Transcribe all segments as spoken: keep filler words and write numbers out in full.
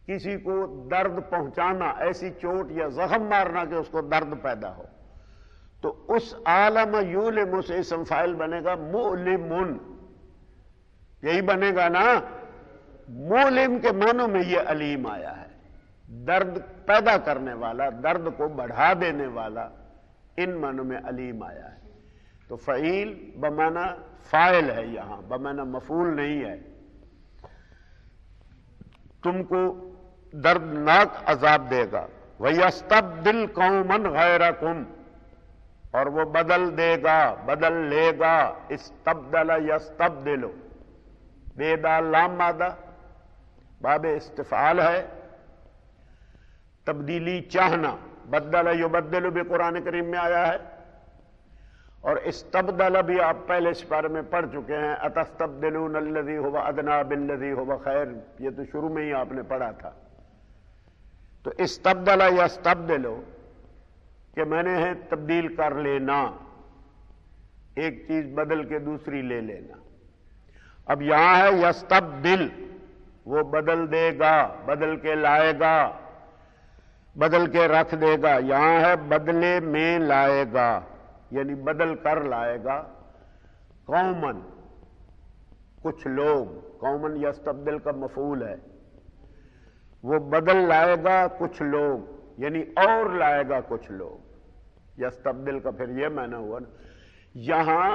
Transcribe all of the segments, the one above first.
کسی کو درد پہنچانا، ایسی چوٹ یا زخم مارنا کہ اس کو درد پیدا ہو، تو اس عالم یولم سے اسم فاعل بنے گا مؤلمن، یہی بنے گا نا۔ مؤلم کے معنوں میں یہ علیم آیا ہے، درد پیدا کرنے والا، درد کو بڑھا دینے والا، ان معنوں میں علیم آیا ہے۔ تو فعیل بمعنی فاعل ہے، یہاں بمعنی مفعول نہیں ہے۔ تم کو دردناک عذاب دے گا۔ وَيَسْتَبْدِلْ قَوْمًا غَيْرَكُمْ، اور وہ بدل دے گا، بدل لے گا۔ استبدل یستبدل، بے دال لام مادہ، باب استفعال ہے، تبدیلی چاہنا، بدل یبدل بھی قرآن کریم میں آیا ہے، اور استبدل بھی آپ پہلے سپارے میں پڑھ چکے ہیں، اتستبدلون الذی هو ادنی بالذی هو خیر، یہ تو شروع میں ہی آپ نے پڑھا تھا۔ تو استبدل یستبدل کہ میں نے ہے تبدیل کر لینا، ایک چیز بدل کے دوسری لے لینا۔ اب یہاں ہے یستبدل، وہ بدل دے گا، بدل کے لائے گا، بدل کے رکھ دے گا۔ یہاں ہے بدلے میں لائے گا، یعنی بدل کر لائے گا۔ قومن، کچھ لوگ، قومن یستبدل کا مفعول ہے، وہ بدل لائے گا کچھ لوگ، یعنی اور لائے گا کچھ لوگ۔ یستبدل کا پھر یہ معنی ہوا نا، یہاں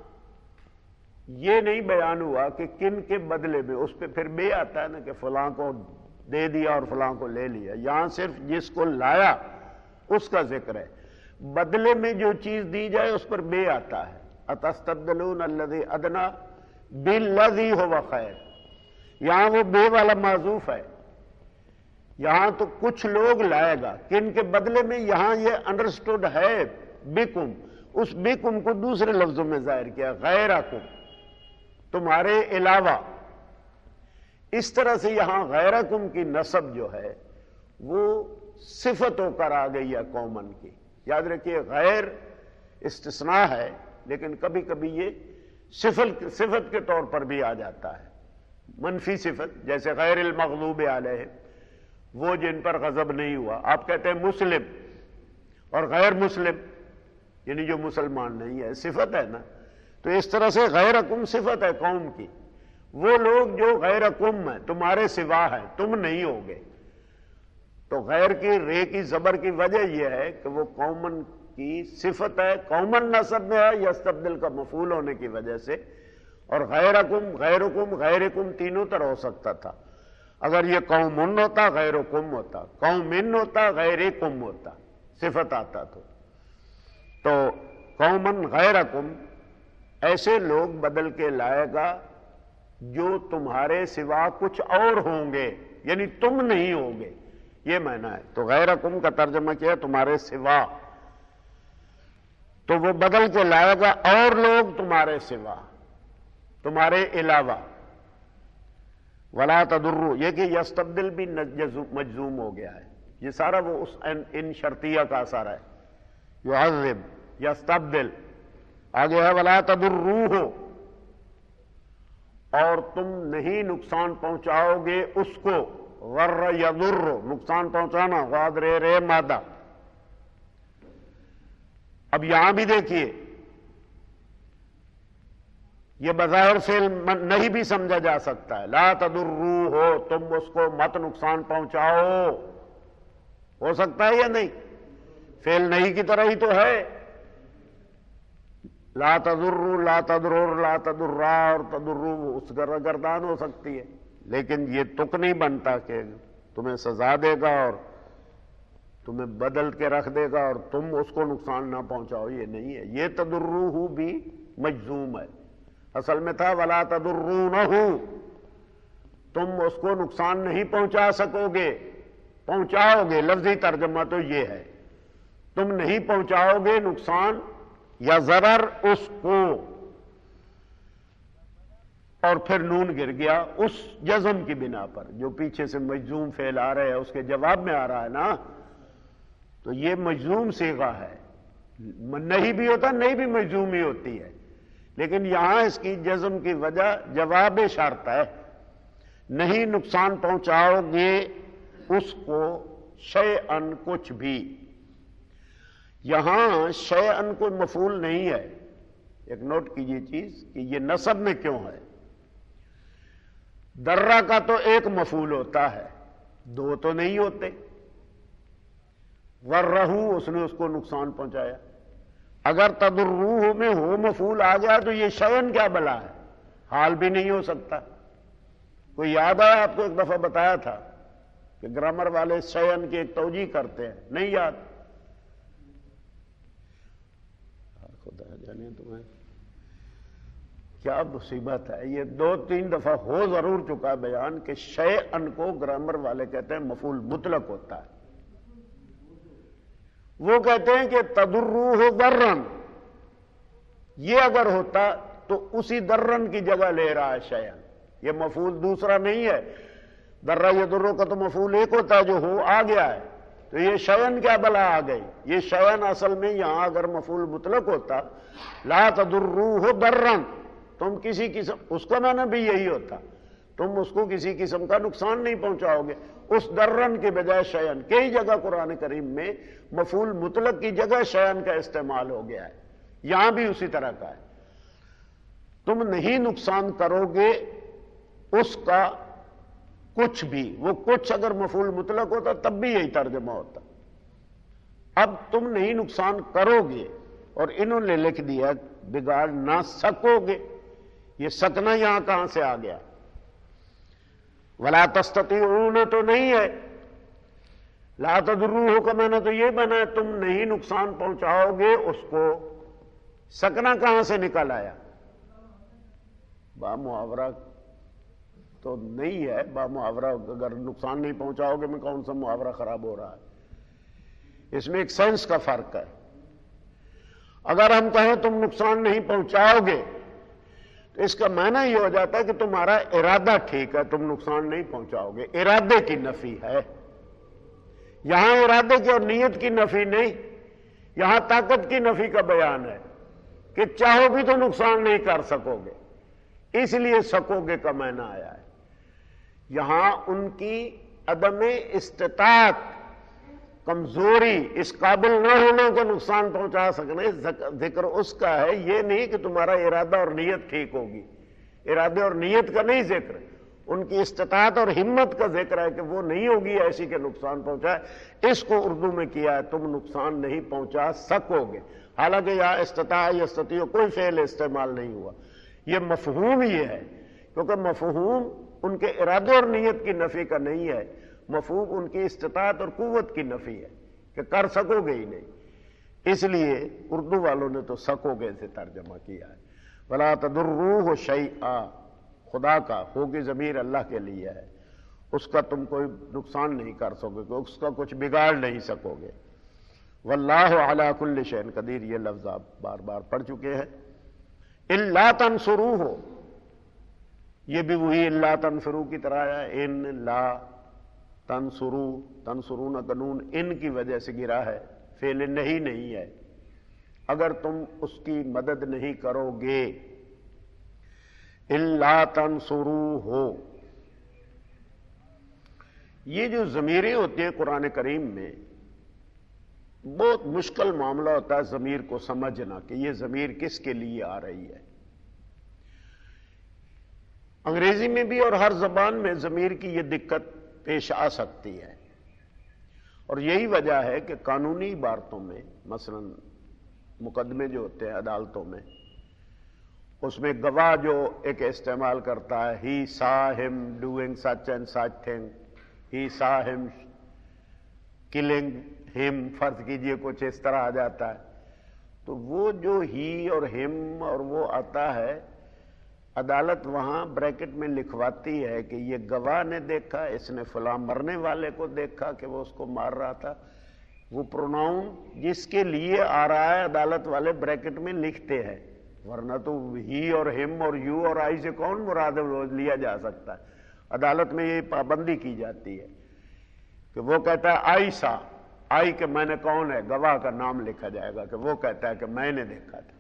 یہ نہیں بیان ہوا کہ کن کے بدلے میں، اس پہ پھر بے آتا ہے نا کہ فلاں کو دے دیا اور فلاں کو لے لیا۔ یہاں صرف جس کو لایا اس کا ذکر ہے، بدلے میں جو چیز دی جائے اس پر بے آتا ہے۔ اتستبدلون الذی ادنی بالذی هو خیر، یہاں وہ بے والا معذوف ہے، یہاں تو کچھ لوگ لائے گا، کن کے بدلے میں، یہاں یہ انڈرسٹوڈ ہے بکم، اس بکم کو دوسرے لفظوں میں ظاہر کیا، غیرکم، تمہارے علاوہ۔ اس طرح سے یہاں غیرکم کی نسب جو ہے وہ صفت ہو کر آ گئی ہے قومن کی۔ یاد رکھیے غیر استثناء ہے، لیکن کبھی کبھی یہ صفت صفت کے طور پر بھی آ جاتا ہے، منفی صفت، جیسے غیر المغضوب علیہم، وہ جن پر غضب نہیں ہوا۔ آپ کہتے ہیں مسلم اور غیر مسلم، یعنی جو مسلمان نہیں ہے، صفت ہے نا۔ تو اس طرح سے غیرکم صفت ہے قوم کی، وہ لوگ جو غیرکم ہیں، تمہارے سوا ہیں، تم نہیں ہوگے۔ تو غیر کی رے کی زبر کی وجہ یہ ہے کہ وہ قومن کی صفت ہے، قومن نسب میں ہے یستبدل کا مفعول ہونے کی وجہ سے، اور غیرکم، غیرکم، غیرکم تینوں طرح ہو سکتا تھا۔ اگر یہ قومن ہوتا غیرکم ہوتا، قومن ہوتا غیرکم ہوتا، صفت آتا تو تو قومن غیرکم، ایسے لوگ بدل کے لائے گا جو تمہارے سوا کچھ اور ہوں گے، یعنی تم نہیں ہوگے، یہ معنی ہے۔ تو غیرکم کا ترجمہ کیا، تمہارے سوا، تو وہ بدل کے لائے گا اور لوگ تمہارے سوا، تمہارے علاوہ۔ ولا تضروا، یہ کہ یستبدل بھی مجزوم ہو گیا ہے، یہ سارا وہ اس ان شرطیہ کا اثر ہے۔ یعذب، یستبدل، آگے ہے ولا تضروہ، اور تم نہیں نقصان پہنچاؤ گے اس کو، غر یضر، نقصان پہنچانا، غاد رے رے مادہ۔ اب یہاں بھی دیکھیے، یہ بظاہر فعل نہیں بھی سمجھا جا سکتا ہے، لا تضروہ، تم اس کو مت نقصان پہنچاؤ، ہو سکتا ہے یا نہیں؟ فعل نہیں کی طرح ہی تو ہے، لا تضر، لا تضرر، لا تضرا، اور تضرو اس گردان ہو سکتی ہے، لیکن یہ تک نہیں بنتا کہ تمہیں سزا دے گا اور تمہیں بدل کے رکھ دے گا اور تم اس کو نقصان نہ پہنچاؤ، یہ نہیں ہے۔ یہ تضروہ بھی مجزوم ہے، اصل میں تھا ولا تضرونہ، تم اس کو نقصان نہیں پہنچا سکو گے، پہنچاؤ گے، لفظی ترجمہ تو یہ ہے، تم نہیں پہنچاؤ گے نقصان یا ضرر اس کو، اور پھر نون گر گیا اس جزم کی بنا پر، جو پیچھے سے مجزوم فعل آ رہے ہیں اس کے جواب میں آ رہا ہے نا، تو یہ مجزوم صیغہ ہے، نہیں بھی ہوتا، نہیں بھی مجزوم ہی ہوتی ہے، لیکن یہاں اس کی جزم کی وجہ جواب شرط ہے، نہیں نقصان پہنچاؤ گے اس کو شیئن کچھ بھی. یہاں شیئن کوئی مفعول نہیں ہے. ایک نوٹ کیجئے چیز کہ یہ نصب میں کیوں ہے. درہ کا تو ایک مفعول ہوتا ہے، دو تو نہیں ہوتے. ورہو اس نے اس کو نقصان پہنچایا. اگر تضروہ میں ہو مفعول آ گیا تو یہ شیئن کیا بلا ہے، حال بھی نہیں ہو سکتا. کوئی یاد آیا آپ کو؟ ایک دفعہ بتایا تھا کہ گرامر والے شیئن کی ایک توجیہ کرتے ہیں، نہیں یاد؟ خدا جانے تمہیں کیا مصیبت ہے. یہ دو تین دفعہ ہو ضرور چکا بیان کہ شیئن کو گرامر والے کہتے ہیں مفعول مطلق ہوتا ہے. وہ کہتے ہیں کہ تضروہ درن، یہ اگر ہوتا تو اسی درن کی جگہ لے رہا ہے شیئن. یہ مفعول دوسرا نہیں ہے. درہ یضرو کا تو مفعول ایک ہوتا ہے جو ہو آ گیا ہے، تو یہ شیئن کیا بلا آ گئی. یہ شیئن اصل میں یہاں اگر مفعول مطلق ہوتا لا تضروہ درن، تم کسی قسم، اس کا معنی بھی یہی ہوتا، تم اس کو کسی قسم کا نقصان نہیں پہنچاؤ گے. اس درن کے بجائے شیئن. کئی جگہ قرآن کریم میں مفعول مطلق کی جگہ شیئن کا استعمال ہو گیا ہے. یہاں بھی اسی طرح کا ہے. تم نہیں نقصان کرو گے اس کا کچھ بھی. وہ کچھ اگر مفعول مطلق ہوتا تب بھی یہی ترجمہ ہوتا. اب تم نہیں نقصان کرو گے، اور انہوں نے لکھ دیا بگاڑ نہ سکو گے. یہ سکنا یہاں کہاں سے آ گیا؟ ولا تستطيعون تو نہیں ہے. لا تضروہ کا معنی تو یہ بنا ہے تم نہیں نقصان پہنچاؤ گے اس کو. سکنا کہاں سے نکل آیا؟ با محاورہ تو نہیں ہے. با محاورہ اگر نقصان نہیں پہنچاؤ گے میں کون سا محاورہ خراب ہو رہا ہے؟ اس میں ایک سینس کا فرق ہے. اگر ہم کہیں تم نقصان نہیں پہنچاؤ گے تو اس کا معنی یہ ہو جاتا ہے کہ تمہارا ارادہ ٹھیک ہے، تم نقصان نہیں پہنچاؤ گے. ارادے کی نفی ہے یہاں، ارادے کی اور نیت کی نفی نہیں. یہاں طاقت کی نفی کا بیان ہے کہ چاہو بھی تو نقصان نہیں کر سکو گے، اس لیے سکو گے کا معنی آیا ہے. یہاں ان کی عدم استطاعت، کمزوری، اس قابل نہ ہونے کو نقصان پہنچا سکنے ذکر اس کا ہے. یہ نہیں کہ تمہارا ارادہ اور نیت ٹھیک ہوگی. ارادے اور نیت کا نہیں ذکر، ان کی استطاعت اور ہمت کا ذکر ہے کہ وہ نہیں ہوگی ایسی کہ نقصان پہنچائے. اس کو اردو میں کیا ہے تم نقصان نہیں پہنچا سکو گے. حالانکہ یہاں استطاع یستطیع کوئی فعل استعمال نہیں ہوا. یہ مفہوم یہ ہے، کیونکہ مفہوم ان کے ارادے اور نیت کی نفی کا نہیں ہے. مفہوم ان کی استطاعت اور قوت کی نفی ہے کہ کر سکو گے ہی نہیں. اس لیے اردو والوں نے تو سکو گے سے ترجمہ کیا ہے. وَلَا تَضُرُّوهُ شَيْئًا، خدا کا ہوگی ضمیر اللہ کے لیے ہے، اس کا تم کوئی نقصان نہیں کر سکو گے، اس کا کچھ بگاڑ نہیں سکو گے. واللہ علی کل شیء قدیر، یہ لفظ آپ بار بار پڑھ چکے ہیں. الا تنصروہ، یہ بھی وہی الا تنفروا کی طرح ہے. ان لا تنصرو، تنصرون کا نون ان کی وجہ سے گرا ہے، فعل نہیں نہیں ہے. اگر تم اس کی مدد نہیں کرو گے، الا تنصروہ، یہ جو ضمیریں ہوتی ہیں قرآن کریم میں بہت مشکل معاملہ ہوتا ہے ضمیر کو سمجھنا کہ یہ ضمیر کس کے لیے آ رہی ہے. انگریزی میں بھی اور ہر زبان میں ضمیر کی یہ دقت پیش آ سکتی ہے، اور یہی وجہ ہے کہ قانونی عبارتوں میں مثلا مقدمے جو ہوتے ہیں عدالتوں میں، اس میں گواہ جو ایک استعمال کرتا ہے ہی سا ہم doing such and such thing, ہی سا ہم کلنگ ہم، فرض کیجئے کچھ اس طرح آ جاتا ہے. تو وہ جو ہی اور ہم اور وہ آتا ہے، عدالت وہاں بریکٹ میں لکھواتی ہے کہ یہ گواہ نے دیکھا، اس نے فلاں مرنے والے کو دیکھا کہ وہ اس کو مار رہا تھا. وہ پروناؤن جس کے لیے آ رہا ہے عدالت والے بریکٹ میں لکھتے ہیں، ورنہ تو ہی اور ہم اور یو اور آئی سے کون مراد لیا جا سکتا ہے. عدالت میں یہ پابندی کی جاتی ہے کہ وہ کہتا ہے آئی سا، آئی کہ میں نے کون ہے، گواہ کا نام لکھا جائے گا کہ وہ کہتا ہے کہ میں نے دیکھا تھا.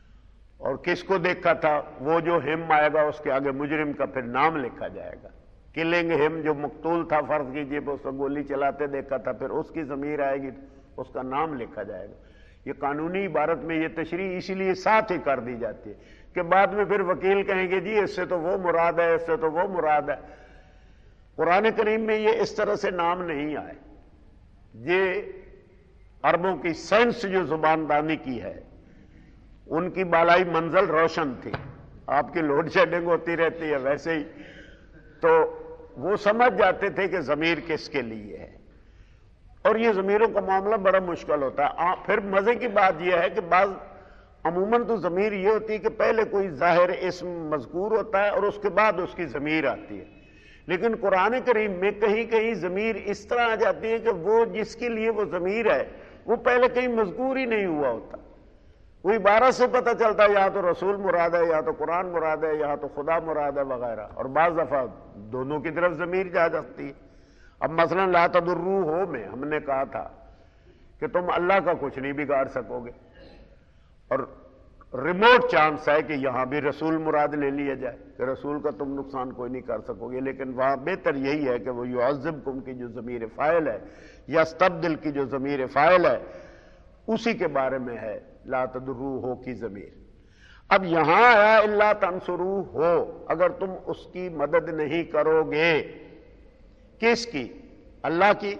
اور کس کو دیکھا تھا، وہ جو ہم آئے گا اس کے آگے مجرم کا پھر نام لکھا جائے گا. کلنگ ہم جو مقتول تھا فرض کیجئے اس کو گولی چلاتے دیکھا تھا، پھر اس کی ضمیر آئے گی تو اس کا نام لکھا جائے گا۔ یہ قانونی عبارت میں یہ تشریح اسی لیے ساتھ ہی کر دی جاتی ہے کہ بعد میں پھر وکیل کہیں گے جی اس سے تو وہ مراد ہے، اس سے تو وہ مراد ہے۔ قرآن کریم میں یہ اس طرح سے نام نہیں آئے۔ یہ عربوں کی سائنس جو زبان دانی کی ہے، ان کی بالائی منزل روشن تھی۔ آپ کی لوڈ شیڈنگ ہوتی رہتی ہے ویسے ہی، تو وہ سمجھ جاتے تھے کہ ضمیر کس کے لیے ہے، اور یہ ضمیروں کا معاملہ بڑا مشکل ہوتا ہے۔ پھر مزے کی بات یہ ہے کہ بعض عموماً تو ضمیر یہ ہوتی ہے کہ پہلے کوئی ظاہر اسم مذکور ہوتا ہے اور اس کے بعد اس کی ضمیر آتی ہے، لیکن قرآن کریم میں کہیں کہیں ضمیر اس طرح آ جاتی ہے کہ وہ جس کے لیے وہ ضمیر ہے وہ پہلے کہیں مذکور ہی نہیں ہوا ہوتا۔ وہ عبارت سے پتہ چلتا ہے یا تو رسول مراد ہے، یا تو قرآن مراد ہے، یا تو خدا مراد ہے وغیرہ، اور بعض دفعہ دونوں کی طرف ضمیر جا جاتی ہے۔ اب مثلا لا تضروہ میں ہم نے کہا تھا کہ تم اللہ کا کچھ نہیں بگاڑ سکو گے، اور ریموٹ چانس ہے کہ یہاں بھی رسول مراد لے لیا جائے کہ رسول کا تم نقصان کوئی نہیں کر سکو گے، لیکن وہاں بہتر یہی ہے کہ وہ یعذبکم کی جو ضمیر فاعل ہے، یستبدل کی جو ضمیر فاعل ہے، اسی کے بارے میں ہے لا تضروہ کی ضمیر۔ اب یہاں آیا الا تنصروہ، اگر تم اس کی مدد نہیں کرو گے۔ کس کی؟ اللہ کی۔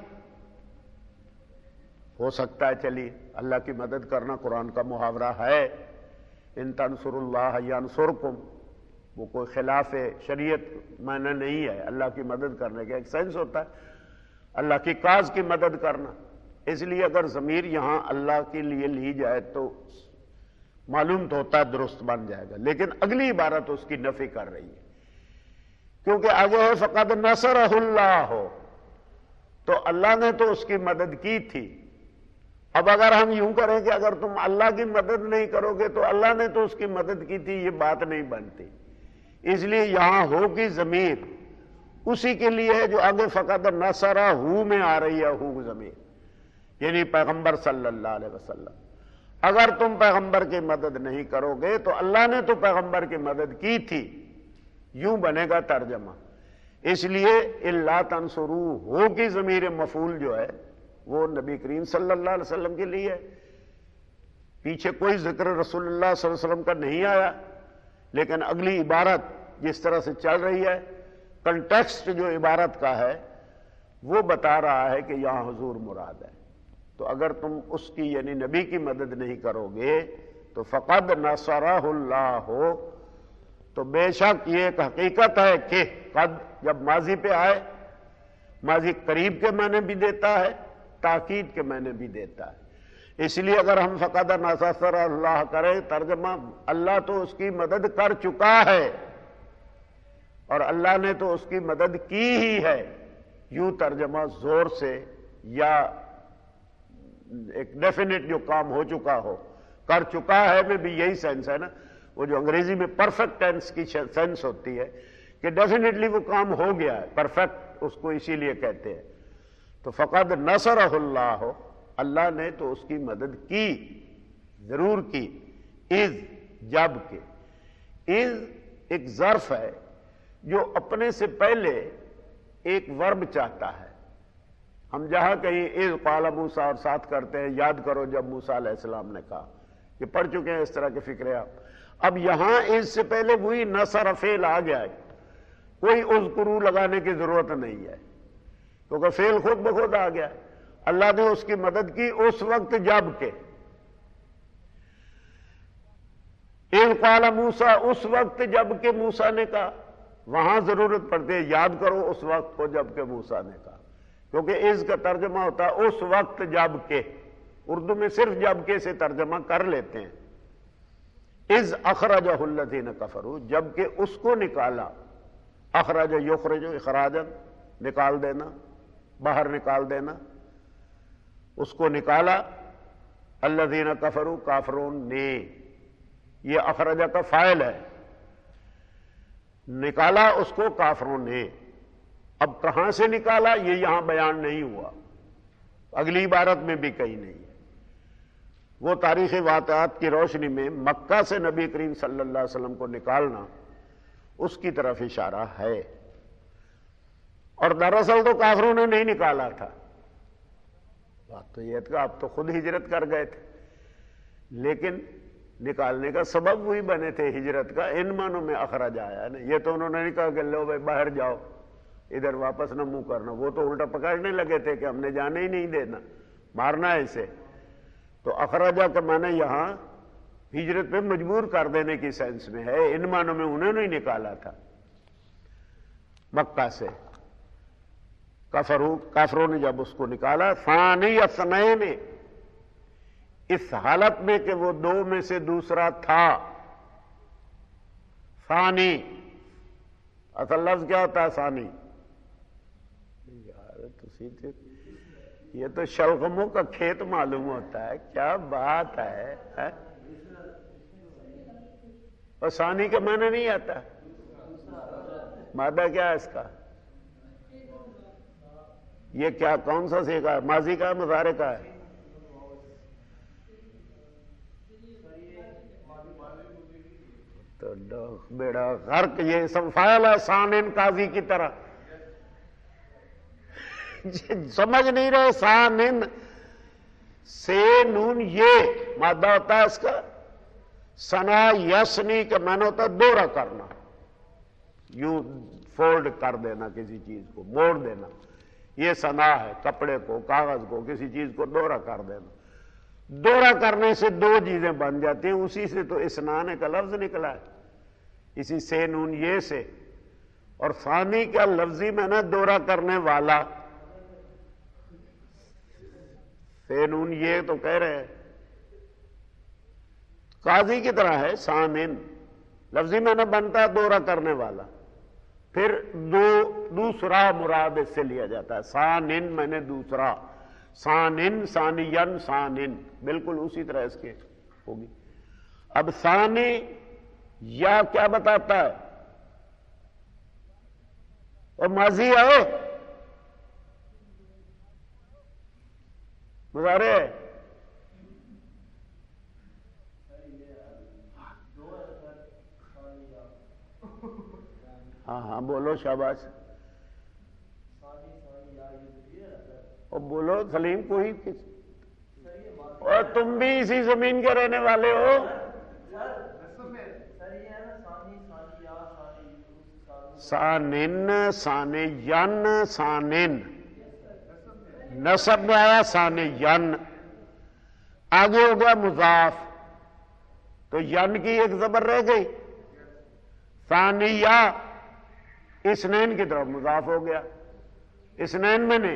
ہو سکتا ہے چلیے اللہ کی مدد کرنا قرآن کا محاورہ ہے، ان تنصر اللہ ینصرکم، وہ کوئی خلاف شریعت معنی نہیں ہے۔ اللہ کی مدد کرنے کا ایک سینس ہوتا ہے اللہ کی کاز کی مدد کرنا، اس لیے اگر ضمیر یہاں اللہ کے لیے لی جائے تو معلوم تو ہوتا ہے درست بن جائے گا، لیکن اگلی عبارت اس کی نفی کر رہی ہے، کیونکہ آگے ہے فقد نصرہ اللہ، تو اللہ نے تو اس کی مدد کی تھی۔ اب اگر ہم یوں کریں کہ اگر تم اللہ کی مدد نہیں کرو گے تو اللہ نے تو اس کی مدد کی تھی، یہ بات نہیں بنتی۔ اس لیے یہاں ہو کی ضمیر اسی کے لیے ہے جو آگے فقد نصرہ ہو میں آ رہی ہے، ہو ضمیر یعنی پیغمبر صلی اللہ علیہ وسلم۔ اگر تم پیغمبر کی مدد نہیں کرو گے تو اللہ نے تو پیغمبر کی مدد کی تھی، یوں بنے گا ترجمہ۔ اس لیے الا تنصروہ ہو کی ضمیر مفعول جو ہے وہ نبی کریم صلی اللہ علیہ وسلم کے لیے ہے، پیچھے کوئی ذکر رسول اللہ صلی اللہ علیہ وسلم کا نہیں آیا، لیکن اگلی عبارت جس طرح سے چل رہی ہے، کنٹیکسٹ جو عبارت کا ہے وہ بتا رہا ہے کہ یہاں حضور مراد ہے۔ تو اگر تم اس کی یعنی نبی کی مدد نہیں کرو گے تو فقد نصرہ اللہ ہو، تو بے شک یہ ایک حقیقت ہے کہ قد جب ماضی پہ آئے، ماضی قریب کے معنی بھی دیتا ہے، تاکید کے معنی بھی دیتا ہے۔ اس لیے اگر ہم فقد نصر اللہ کریں ترجمہ، اللہ تو اس کی مدد کر چکا ہے اور اللہ نے تو اس کی مدد کی ہی ہے، یوں ترجمہ زور سے یا ایک ڈیفینٹ جو کام ہو چکا ہو، کر چکا ہے میں بھی یہی سینس ہے نا، وہ جو انگریزی میں پرفیکٹ ٹینس کی سینس ہوتی ہے کہ ڈیفینیٹلی وہ کام ہو گیا ہے، پرفیکٹ اس کو اسی لیے کہتے ہیں۔ تو فقد نصرہ اللہ ہو، اللہ نے تو اس کی مدد کی، ضرور کی، اذ جب کہ، اذ ایک ظرف ہے جو اپنے سے پہلے ایک ورب چاہتا ہے۔ ہم جہاں کہیں اذ قال موسیٰ اور ساتھ کرتے ہیں یاد کرو جب موسیٰ علیہ السلام نے کہا، یہ پڑھ چکے ہیں اس طرح کے فکرے آپ۔ اب یہاں اذ سے پہلے وہی نصر فعل آ گیا ہے، کوئی اذکرو لگانے کی ضرورت نہیں ہے کیونکہ فعل خود بخود آ گیا ہے۔ اللہ نے اس کی مدد کی اس وقت جب کہ، اذ قال موسیٰ اس وقت جب کہ موسیٰ نے کہا، وہاں ضرورت پڑتی ہے یاد کرو اس وقت کو جب کہ موسیٰ نے کہا، کیونکہ اذ کا ترجمہ ہوتا ہے اس وقت جب کہ، اردو میں صرف جب کہ سے ترجمہ کر لیتے ہیں۔ اذ اخرجہ الذین کفروا، جب کہ اس کو نکالا، اخرج یخرج اخراجا، نکال دینا، باہر نکال دینا، اس کو نکالا، الذین کفروا کافرون نے، یہ اخرجہ کا فاعل ہے، نکالا اس کو کافروں نے۔ اب کہاں سے نکالا یہ یہاں بیان نہیں ہوا، اگلی عبارت میں بھی کہیں نہیں ہے۔ وہ تاریخی واقعات کی روشنی میں مکہ سے نبی کریم صلی اللہ علیہ وسلم کو نکالنا اس کی طرف اشارہ ہے۔ اور دراصل تو کافروں نے نہیں نکالا تھا. بات تو یہ تھا آپ تو خود ہجرت کر گئے تھے، لیکن نکالنے کا سبب وہی بنے تھے ہجرت کا. ان معنوں میں اخراج آیا نا. یہ تو انہوں نے نہیں کہا کہ لو بھائی باہر جاؤ، ادھر واپس نہ منہ کرنا. وہ تو الٹا پکڑنے لگے تھے کہ ہم نے جانے ہی نہیں دینا، مارنا ہے اسے. تو اخراجہ کا معنی یہاں ہجرت پہ مجبور کر دینے کی سینس میں ہے. ان معنوں میں انہوں نے ہی نکالا تھا مکہ سے. کافروں کافروں نے جب اس کو نکالا، ثانی اثنین، اس حالت میں کہ وہ دو میں سے دوسرا تھا. ثانی اصل لفظ کیا ہوتا ہے؟ ثانی. یار تو یہ تو شلغموں کا کھیت معلوم ہوتا ہے. کیا بات ہے. اور ثانی کے معنی نہیں آتا. مادہ کیا ہے اس کا؟ یہ کیا کون سا سیکھا ہے؟ ماضی کا ہے مضارع کا ہے؟ تو بیڑا غرق. یہ سب فاعل ہے ثانٍ قاضی کی طرح. سمجھ نہیں رہے؟ ثانٍ سے نون یہ مادہ ہوتا ہے اس کا. ثنا یسنی کا معنی ہوتا ہے دوہرا کرنا، یوں فولڈ کر دینا کسی چیز کو، موڑ دینا. یہ ثنا ہے، کپڑے کو، کاغذ کو، کسی چیز کو دوہرا کر دینا. دوہرا کرنے سے دو چیزیں بن جاتی ہیں. اسی سے تو اسنان کا لفظ نکلا ہے، اسی سے نون یہ سے. اور ثانی کا لفظی معنی دوہرا کرنے والا. سے نون یہ تو کہہ رہے ہیں قاضی کی طرح ہے. ثانٍ لفظی معنی بنتا ہے دوہرا کرنے والا. پھر دو دوسرا مراد اس سے لیا جاتا ہے. ثانٍ میں نے دوسرا. ثانٍ ثانیًا ثانٍ بالکل اسی طرح اس کے ہوگی. اب ثانی یا کیا بتاتا ہے؟ اور ماضی ہے مضارع ہے. ہاں ہاں بولو شاباش. اور بولو سلیم کوئی. اور تم بھی اسی زمین کے رہنے والے ہو. ثانٍ ثانیًا ثانٍ نصب میں آیا ثانیًا. آگے ہو گیا مضاف تو ین کی ایک زبر رہ گئی. ثانیہ اثنین کی طرف مضاف ہو گیا. اثنین میں نے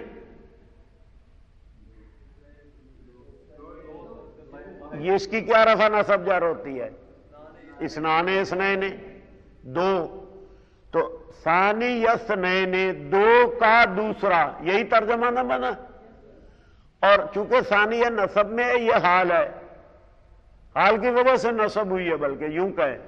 یہ اس کی کیا رفع نصب جر ہوتی ہے؟ اثنان اثنین دو. تو ثانی اثنین دو کا دوسرا، یہی ترجمہ نہ بنا. اور چونکہ ثانی نصب میں یہ حال ہے، حال کی وجہ سے نصب ہوئی ہے. بلکہ یوں کہیں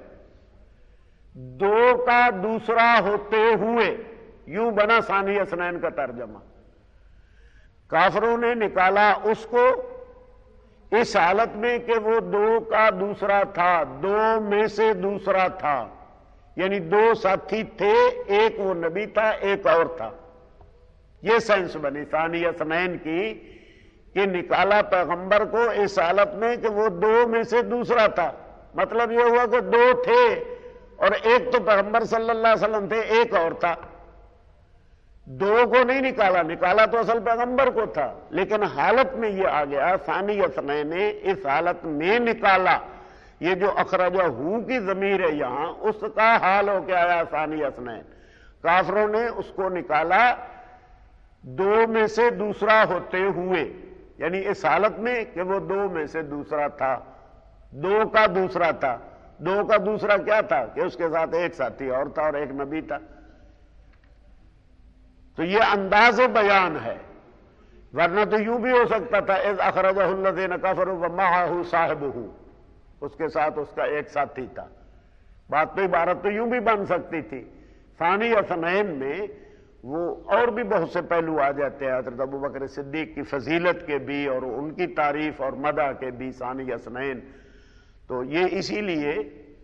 دو کا دوسرا ہوتے ہوئے، یوں بنا ثانی اثنین کا ترجمہ. کافروں نے نکالا اس کو اس حالت میں کہ وہ دو کا دوسرا تھا، دو میں سے دوسرا تھا. یعنی دو ساتھی تھے، ایک وہ نبی تھا، ایک اور تھا. یہ سینس بنی ثانی اثنین کی کہ نکالا پیغمبر کو اس حالت میں کہ وہ دو میں سے دوسرا تھا. مطلب یہ ہوا کہ دو تھے اور ایک تو پیغمبر صلی اللہ علیہ وسلم تھے، ایک اور تھا. دو کو نہیں نکالا، نکالا تو اصل پیغمبر کو تھا، لیکن حالت میں یہ آ گیا ثانی اثنین نے اس حالت میں نکالا. یہ جو اخرجہ ہو کی ضمیر ہے یہاں، اس کا حال ہو کے آیا ثانی اثنین. کافروں نے اس کو نکالا دو میں سے دوسرا ہوتے ہوئے، یعنی اس حالت میں کہ وہ دو میں سے دوسرا تھا، دو کا دوسرا تھا. دو کا دوسرا کیا تھا کہ اس کے ساتھ ایک ساتھی اور تھا اور ایک نبی تھا. تو یہ انداز بیان ہے، ورنہ تو یوں بھی ہو سکتا تھا اذ اخرجہ الذین کفروا ومعہ صاحبہ، اس کے ساتھ اس کا ایک ساتھی تھا. بات تو عبارت تو یوں بھی بن سکتی تھی. ثانی اثنین میں وہ اور بھی بہت سے پہلو آ جاتے ہیں، حضرت ابوبکر صدیق کی فضیلت کے بھی اور ان کی تعریف اور مدح کے بھی ثانی اثنین. تو یہ اسی لیے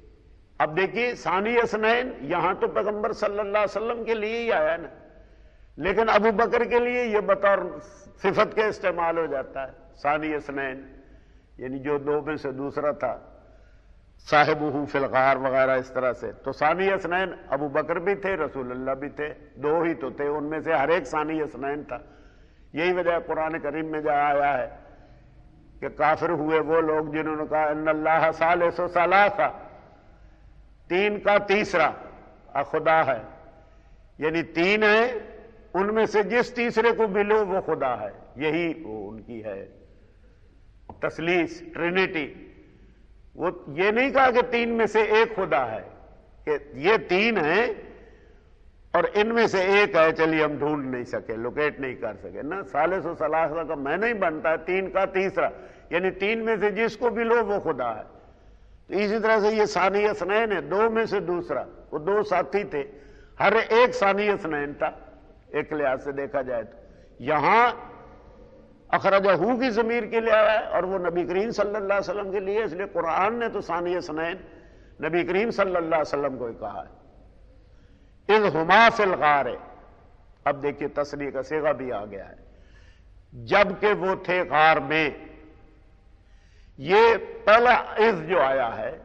اب دیکھیے ثانی اثنین یہاں تو پیغمبر صلی اللہ علیہ وسلم کے لیے ہی آیا نا. لیکن ابو بکر کے لیے یہ بطور صفت کے استعمال ہو جاتا ہے، ثانی اثنین، یعنی جو دو میں سے دوسرا تھا، صاحبہ فی الغار وغیرہ اس طرح سے. تو ثانی اثنین ابو بکر بھی تھے، رسول اللہ بھی تھے، دو ہی تو تھے، ان میں سے ہر ایک ثانی اثنین تھا. یہی وجہ قرآن کریم میں جہاں آیا ہے کہ کافر ہوئے وہ لوگ جنہوں نے کہا ان اللہ ثالث ثلاثہ، تین کا تیسرا خدا ہے، یعنی تین ہے، ان میں سے جس تیسرے کو ملو وہ خدا ہے. یہی وہ ان کی ہے تثلیث، ٹرینٹی. وہ یہ نہیں کہا کہ تین میں سے ایک خدا ہے، کہ یہ تین ہیں اور ان میں سے ایک ہے، چلیے ہم ڈھونڈ نہیں سکے، لوکیٹ نہیں کر سکے. نہ، ثالث و ثلاثہ کا میں نہیں بنتا ہے، تین کا تیسرا، یعنی تین میں سے جس کو بھی لو وہ خدا ہے. تو اسی طرح سے یہ ثانی اثنین ہے، دو میں سے دوسرا. وہ دو ساتھی تھے، ہر ایک ثانی اثنین تھا ایک لحاظ سے دیکھا جائے تو. یہاں اخرجہ کی ضمیر کے لیے آیا ہے اور وہ نبی کریم صلی اللہ علیہ وسلم کے لیے، اس لیے قرآن نے تو ثانی اثنین نبی کریم صلی اللہ علیہ وسلم کو ہی کہا ہے. اذ ہما فی الغار، اب دیکھیے تصریح کا صیغہ بھی آ گیا ہے، جبکہ وہ تھے غار میں. یہ پہلا اذ جو آیا ہے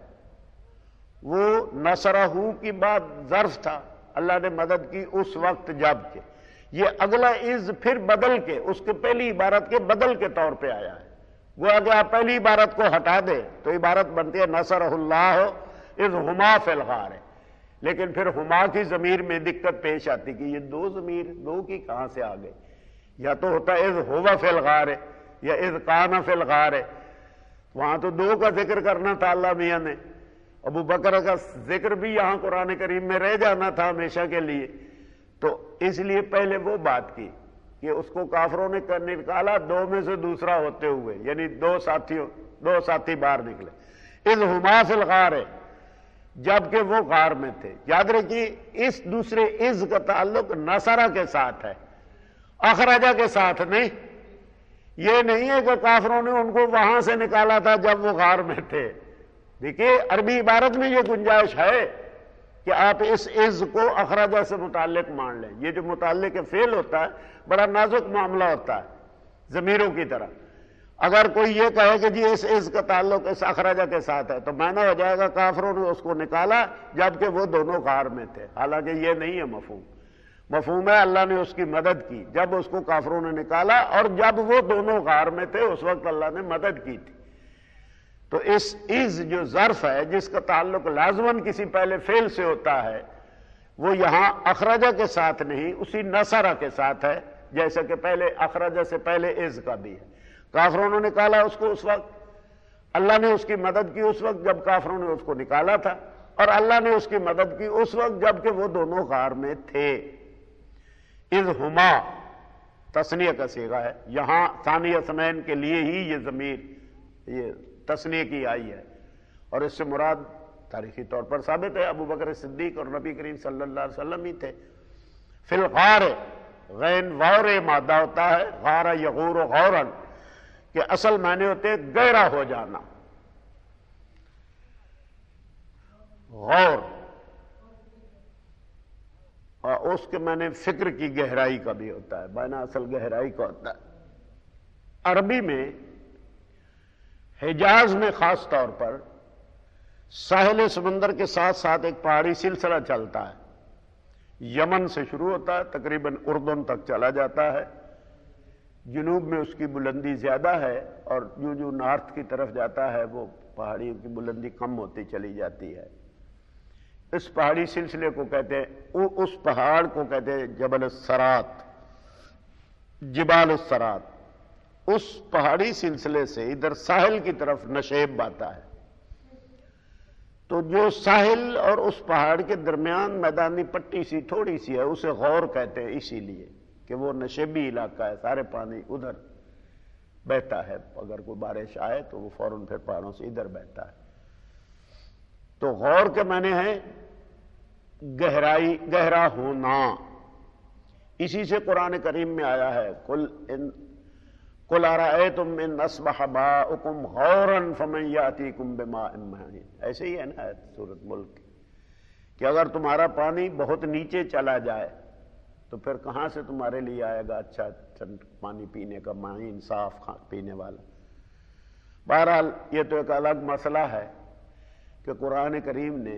وہ نصرہ کی بات ظرف تھا، اللہ نے مدد کی اس وقت جب کہ. یہ اگلا اذ پھر بدل کے، اس کے پہلی عبارت کے بدل کے طور پہ آیا ہے. وہ اگر آپ پہلی عبارت کو ہٹا دے تو عبارت بنتی ہے نصرہ اللہ اذ ہما فی الغار. لیکن پھر ہما کی ضمیر میں دقت پیش آتی کہ یہ دو ضمیر دو کی کہاں سے آ گئی. یا تو ہوتا ہے اذ ہوا فی الغار یا اذ کان فی الغار. وہاں تو دو کا ذکر کرنا تھا اللہ میاں نے، ابو بکر کا ذکر بھی یہاں قرآن کریم میں رہ جانا تھا ہمیشہ کے لیے. تو اس لیے پہلے وہ بات کی کہ اس کو کافروں نے نکالا دو میں سے دوسرا ہوتے ہوئے، یعنی دو ساتھیوں دو ساتھی باہر نکلے. اذ ہما فی الغار، جبکہ وہ غار میں تھے. یاد رکھیے اس دوسرے اذ کا تعلق نصرہ کے ساتھ ہے، اخرجہ کے ساتھ نہیں. یہ نہیں ہے کہ کافروں نے ان کو وہاں سے نکالا تھا جب وہ غار میں تھے. دیکھیے عربی عبارت میں یہ گنجائش ہے کہ آپ اس اذ کو اخرجہ سے متعلق مان لیں. یہ جو متعلق فعل ہوتا ہے بڑا نازک معاملہ ہوتا ہے ضمیروں کی طرح. اگر کوئی یہ کہے کہ جی اس اذ کا تعلق اس اخرجہ کے ساتھ ہے تو معنی ہو جائے گا کافروں نے اس کو نکالا جبکہ وہ دونوں غار میں تھے. حالانکہ یہ نہیں ہے مفہوم. مفہوم ہے اللہ نے اس کی مدد کی جب اس کو کافروں نے نکالا، اور جب وہ دونوں غار میں تھے اس وقت اللہ نے مدد کی تھی. تو اس اذ جو ظرف ہے جس کا تعلق لازماً کسی پہلے فعل سے ہوتا ہے، وہ یہاں اخرجہ کے ساتھ نہیں، اسی نصرہ کے ساتھ ہے، جیسا کہ پہلے اخرجہ سے پہلے اذ کا بھی ہے. کافروں نے نکالا اس کو اس وقت، اللہ نے اس کی مدد کی اس وقت جب کافروں نے اس کو نکالا تھا، اور اللہ نے اس کی مدد کی اس وقت جب کہ وہ دونوں غار میں تھے. اذ ہما تثنیہ کا صیغہ ہے، یہاں ثانی اثنین کے لیے ہی یہ ضمیر یہ تثنیہ کی آئی ہے، اور اس سے مراد تاریخی طور پر ثابت ہے ابو بکر صدیق اور نبی کریم صلی اللہ علیہ وسلم ہی تھے. فی الغار، غین وور مادہ ہوتا ہے، غار یغور غورن، کہ اصل معنی ہوتے ہیں گہرا ہو جانا. غور اور اس کے معنی فکر کی گہرائی کا بھی ہوتا ہے، معنی اصل گہرائی کا ہوتا ہے. عربی میں حجاز میں خاص طور پر ساحل سمندر کے ساتھ ساتھ ایک پہاڑی سلسلہ چلتا ہے. یمن سے شروع ہوتا ہے، تقریباً اردن تک چلا جاتا ہے. جنوب میں اس کی بلندی زیادہ ہے، اور جو جو نارتھ کی طرف جاتا ہے وہ پہاڑیوں کی بلندی کم ہوتی چلی جاتی ہے. اس پہاڑی سلسلے کو کہتے ہیں، اس پہاڑ کو کہتے ہیں جبل السرات، جبال السرات. اس پہاڑی سلسلے سے ادھر ساحل کی طرف نشیب آتا ہے. تو جو ساحل اور اس پہاڑ کے درمیان میدانی پٹی سی تھوڑی سی ہے اسے غور کہتے ہیں، اسی لیے کہ وہ نشیبی علاقہ ہے، سارے پانی ادھر بہتا ہے. اگر کوئی بارش آئے تو وہ فوراً پھر پہاڑوں سے ادھر بہتا ہے. تو غور کے معنی ہے گہرائی، گہرا ہونا. اسی سے قرآن کریم میں آیا ہے قل ان قل ارأیتم ان اصبح ماؤکم غورا فمن یاتیکم بماء معین. ایسے ہی ہے نا سورۃ ملک کہ اگر تمہارا پانی بہت نیچے چلا جائے تو پھر کہاں سے تمہارے لیے آئے گا اچھا پانی پینے کا، معین صاف پینے والا؟ بہرحال یہ تو ایک الگ مسئلہ ہے کہ قرآن کریم نے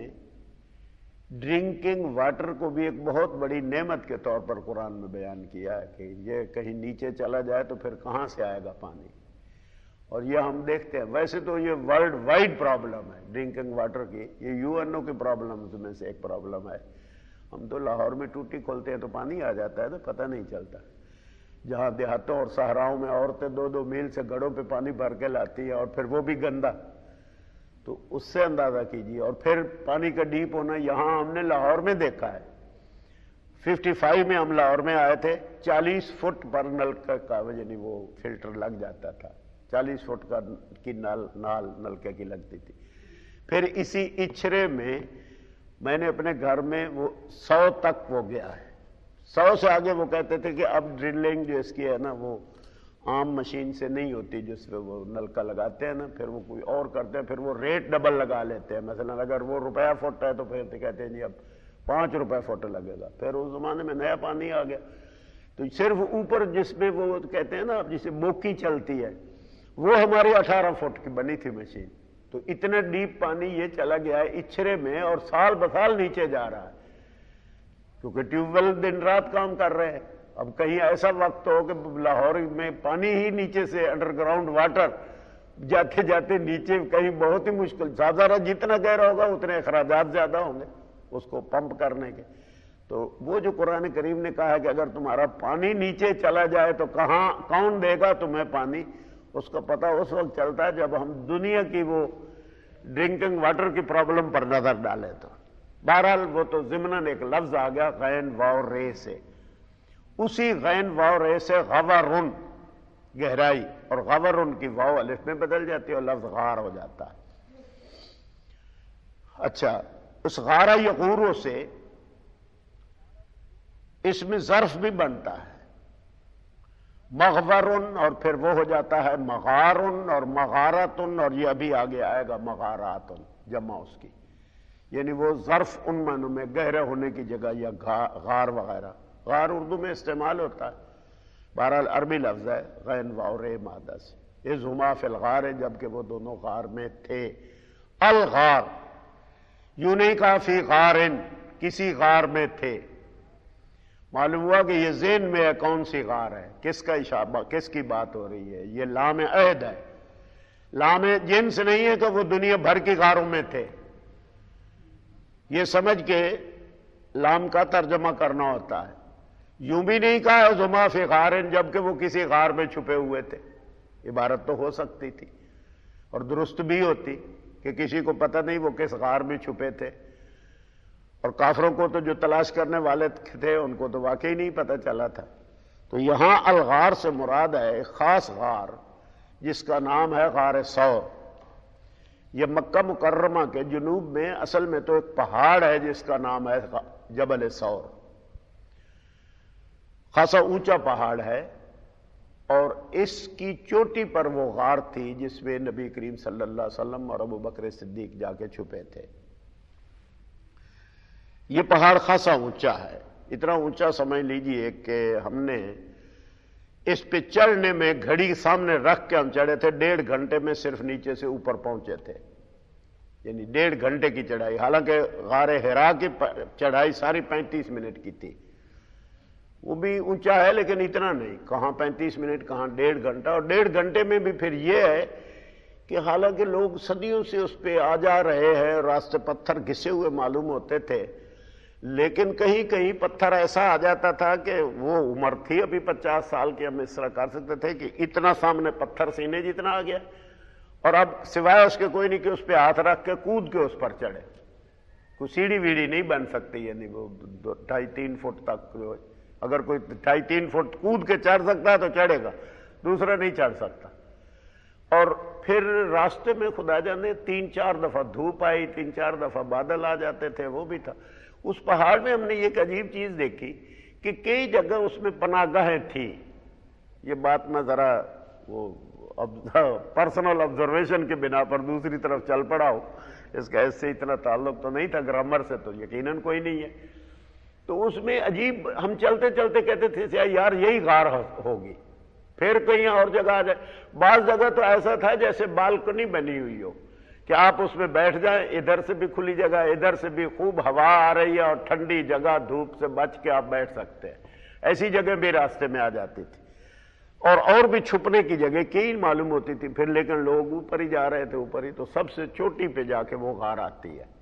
ڈرنکنگ واٹر کو بھی ایک بہت بڑی نعمت کے طور پر قرآن میں بیان کیا ہے کہ یہ کہیں نیچے چلا جائے تو پھر کہاں سے آئے گا پانی۔ اور یہ ہم دیکھتے ہیں، ویسے تو یہ ورلڈ وائڈ پرابلم ہے ڈرنکنگ واٹر کی، یہ یو این او کی پرابلمز میں سے ایک پرابلم ہے۔ ہم تو لاہور میں ٹوٹی کھولتے ہیں تو پانی آ جاتا ہے تو پتہ نہیں چلتا، جہاں دیہاتوں اور صحراؤں میں عورتیں دو دو میل سے گڑھوں پہ پانی بھر کے لاتی ہیں اور پھر وہ بھی گندا، تو اس سے اندازہ کیجیے۔ اور پھر پانی کا ڈیپ ہونا یہاں ہم نے لاہور میں دیکھا ہے، ففٹی فائیو میں ہم لاہور میں آئے تھے، چالیس فٹ پر نلکے کا یعنی وہ فلٹر لگ جاتا تھا، چالیس فٹ کا کی نال نال نلکے کی لگتی تھی۔ پھر اسی اچھرے میں میں نے اپنے گھر میں وہ سو تک وہ گیا ہے، سو سے آگے وہ کہتے تھے کہ اب ڈرلنگ جو اس کی ہے نا وہ عام مشین سے نہیں ہوتی جس پہ وہ نلکا لگاتے ہیں نا، پھر وہ کوئی اور کرتے ہیں، پھر وہ ریٹ ڈبل لگا لیتے ہیں۔ مثلا اگر وہ روپیہ فٹ ہے تو پھر کہتے ہیں جی اب پانچ روپے فٹ لگے گا۔ پھر اس زمانے میں نیا پانی آ گیا تو صرف اوپر جس میں وہ کہتے ہیں نا اب جسے موکی چلتی ہے وہ ہماری اٹھارہ فٹ کی بنی تھی مشین، تو اتنے ڈیپ پانی یہ چلا گیا ہے اچھرے میں اور سال بسال نیچے جا رہا ہے کیونکہ ٹیوب ویل دن رات کام کر رہے ہیں۔ اب کہیں ایسا وقت ہو کہ لاہور میں پانی ہی نیچے سے انڈر گراؤنڈ واٹر جاتے جاتے نیچے کہیں بہت ہی مشکل، زیادہ جتنا گہرا ہوگا اتنے اخراجات زیادہ ہوں گے اس کو پمپ کرنے کے۔ تو وہ جو قرآن کریم نے کہا ہے کہ اگر تمہارا پانی نیچے چلا جائے تو کہاں کون دے گا تمہیں پانی، اس کا پتہ اس وقت چلتا ہے جب ہم دنیا کی وہ ڈرنکنگ واٹر کی پرابلم پر نظر ڈالیں تو۔ بہرحال وہ تو ضمناً ایک لفظ آ گیا غین واو رے سے، اسی غین واو رے سے غورن گہرائی، اور غورن کی واو الف میں بدل جاتی ہے اور لفظ غار ہو جاتا ہے۔ اچھا، اس غارہ یغورو سے اس میں ظرف بھی بنتا ہے مغورن، اور پھر وہ ہو جاتا ہے مغارن اور مغارتن، اور یہ ابھی آگے آئے گا مغاراتن جمع اس کی، یعنی وہ ظرف ان معنوں میں گہرے ہونے کی جگہ یا غار وغیرہ۔ غار اردو میں استعمال ہوتا ہے، بہرحال عربی لفظ ہے غین واو رے مادہ سے۔ اذ ہما فی الغار، جبکہ وہ دونوں غار میں تھے۔ الغار یوں نہیں کہا فی غارن، کسی غار میں تھے، معلوم ہوا کہ یہ ذہن میں ہے کون سی غار ہے، کس کا اشارہ، کس کی بات ہو رہی ہے، یہ لام عہد ہے، لام جنس نہیں ہے کہ وہ دنیا بھر کی غاروں میں تھے، یہ سمجھ کے لام کا ترجمہ کرنا ہوتا ہے۔ یوں بھی نہیں کہا زما فی غارن جبکہ وہ کسی غار میں چھپے ہوئے تھے، عبارت تو ہو سکتی تھی اور درست بھی ہوتی کہ کسی کو پتہ نہیں وہ کس غار میں چھپے تھے، اور کافروں کو تو جو تلاش کرنے والے تھے ان کو تو واقعی نہیں پتہ چلا تھا۔ تو یہاں الغار سے مراد ہے ایک خاص غار جس کا نام ہے غار ثور۔ یہ مکہ مکرمہ کے جنوب میں اصل میں تو ایک پہاڑ ہے جس کا نام ہے جبل ثور، خاصا اونچا پہاڑ ہے، اور اس کی چوٹی پر وہ غار تھی جس میں نبی کریم صلی اللہ علیہ وسلم اور ابو بکر صدیق جا کے چھپے تھے۔ یہ پہاڑ خاصا اونچا ہے، اتنا اونچا سمجھ لیجئے کہ ہم نے اس پہ چڑھنے میں گھڑی سامنے رکھ کے ہم چڑھے تھے، ڈیڑھ گھنٹے میں صرف نیچے سے اوپر پہنچے تھے، یعنی ڈیڑھ گھنٹے کی چڑھائی، حالانکہ غار حرا کی چڑھائی ساری پینتیس منٹ کی تھی، وہ بھی اونچا ہے لیکن اتنا نہیں، کہاں پینتیس منٹ کہاں ڈیڑھ گھنٹہ، اور ڈیڑھ گھنٹے میں بھی پھر یہ ہے کہ حالانکہ لوگ صدیوں سے اس پہ آ جا رہے ہیں، راستے پتھر گھسے ہوئے معلوم ہوتے تھے، لیکن کہیں کہیں پتھر ایسا آ جاتا تھا کہ وہ عمر تھی ابھی پچاس سال کی، ہم اس طرح کر سکتے تھے کہ اتنا سامنے پتھر سینے جتنا آ گیا، اور اب سوائے اس کے کوئی نہیں کہ اس پہ ہاتھ رکھ کے کود کے اس پر چڑھے، کوئی سیڑھی ویڑھی نہیں بن سکتی، یعنی وہ ڈھائی تین فٹ تک، اگر کوئی ڈھائی تین فٹ کود کے چڑھ سکتا ہے تو چڑھے گا، دوسرا نہیں چڑھ سکتا۔ اور پھر راستے میں خدا جانے تین چار دفعہ دھوپ آئی، تین چار دفعہ بادل آ جاتے تھے، وہ بھی تھا۔ اس پہاڑ میں ہم نے ایک عجیب چیز دیکھی کہ کئی جگہ اس میں پناہ گاہیں تھیں، یہ بات میں ذرا وہ پرسنل آبزرویشن کے بنا پر دوسری طرف چل پڑا ہوں، اس کا اس سے اتنا تعلق تو نہیں تھا، گرامر سے تو یقیناً کوئی نہیں ہے، تو اس میں عجیب، ہم چلتے چلتے کہتے تھے یار یہی غار ہوگی، پھر کہیں اور جگہ آ جائے۔ بعض جگہ تو ایسا تھا جیسے بالکنی بنی ہوئی ہو کہ آپ اس میں بیٹھ جائیں، ادھر سے بھی کھلی جگہ، ادھر سے بھی خوب ہوا آ رہی ہے اور ٹھنڈی جگہ، دھوپ سے بچ کے آپ بیٹھ سکتے ہیں۔ ایسی جگہ بھی راستے میں آ جاتی تھی، اور اور بھی چھپنے کی جگہ کئی معلوم ہوتی تھی پھر، لیکن لوگ اوپر ہی جا رہے تھے، اوپر ہی، تو سب سے چوٹی پہ جا کے وہ غار آتی ہے۔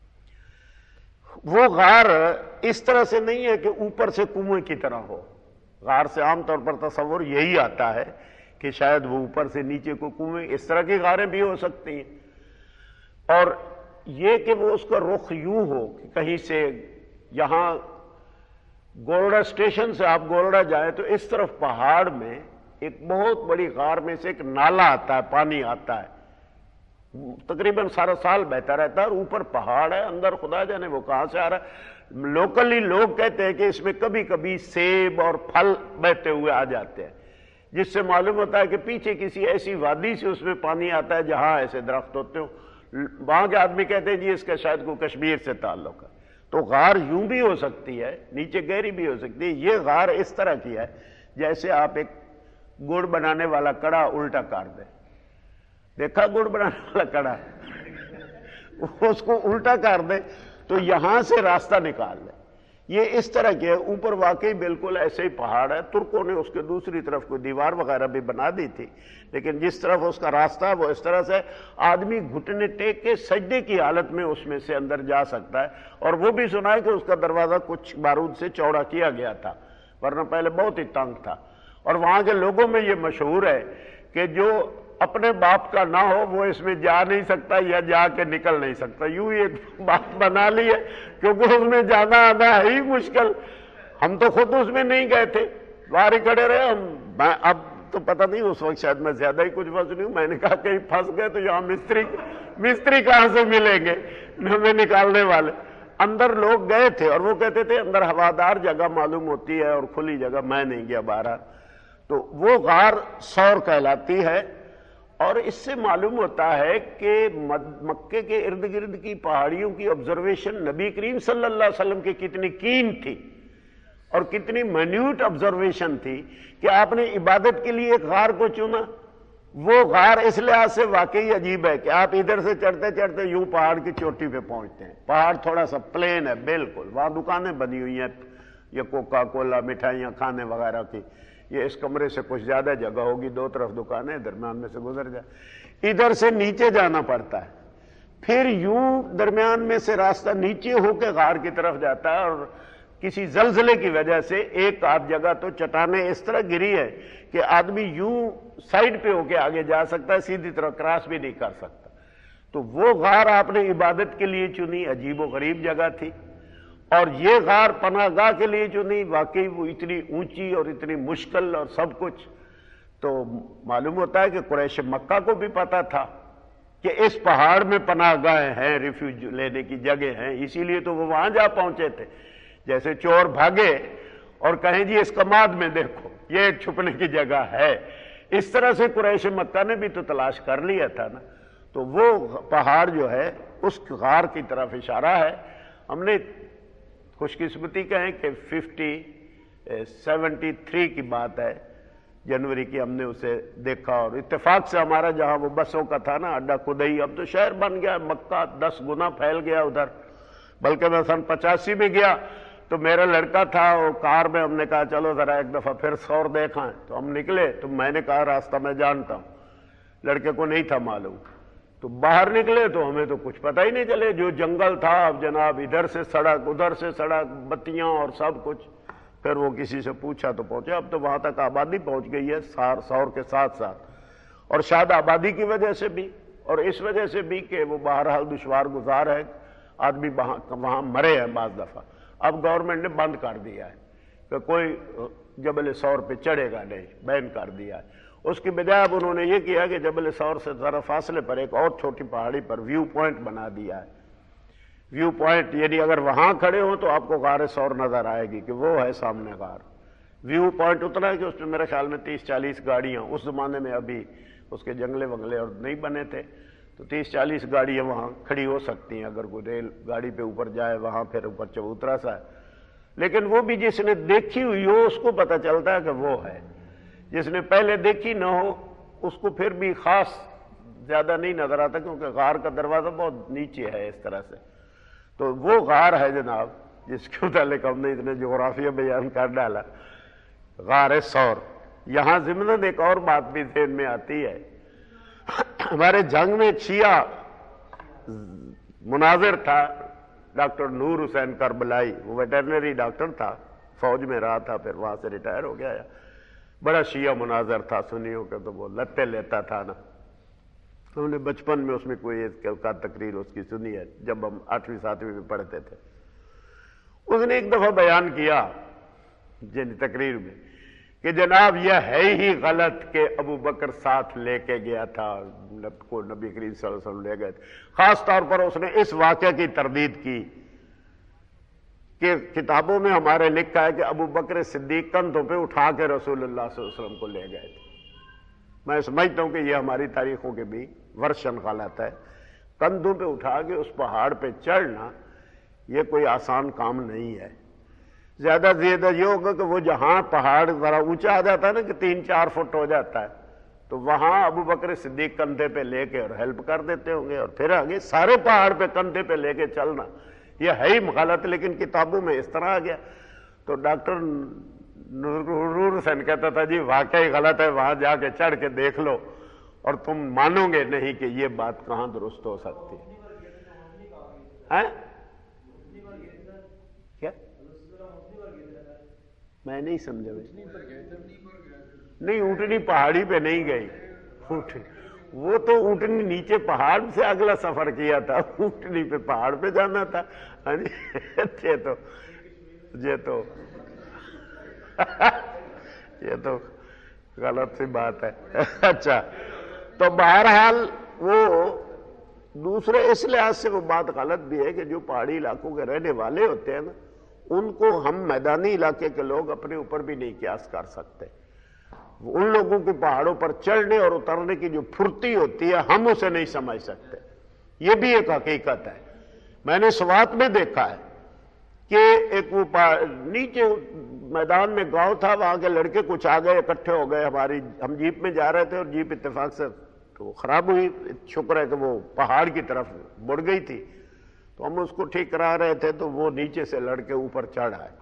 وہ غار اس طرح سے نہیں ہے کہ اوپر سے کنویں کی طرح ہو، غار سے عام طور پر تصور یہی آتا ہے کہ شاید وہ اوپر سے نیچے کو کنویں، اس طرح کی غاریں بھی ہو سکتی ہیں، اور یہ کہ وہ اس کا رخ یوں ہو کہ کہیں سے یہاں گولڑا اسٹیشن سے آپ گولڑا جائیں تو اس طرف پہاڑ میں ایک بہت بڑی غار میں سے ایک نالا آتا ہے، پانی آتا ہے، تقریباً سارا سال بہتا رہتا ہے، اور اوپر پہاڑ ہے، اندر خدا جانے وہ کہاں سے آ رہا ہے۔ لوکلی لوگ کہتے ہیں کہ اس میں کبھی کبھی سیب اور پھل بہتے ہوئے آ جاتے ہیں، جس سے معلوم ہوتا ہے کہ پیچھے کسی ایسی وادی سے اس میں پانی آتا ہے جہاں ایسے درخت ہوتے ہوں۔ وہاں کے آدمی کہتے ہیں جی اس کا شاید کو کشمیر سے تعلق ہے۔ تو غار یوں بھی ہو سکتی ہے، نیچے گہری بھی ہو سکتی ہے۔ یہ غار اس طرح کی ہے جیسے آپ ایک گڑ بنانے والا کڑا الٹا کر دیں، دیکھا گڑ بنانے والا کڑا، اس کو الٹا کر دیں تو یہاں سے راستہ نکال لیں۔ یہ اس طرح کے اوپر واقعی بالکل ایسے ہی پہاڑ ہے، ترکوں نے اس کے دوسری طرف کوئی دیوار وغیرہ بھی بنا دی تھی، لیکن جس طرف اس کا راستہ ہے وہ اس طرح سے آدمی گھٹنے ٹیک کے سجدے کی حالت میں اس میں سے اندر جا سکتا ہے۔ اور وہ بھی سنا ہے کہ اس کا دروازہ کچھ بارود سے چوڑا کیا گیا تھا، ورنہ پہلے بہت ہی تنگ تھا۔ اور وہاں کے لوگوں میں یہ مشہور ہے کہ جو اپنے باپ کا نہ ہو وہ اس میں جا نہیں سکتا یا جا کے نکل نہیں سکتا، یوں ہی ایک بات بنا لی ہے، کیونکہ اس میں جانا آنا ہے ہی مشکل۔ ہم تو خود اس میں نہیں گئے تھے، باہر ہی کھڑے رہے ہم۔ میں اب تو پتہ نہیں، اس وقت شاید میں زیادہ ہی کچھ پھنس نہیں ہوں، میں نے کہا کہیں پھنس گئے تو یہاں مستری مستری کہاں سے ملیں گے ہمیں نکالنے والے۔ اندر لوگ گئے تھے اور وہ کہتے تھے اندر ہوادار جگہ معلوم ہوتی ہے اور کھلی جگہ، میں نہیں گیا باہر۔ تو وہ غار سور کہلاتی ہے، اور اس سے معلوم ہوتا ہے کہ مکے کے ارد گرد کی پہاڑیوں کی آبزرویشن نبی کریم صلی اللہ علیہ وسلم کی کتنی کین تھی اور کتنی منیوٹ آبزرویشن تھی کہ آپ نے عبادت کے لیے ایک غار کو چنا۔ وہ غار اس لحاظ سے واقعی عجیب ہے کہ آپ ادھر سے چڑھتے چڑھتے یوں پہاڑ کی چوٹی پہ پہنچتے ہیں، پہاڑ تھوڑا سا پلین ہے بالکل، وہاں دکانیں بنی ہوئی ہیں، یہ کوکا کولا، مٹھائیاں کھانے وغیرہ کی، یہ اس کمرے سے کچھ زیادہ جگہ ہوگی، دو طرف دکانیں، درمیان میں سے گزر جائے، ادھر سے نیچے جانا پڑتا ہے، پھر یوں درمیان میں سے راستہ نیچے ہو کے غار کی طرف جاتا ہے، اور کسی زلزلے کی وجہ سے ایک آدھ جگہ تو چٹانیں اس طرح گری ہے کہ آدمی یوں سائڈ پہ ہو کے آگے جا سکتا ہے، سیدھی طرح کراس بھی نہیں کر سکتا۔ تو وہ غار آپ نے عبادت کے لیے چنی، عجیب و غریب جگہ تھی، اور یہ غار پناہ گاہ کے لیے چنی، واقعی وہ اتنی اونچی اور اتنی مشکل اور سب کچھ۔ تو معلوم ہوتا ہے کہ قریش مکہ کو بھی پتا تھا کہ اس پہاڑ میں پناہ گاہیں ہیں، ریفیوج لینے کی جگہ ہیں، اسی لیے تو وہ وہاں جا پہنچے تھے۔ جیسے چور بھاگے اور کہیں جی اس کماد میں دیکھو یہ ایک چھپنے کی جگہ ہے، اس طرح سے قریش مکہ نے بھی تو تلاش کر لیا تھا نا۔ تو وہ پہاڑ جو ہے اس غار کی طرف اشارہ ہے۔ ہم نے خوش قسمتی کہیں کہ ففٹی سیونٹی تھری کی بات ہے، جنوری کی، ہم نے اسے دیکھا، اور اتفاق سے ہمارا جہاں وہ بسوں کا تھا نا اڈا کدئی، اب تو شہر بن گیا، مکہ دس گنا پھیل گیا ادھر۔ بلکہ میں سن پچاسی میں گیا تو میرا لڑکا تھا، وہ کار میں، ہم نے کہا چلو ذرا ایک دفعہ پھر سور دیکھائیں، تو ہم نکلے، تو میں نے کہا راستہ میں جانتا ہوں، لڑکے کو نہیں تھا معلوم، تو باہر نکلے تو ہمیں تو کچھ پتہ ہی نہیں چلے، جو جنگل تھا اب جناب، ادھر سے سڑک ادھر سے سڑک، بتیاں اور سب کچھ۔ پھر وہ کسی سے پوچھا تو پہنچے، اب تو وہاں تک آبادی پہنچ گئی ہے سور کے ساتھ ساتھ، اور شاید آبادی کی وجہ سے بھی اور اس وجہ سے بھی کہ وہ بہرحال دشوار گزار ہے، آدمی وہاں مرے ہیں بعض دفعہ۔ اب گورنمنٹ نے بند کر دیا ہے کہ کوئی جبل سور پہ چڑھے گا نہیں، بین کر دیا ہے۔ اس کی بجائے اب انہوں نے یہ کیا کہ جبل سور سے ذرا فاصلے پر ایک اور چھوٹی پہاڑی پر ویو پوائنٹ بنا دیا ہے۔ ویو پوائنٹ یعنی اگر وہاں کھڑے ہوں تو آپ کو غار سور نظر آئے گی کہ وہ ہے سامنے غار۔ ویو پوائنٹ اتنا ہے کہ اس میں میرے خیال میں تیس چالیس گاڑیاں، اس زمانے میں ابھی اس کے جنگلے ونگلے اور نہیں بنے تھے، تو تیس چالیس گاڑیاں وہاں کھڑی ہو سکتی ہیں، اگر کوئی ریل گاڑی پہ اوپر جائے، وہاں پھر اوپر چبوترا سا ہے۔ لیکن وہ بھی جس نے دیکھی ہوئی ہو اس کو پتہ چلتا ہے کہ وہ ہے، جس نے پہلے دیکھی نہ ہو اس کو پھر بھی خاص زیادہ نہیں نظر آتا، کیونکہ غار کا دروازہ بہت نیچے ہے اس طرح سے۔ تو وہ غار ہے جناب جس کے متعلق ہم نے اتنے جغرافیہ بیان کر ڈالا، غار سور۔ یہاں ضمناً ایک اور بات بھی ذہن میں آتی ہے، ہمارے جنگ میں ایک شیعہ مناظر تھا ڈاکٹر نور حسین کربلائی، وہ ویٹرنری ڈاکٹر تھا، فوج میں رہا تھا، پھر وہاں سے ریٹائر ہو گیا، بڑا شیعہ مناظر تھا سنیوں کا، تو وہ لتے لیتا تھا نا۔ ہم نے بچپن میں اس میں کوئی ایک کا تقریر اس کی سنی ہے جب ہم آٹھویں ساتویں میں پڑھتے تھے۔ اس نے ایک دفعہ بیان کیا جن تقریر میں کہ جناب یہ ہے ہی غلط کہ ابو بکر ساتھ لے کے گیا تھا، کو نبی کریم صلی اللہ علیہ وسلم لے گئے تھے۔ خاص طور پر اس نے اس واقعہ کی تردید کی کہ کتابوں میں ہمارے لکھا ہے کہ ابو بکر صدیق کندھوں پہ اٹھا کے رسول اللہ صلی اللہ علیہ وسلم کو لے گئے تھے۔ میں سمجھتا ہوں کہ یہ ہماری تاریخوں کے بھی ورشن غلط ہے۔ کندھوں پہ اٹھا کے اس پہاڑ پہ چڑھنا یہ کوئی آسان کام نہیں ہے۔ زیادہ زیادہ یہ ہوگا کہ وہ جہاں پہاڑ ذرا اونچا آ جاتا ہے نا کہ تین چار فٹ ہو جاتا ہے، تو وہاں ابو بکر صدیق کندھے پہ لے کے اور ہیلپ کر دیتے ہوں گے، اور پھر آگے سارے پہاڑ پہ کندھے پہ لے کے چلنا یہ ہے ہی غلط، لیکن کتابوں میں اس طرح آ گیا۔ تو ڈاکٹر نور حسین کہتا تھا جی واقعی غلط ہے، وہاں جا کے چڑھ کے دیکھ لو اور تم مانو گے نہیں کہ یہ بات کہاں درست ہو سکتی ہے۔ کیا میں نہیں سمجھا؟ نہیں، اونٹنی پہاڑی پہ نہیں گئی، وہ تو اونٹنی نیچے پہاڑ سے اگلا سفر کیا تھا، اونٹنی پہ پہاڑ پہ جانا تھا۔ یہ تو یہ تو یہ تو غلط سی بات ہے۔ اچھا، تو بہرحال وہ دوسرے اس لحاظ سے وہ بات غلط بھی ہے کہ جو پہاڑی علاقوں کے رہنے والے ہوتے ہیں نا، ان کو ہم میدانی علاقے کے لوگ اپنے اوپر بھی نہیں قیاس کر سکتے۔ ان لوگوں کو پہاڑوں پر چڑھنے اور اترنے کی جو پھرتی ہوتی ہے ہم اسے نہیں سمجھ سکتے، یہ بھی ایک حقیقت ہے۔ میں نے سوات میں دیکھا ہے کہ ایک وہ نیچے میدان میں گاؤں تھا، وہاں کے لڑکے کچھ آ گئے، اکٹھے ہو گئے، ہماری ہم جیپ میں جا رہے تھے اور جیپ اتفاق سے تو خراب ہوئی، شکر ہے کہ وہ پہاڑ کی طرف مڑ گئی تھی، تو ہم اس کو ٹھیک کرا رہے تھے تو وہ نیچے سے لڑکے اوپر چڑھ آئے،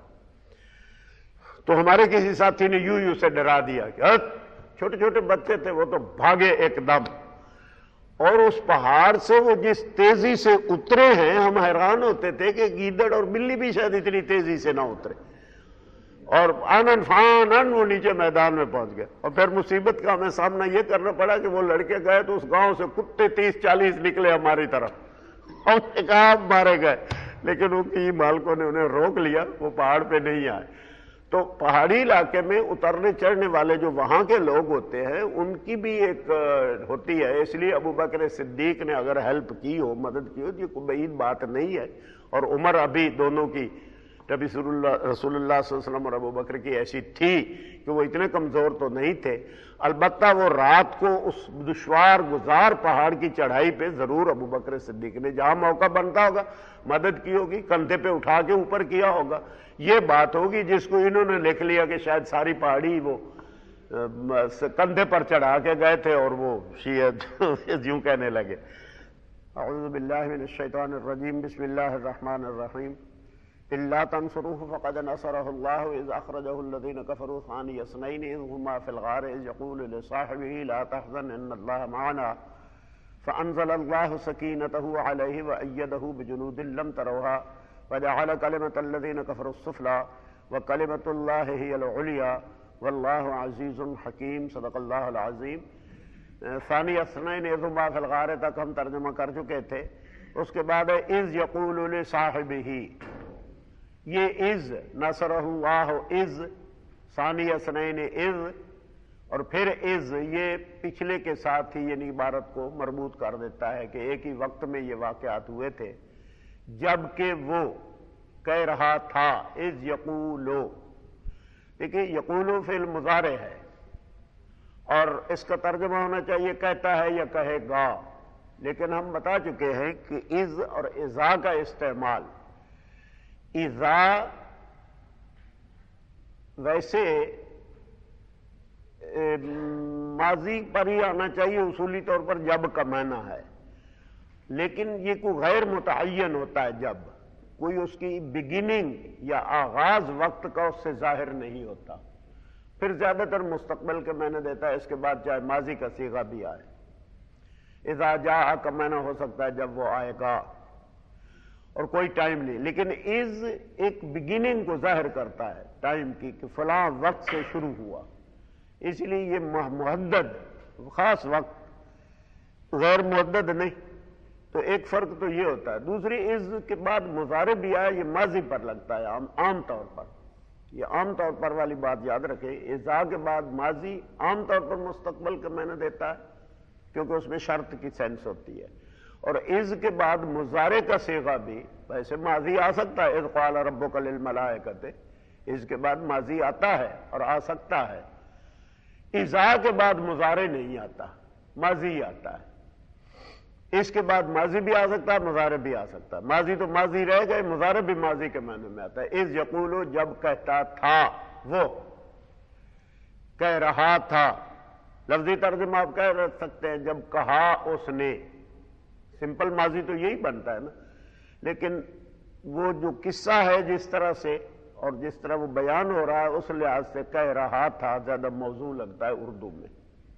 تو ہمارے کسی ساتھی نے یوں یوں سے ڈرا دیا کہ چھوٹے چھوٹے بچے تھے، وہ تو بھاگے ایک دم، اور اس پہاڑ سے وہ جس تیزی سے اترے ہیں ہم حیران ہوتے تھے کہ گیدڑ اور بلی بھی شاید اتنی تیزی سے نہ اترے، اور آنن فانن وہ نیچے میدان میں پہنچ گئے۔ اور پھر مصیبت کا ہمیں سامنا یہ کرنا پڑا کہ وہ لڑکے گئے تو اس گاؤں سے کتے تیس چالیس نکلے ہماری طرف، ہم نے کہا آپ مارے گئے، لیکن ان کی مالکوں نے انہیں روک لیا، وہ پہاڑ پہ نہیں آئے۔ تو پہاڑی علاقے میں اترنے چڑھنے والے جو وہاں کے لوگ ہوتے ہیں ان کی بھی ایک ہوتی ہے، اس لیے ابو بکر صدیق نے اگر ہیلپ کی ہو، مدد کی ہو، یہ کوئی بعید بات نہیں ہے۔ اور عمر ابھی دونوں کی نبی رسول اللہ رسول اللہ صلی اللہ علیہ وسلم اور ابو بکر کی ایسی تھی کہ وہ اتنے کمزور تو نہیں تھے، البتہ وہ رات کو اس دشوار گزار پہاڑ کی چڑھائی پہ ضرور ابو بکر صدیق نے جہاں موقع بنتا ہوگا مدد کی ہوگی، کندھے پہ اٹھا کے اوپر کیا ہوگا۔ یہ بات ہوگی جس کو انہوں نے لکھ لیا کہ شاید ساری پہاڑی وہ کندھے پر چڑھا کے گئے تھے اور وہ شیعہ یوں کہنے لگے۔ اعوذ باللہ من الشیطان الرجیم، بسم اللہ الرحمن الرحیم۔ إلا تنصروه فقد نصره الله إذ أخرجه الذين كفروا ثاني اثنين إذ هما في الغار إذ يقول لصاحبه لا تحزن إن الله معنا فأنزل الله سكينته عليه وأيده بجنود لم تروها وجعل كلمة الذين كفروا السفلى وكلمة الله هي العليا والله عزيز حكيم۔ صدق اللہ العظیم۔ ثانی اثنین إذ هما في الغار تک ہم ترجمہ کر چکے تھے، اس کے بعد إذ يقول لصاحبه، یہ از نصرہ اللہ از، ثانی اثنین از، اور پھر از یہ پچھلے کے ساتھ ہی یعنی عبارت کو مربوط کر دیتا ہے کہ ایک ہی وقت میں یہ واقعات ہوئے تھے جبکہ وہ کہہ رہا تھا۔ از یقولو، دیکھیں یقولو فعل مضارع ہے اور اس کا ترجمہ ہونا چاہیے کہتا ہے یا کہے گا، لیکن ہم بتا چکے ہیں کہ از اور اذا کا استعمال اذا ویسے ماضی پر ہی آنا چاہیے اصولی طور پر جب کا معنی ہے، لیکن یہ کوئی غیر متعین ہوتا ہے، جب کوئی اس کی بگننگ یا آغاز وقت کا اس سے ظاہر نہیں ہوتا، پھر زیادہ تر مستقبل کے معنی دیتا ہے، اس کے بعد چاہے ماضی کا صیغہ بھی آئے۔ اذا جاء کا معنی ہو سکتا ہے جب وہ آئے گا، اور کوئی ٹائم نہیں، لیکن از ایک بگننگ کو ظاہر کرتا ہے ٹائم کی، کہ فلاں وقت سے شروع ہوا، اس لیے یہ محدد خاص وقت، غیر محدد نہیں۔ تو ایک فرق تو یہ ہوتا ہے۔ دوسری، از کے بعد مضارع بھی آیا، یہ ماضی پر لگتا ہے عام عام طور پر، یہ عام طور پر والی بات یاد رکھیں، اذا کے بعد ماضی عام طور پر مستقبل کا معنی دیتا ہے کیونکہ اس میں شرط کی سینس ہوتی ہے، اور از کے بعد مضارع کا صیغہ بھی، ویسے ماضی آ سکتا ہے، اذ قال ربک للملائکۃ، از کے بعد ماضی آتا ہے اور آ سکتا ہے۔ اذا کے بعد مضارع نہیں آتا، ماضی آتا ہے۔ اس کے بعد ماضی بھی آ سکتا ہے، مضارع بھی آ سکتا ہے۔ ماضی تو ماضی رہ گئے، مضارع بھی ماضی کے معنی میں آتا ہے۔ اذ یقول، جب کہتا تھا وہ، کہہ رہا تھا، لفظی ترجمہ آپ کہہ سکتے ہیں جب کہا اس نے، سمپل ماضی تو یہی بنتا ہے نا، لیکن وہ جو قصہ ہے جس طرح سے اور جس طرح وہ بیان ہو رہا ہے اس لحاظ سے کہہ رہا تھا زیادہ موضوع لگتا ہے اردو میں،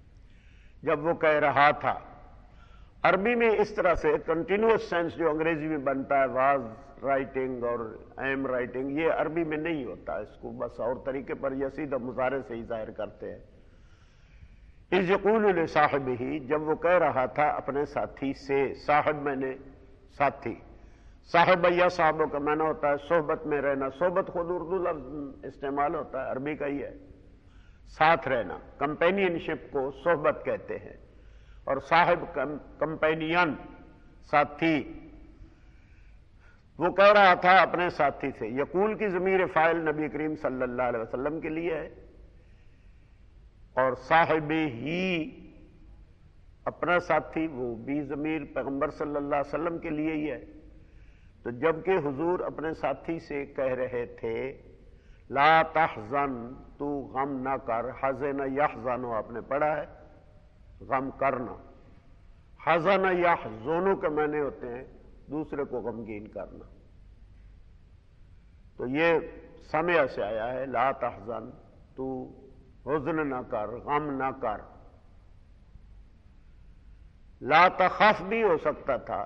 جب وہ کہہ رہا تھا۔ عربی میں اس طرح سے کنٹینیوس سینس جو انگریزی میں بنتا ہے، واز رائٹنگ اور ایم رائٹنگ، یہ عربی میں نہیں ہوتا، اس کو بس اور طریقے پر یہ سیدھا مضارع سے ہی ظاہر کرتے ہیں۔ اذ یقول لصاحبہ، جب وہ کہہ رہا تھا اپنے ساتھی سے، صاحب میں نے ساتھی، صاحب یا صاحبوں کا معنی ہوتا ہے صحبت میں رہنا، صحبت خود اردو لفظ استعمال ہوتا ہے، عربی کا ہی ہے، ساتھ رہنا، کمپینین شپ کو صحبت کہتے ہیں، اور صاحب کمپینین، ساتھی۔ وہ کہہ رہا تھا اپنے ساتھی سے، یقول کی ضمیر فاعل نبی کریم صلی اللہ علیہ وسلم کے لیے ہے، اور صاحب ہی اپنا ساتھی، وہ بھی ضمیر پیغمبر صلی اللہ علیہ وسلم کے لیے ہی ہے۔ تو جبکہ حضور اپنے ساتھی سے کہہ رہے تھے لا تحزن، تو غم نہ کر، حزن یحزن آپ نے پڑھا ہے، غم کرنا، حزن یحزن کے معنی ہوتے ہیں دوسرے کو غمگین کرنا، تو یہ سمع سے آیا ہے، لا تحزن، تو حزن نہ کر، غم نہ کر۔ لا تخف بھی ہو سکتا تھا،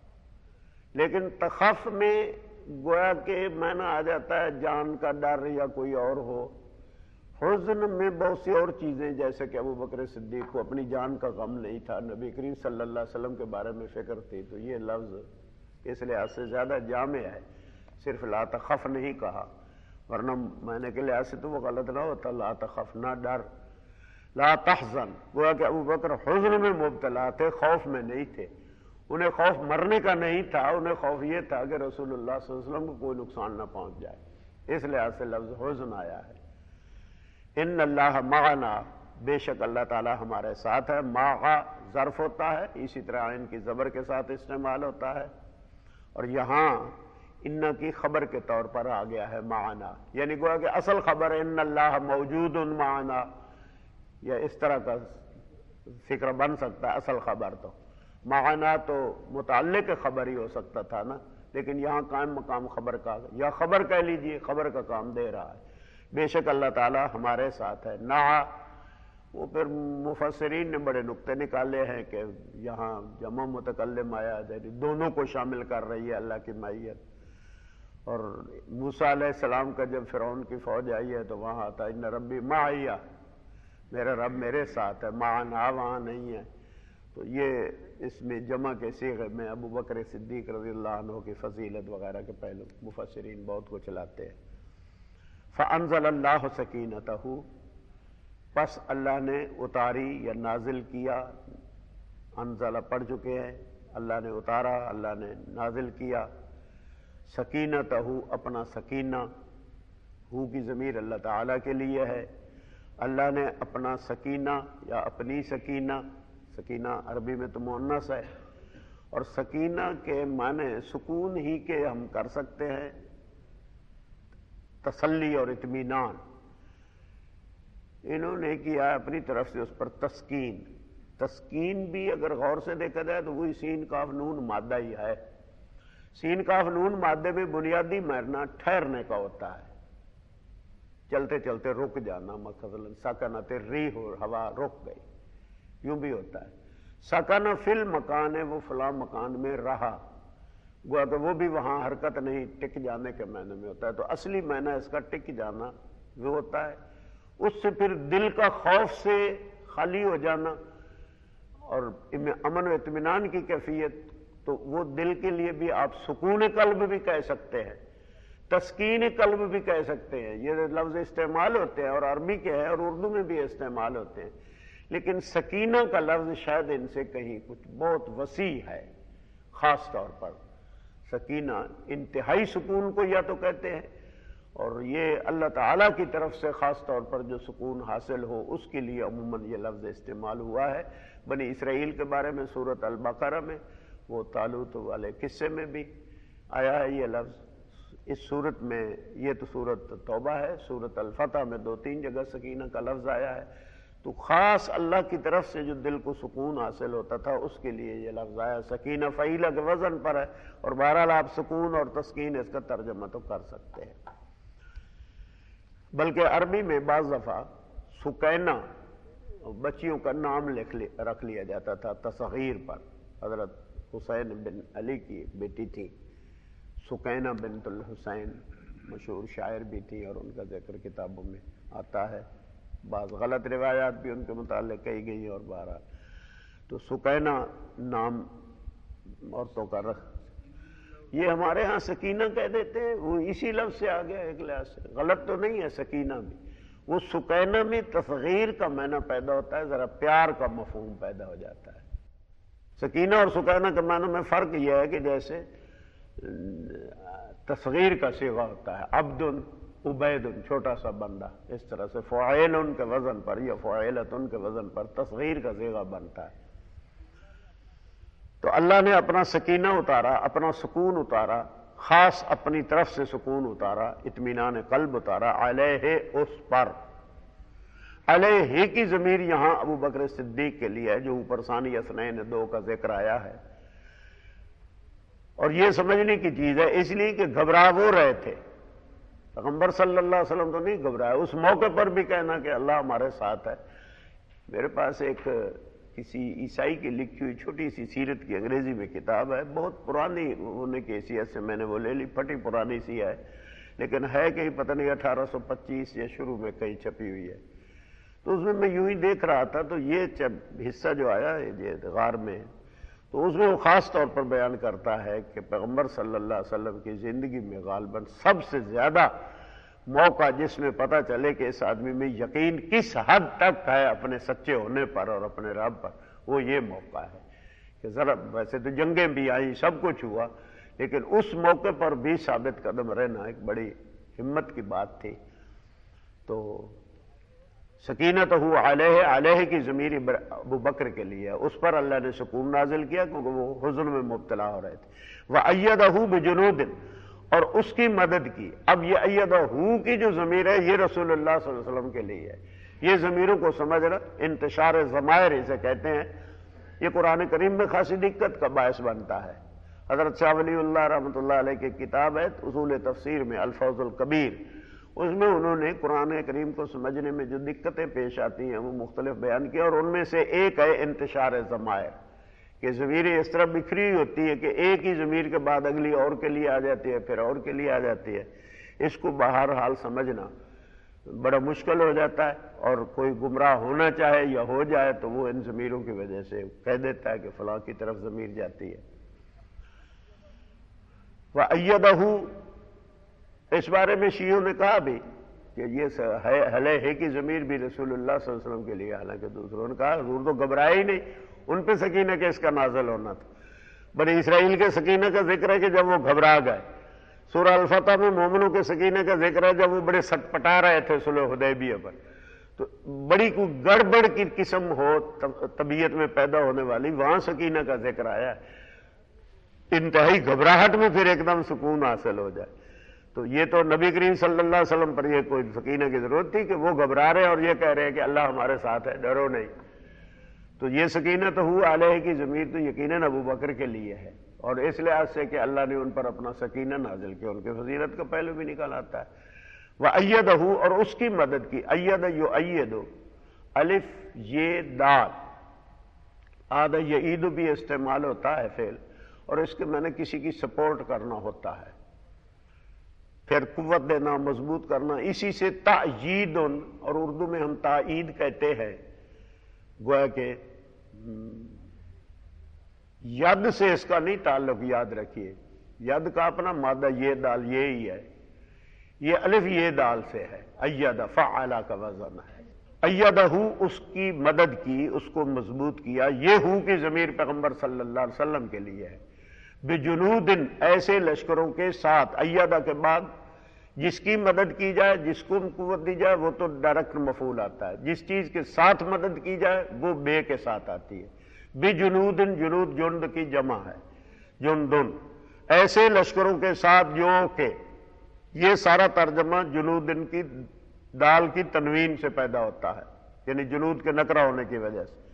لیکن تخف میں گویا کہ معنی آ جاتا ہے جان کا ڈر یا کوئی اور ہو۔ حزن میں بہت سی اور چیزیں، جیسے کہ ابو بکر صدیق کو اپنی جان کا غم نہیں تھا، نبی کریم صلی اللہ علیہ وسلم کے بارے میں فکر تھی، تو یہ لفظ اس لحاظ سے زیادہ جامع ہے، صرف لا تخف نہیں کہا، ورنہ معنی کے لحاظ سے تو وہ غلط نہ ہوتا، لا تخف نہ ڈر، لا تحزن، گویا کہ ابو بکر حزن میں مبتلا تھے، خوف میں نہیں تھے، انہیں خوف مرنے کا نہیں تھا، انہیں خوف یہ تھا کہ رسول اللہ صلی اللہ علیہ وسلم کو کوئی نقصان نہ پہنچ جائے، اس لحاظ سے لفظ حزن آیا ہے۔ ان اللہ معنا، بے شک اللہ تعالی ہمارے ساتھ ہے، معا ظرف ہوتا ہے، اسی طرح ان کی زبر کے ساتھ استعمال ہوتا ہے، اور یہاں ان کی خبر کے طور پر آ گیا ہے معنا، یعنی گویا کہ اصل خبر ان اللہ موجود معنا، یا اس طرح کا فکر بن سکتا ہے، اصل خبر تو معنا تو متعلق خبر ہی ہو سکتا تھا نا، لیکن یہاں قائم مقام خبر کا، یا خبر کہہ لیجئے، خبر کا کام دے رہا ہے، بے شک اللہ تعالی ہمارے ساتھ ہے۔ نعا، وہ پھر مفسرین نے بڑے نقطے نکالے ہیں کہ یہاں جمع متکلم آیا ہے، دونوں کو شامل کر رہی ہے اللہ کی معیت، اور موسیٰ علیہ السلام کا جب فرعون کی فوج آئی ہے تو وہاں آتا ان ربی معیہ، میرا رب میرے ساتھ ہے، معنا وہاں نہیں ہے، تو یہ اس میں جمع کے صیغے میں ابو بکر صدیق رضی اللہ عنہ کی فضیلت وغیرہ کے پہلو مفسرین بہت کچھ لاتے ہیں۔ فَأَنزَلَ اللَّهُ سَكِينَتَهُ، پس اللہ نے اتاری یا نازل کیا، انزل پڑھ چکے ہیں، اللہ نے اتارا، اللہ نے نازل کیا، سکینتہ اپنا سکینہ، ہو کی ضمیر اللہ تعالیٰ کے لیے ہے، اللہ نے اپنا سکینہ یا اپنی سکینہ، سکینہ عربی میں تو مؤنث ہے، اور سکینہ کے معنی سکون ہی کے ہم کر سکتے ہیں، تسلی اور اطمینان، انہوں نے کیا اپنی طرف سے اس پر تسکین. تسکین بھی اگر غور سے دیکھا جائے تو وہی سین کاف نون مادہ ہی ہے. سین کاف نون مادے میں بنیادی معنی ٹھہرنے کا ہوتا ہے، چلتے چلتے رک جانا. مثلا سکنت الریح، ہوا رک گئی، یوں بھی ہوتا ہے. سکن فی المکان ہے، وہ فلاں مکان میں رہا، گویا کہ وہ بھی وہاں حرکت نہیں، ٹک جانے کے معنی میں ہوتا ہے. تو اصلی معنی اس کا ٹک جانا وہ ہوتا ہے. اس سے پھر دل کا خوف سے خالی ہو جانا اور امن و اطمینان کی کیفیت، تو وہ دل کے لیے بھی آپ سکون قلب بھی کہہ سکتے ہیں، تسکین قلب بھی کہہ سکتے ہیں. یہ لفظ استعمال ہوتے ہیں اور عربی کے ہیں اور اردو میں بھی استعمال ہوتے ہیں، لیکن سکینہ کا لفظ شاید ان سے کہیں کچھ بہت وسیع ہے. خاص طور پر سکینہ انتہائی سکون کو یا تو کہتے ہیں، اور یہ اللہ تعالیٰ کی طرف سے خاص طور پر جو سکون حاصل ہو اس کے لیے عموماً یہ لفظ استعمال ہوا ہے. بنی اسرائیل کے بارے میں سورۃ البقرہ میں وہ طالوت والے قصے میں بھی آیا ہے یہ لفظ. اس صورت میں یہ تو سورۃ توبہ ہے، سورۃ الفتح میں دو تین جگہ سکینہ کا لفظ آیا ہے. تو خاص اللہ کی طرف سے جو دل کو سکون حاصل ہوتا تھا اس کے لیے یہ لفظ آیا. سکینہ فعیلہ کے وزن پر ہے، اور بہرحال آپ سکون اور تسکین اس کا ترجمہ تو کر سکتے ہیں. بلکہ عربی میں بعض دفعہ سکینہ بچیوں کا نام لکھ لی رکھ لیا جاتا تھا تصغیر پر. حضرت حسین بن علی کی بیٹی تھی سکینہ بنت الحسین، مشہور شاعر بھی تھی اور ان کا ذکر کتابوں میں آتا ہے. بعض غلط روایات بھی ان کے متعلق کہی گئی اور بہرحال تو سکینہ نام عورتوں کا رکھ. یہ ہمارے ہاں سکینہ کہہ دیتے ہیں، وہ اسی لفظ سے آ گیا ایک لحاظ سے. غلط تو نہیں ہے سکینہ بھی. وہ سکینہ میں تصغیر کا معنی پیدا ہوتا ہے، ذرا پیار کا مفہوم پیدا ہو جاتا ہے. سکینہ اور سکینہ کے معنی میں فرق یہ ہے کہ جیسے تصغیر کا صیغہ ہوتا ہے عبد عبید، چھوٹا سا بندہ، اس طرح سے فعیل کے وزن پر یا فعیلت کے وزن پر تصغیر کا صیغہ بنتا ہے. تو اللہ نے اپنا سکینہ اتارا، اپنا سکون اتارا، خاص اپنی طرف سے سکون اتارا، اطمینان قلب اتارا علیہ اس پر. علیہ کی ضمیر یہاں ابو بکر صدیق کے لیے ہے، جو اوپر ثانی اثنین دو کا ذکر آیا ہے. اور یہ سمجھنے کی چیز ہے اس لیے کہ گھبرا وہ رہے تھے، پیغمبر صلی اللہ علیہ وسلم تو نہیں گھبرائے. اس موقع پر بھی کہنا کہ اللہ ہمارے ساتھ ہے. میرے پاس ایک کسی عیسائی کی لکھی ہوئی چھوٹی سی سیرت کی انگریزی میں کتاب ہے، بہت پرانی ہونے کی حیثیت سے میں نے وہ لے لی، پھٹی پرانی سی ہے لیکن ہے کہیں پتہ نہیں اٹھارہ سو پچیس یا شروع میں کہیں چھپی ہوئی ہے. تو اس میں میں یوں ہی دیکھ رہا تھا تو یہ حصہ جو آیا یہ غار میں، تو اس میں وہ خاص طور پر بیان کرتا ہے کہ پیغمبر صلی اللہ علیہ وسلم کی زندگی میں غالباً سب سے زیادہ موقع جس میں پتہ چلے کہ اس آدمی میں یقین کس حد تک ہے اپنے سچے ہونے پر اور اپنے رب پر، وہ یہ موقع ہے کہ ذرا ویسے تو جنگیں بھی آئیں، سب کچھ ہوا، لیکن اس موقع پر بھی ثابت قدم رہنا ایک بڑی ہمت کی بات تھی. تو سکینت ہو علیہ، علیہ کی ضمیر ابو بکر کے لیے، اس پر اللہ نے سکون نازل کیا کیونکہ وہ حزن میں مبتلا ہو رہے تھے. وَأَيَّدَهُ بِجُنُودٍ، اور اس کی مدد کی. اب یہ ایدہو کی جو ضمیر ہے یہ رسول اللہ صلی اللہ علیہ وسلم کے لیے ہے. یہ ضمیروں کو سمجھنا انتشار ضمائر اسے کہتے ہیں. یہ قرآن کریم میں خاصی دقت کا باعث بنتا ہے. حضرت شاہ ولی اللہ رحمۃ اللہ علیہ کی کتاب ہے اصول تفسیر میں الفوز الکبیر، اس میں انہوں نے قرآن کریم کو سمجھنے میں جو دقتیں پیش آتی ہیں وہ مختلف بیان کی، اور ان میں سے ایک ہے انتشار ضمائر، کہ ضمیریں اس طرح بکھری ہوتی ہے کہ ایک ہی ضمیر کے بعد اگلی اور کے لیے آ جاتی ہے، پھر اور کے لیے آ جاتی ہے. اس کو بہرحال سمجھنا بڑا مشکل ہو جاتا ہے، اور کوئی گمراہ ہونا چاہے یا ہو جائے تو وہ ان ضمیروں کی وجہ سے کہہ دیتا ہے کہ فلاں کی طرف ضمیر جاتی ہے. وَأَيَّدَهُ، اس بارے میں شیعوں نے کہا بھی کہ یہ ہلے ہے کی ضمیر بھی رسول اللہ صلی اللہ علیہ وسلم کے لیے، حالانکہ دوسروں نے کہا حضور تو گھبرائے ہی نہیں، ان پہ سکینہ کے اس کا نازل ہونا تھا. بنی اسرائیل کے سکینہ کا ذکر ہے کہ جب وہ گھبرا گئے. سورہ الفتح میں مومنوں کے سکینہ کا ذکر ہے جب وہ بڑے سٹ پٹا رہے تھے صلح حدیبیہ پر. تو بڑی کوئی گڑبڑ کی قسم ہو طبیعت میں پیدا ہونے والی، وہاں سکینہ کا ذکر آیا ہے. انتہائی گھبراہٹ میں پھر ایک دم سکون حاصل ہو جائے. تو یہ تو نبی کریم صلی اللہ علیہ وسلم پر یہ کوئی سکینہ کی ضرورت تھی کہ وہ گھبرا رہے اور یہ کہہ رہے ہیں کہ اللہ ہمارے ساتھ ہے، ڈرو نہیں. تو یہ سکینہ تو ہو علیہ کی ضمیر تو یقیناً ابو بکر کے لیے ہے، اور اس لحاظ سے کہ اللہ نے ان پر اپنا سکینہ نازل کیا، ان کے فضیلت کا پہلو بھی نکال آتا ہے. وَأَيَّدَهُ، اور اس کی مدد کی. اَيَّدَ يُؤَيِّدُ، الف یہ دال، آدھا یعید بھی استعمال ہوتا ہے فعل، اور اس کے میں نے کسی کی سپورٹ کرنا ہوتا ہے، پھر قوت دینا، مضبوط کرنا. اسی سے تأیید، اور اردو میں ہم تائید کہتے ہیں. گویا کہ ید سے اس کا نہیں تعلق، یاد رکھیے ید کا اپنا مادہ یہ دال یہ ہی ہے، یہ الف یہ دال سے ہے. ایدہ فعلا کا وزن ہے. ایدہ اس کی مدد کی، اس کو مضبوط کیا. یہ ہو کی ضمیر پیغمبر صلی اللہ علیہ وسلم کے لیے ہے. بجنود، ایسے لشکروں کے ساتھ. ایدہ کے بعد جس کی مدد کی جائے، جس کو قوت دی جائے، وہ تو ڈائریکٹ مفعول آتا ہے. جس چیز کے ساتھ مدد کی جائے وہ بے کے ساتھ آتی ہے. بجنود، جنود جند کی جمع ہے، جندن، ایسے لشکروں کے ساتھ جو کہ، یہ سارا ترجمہ جنود کی دال کی تنوین سے پیدا ہوتا ہے، یعنی جنود کے نکرہ ہونے کی وجہ سے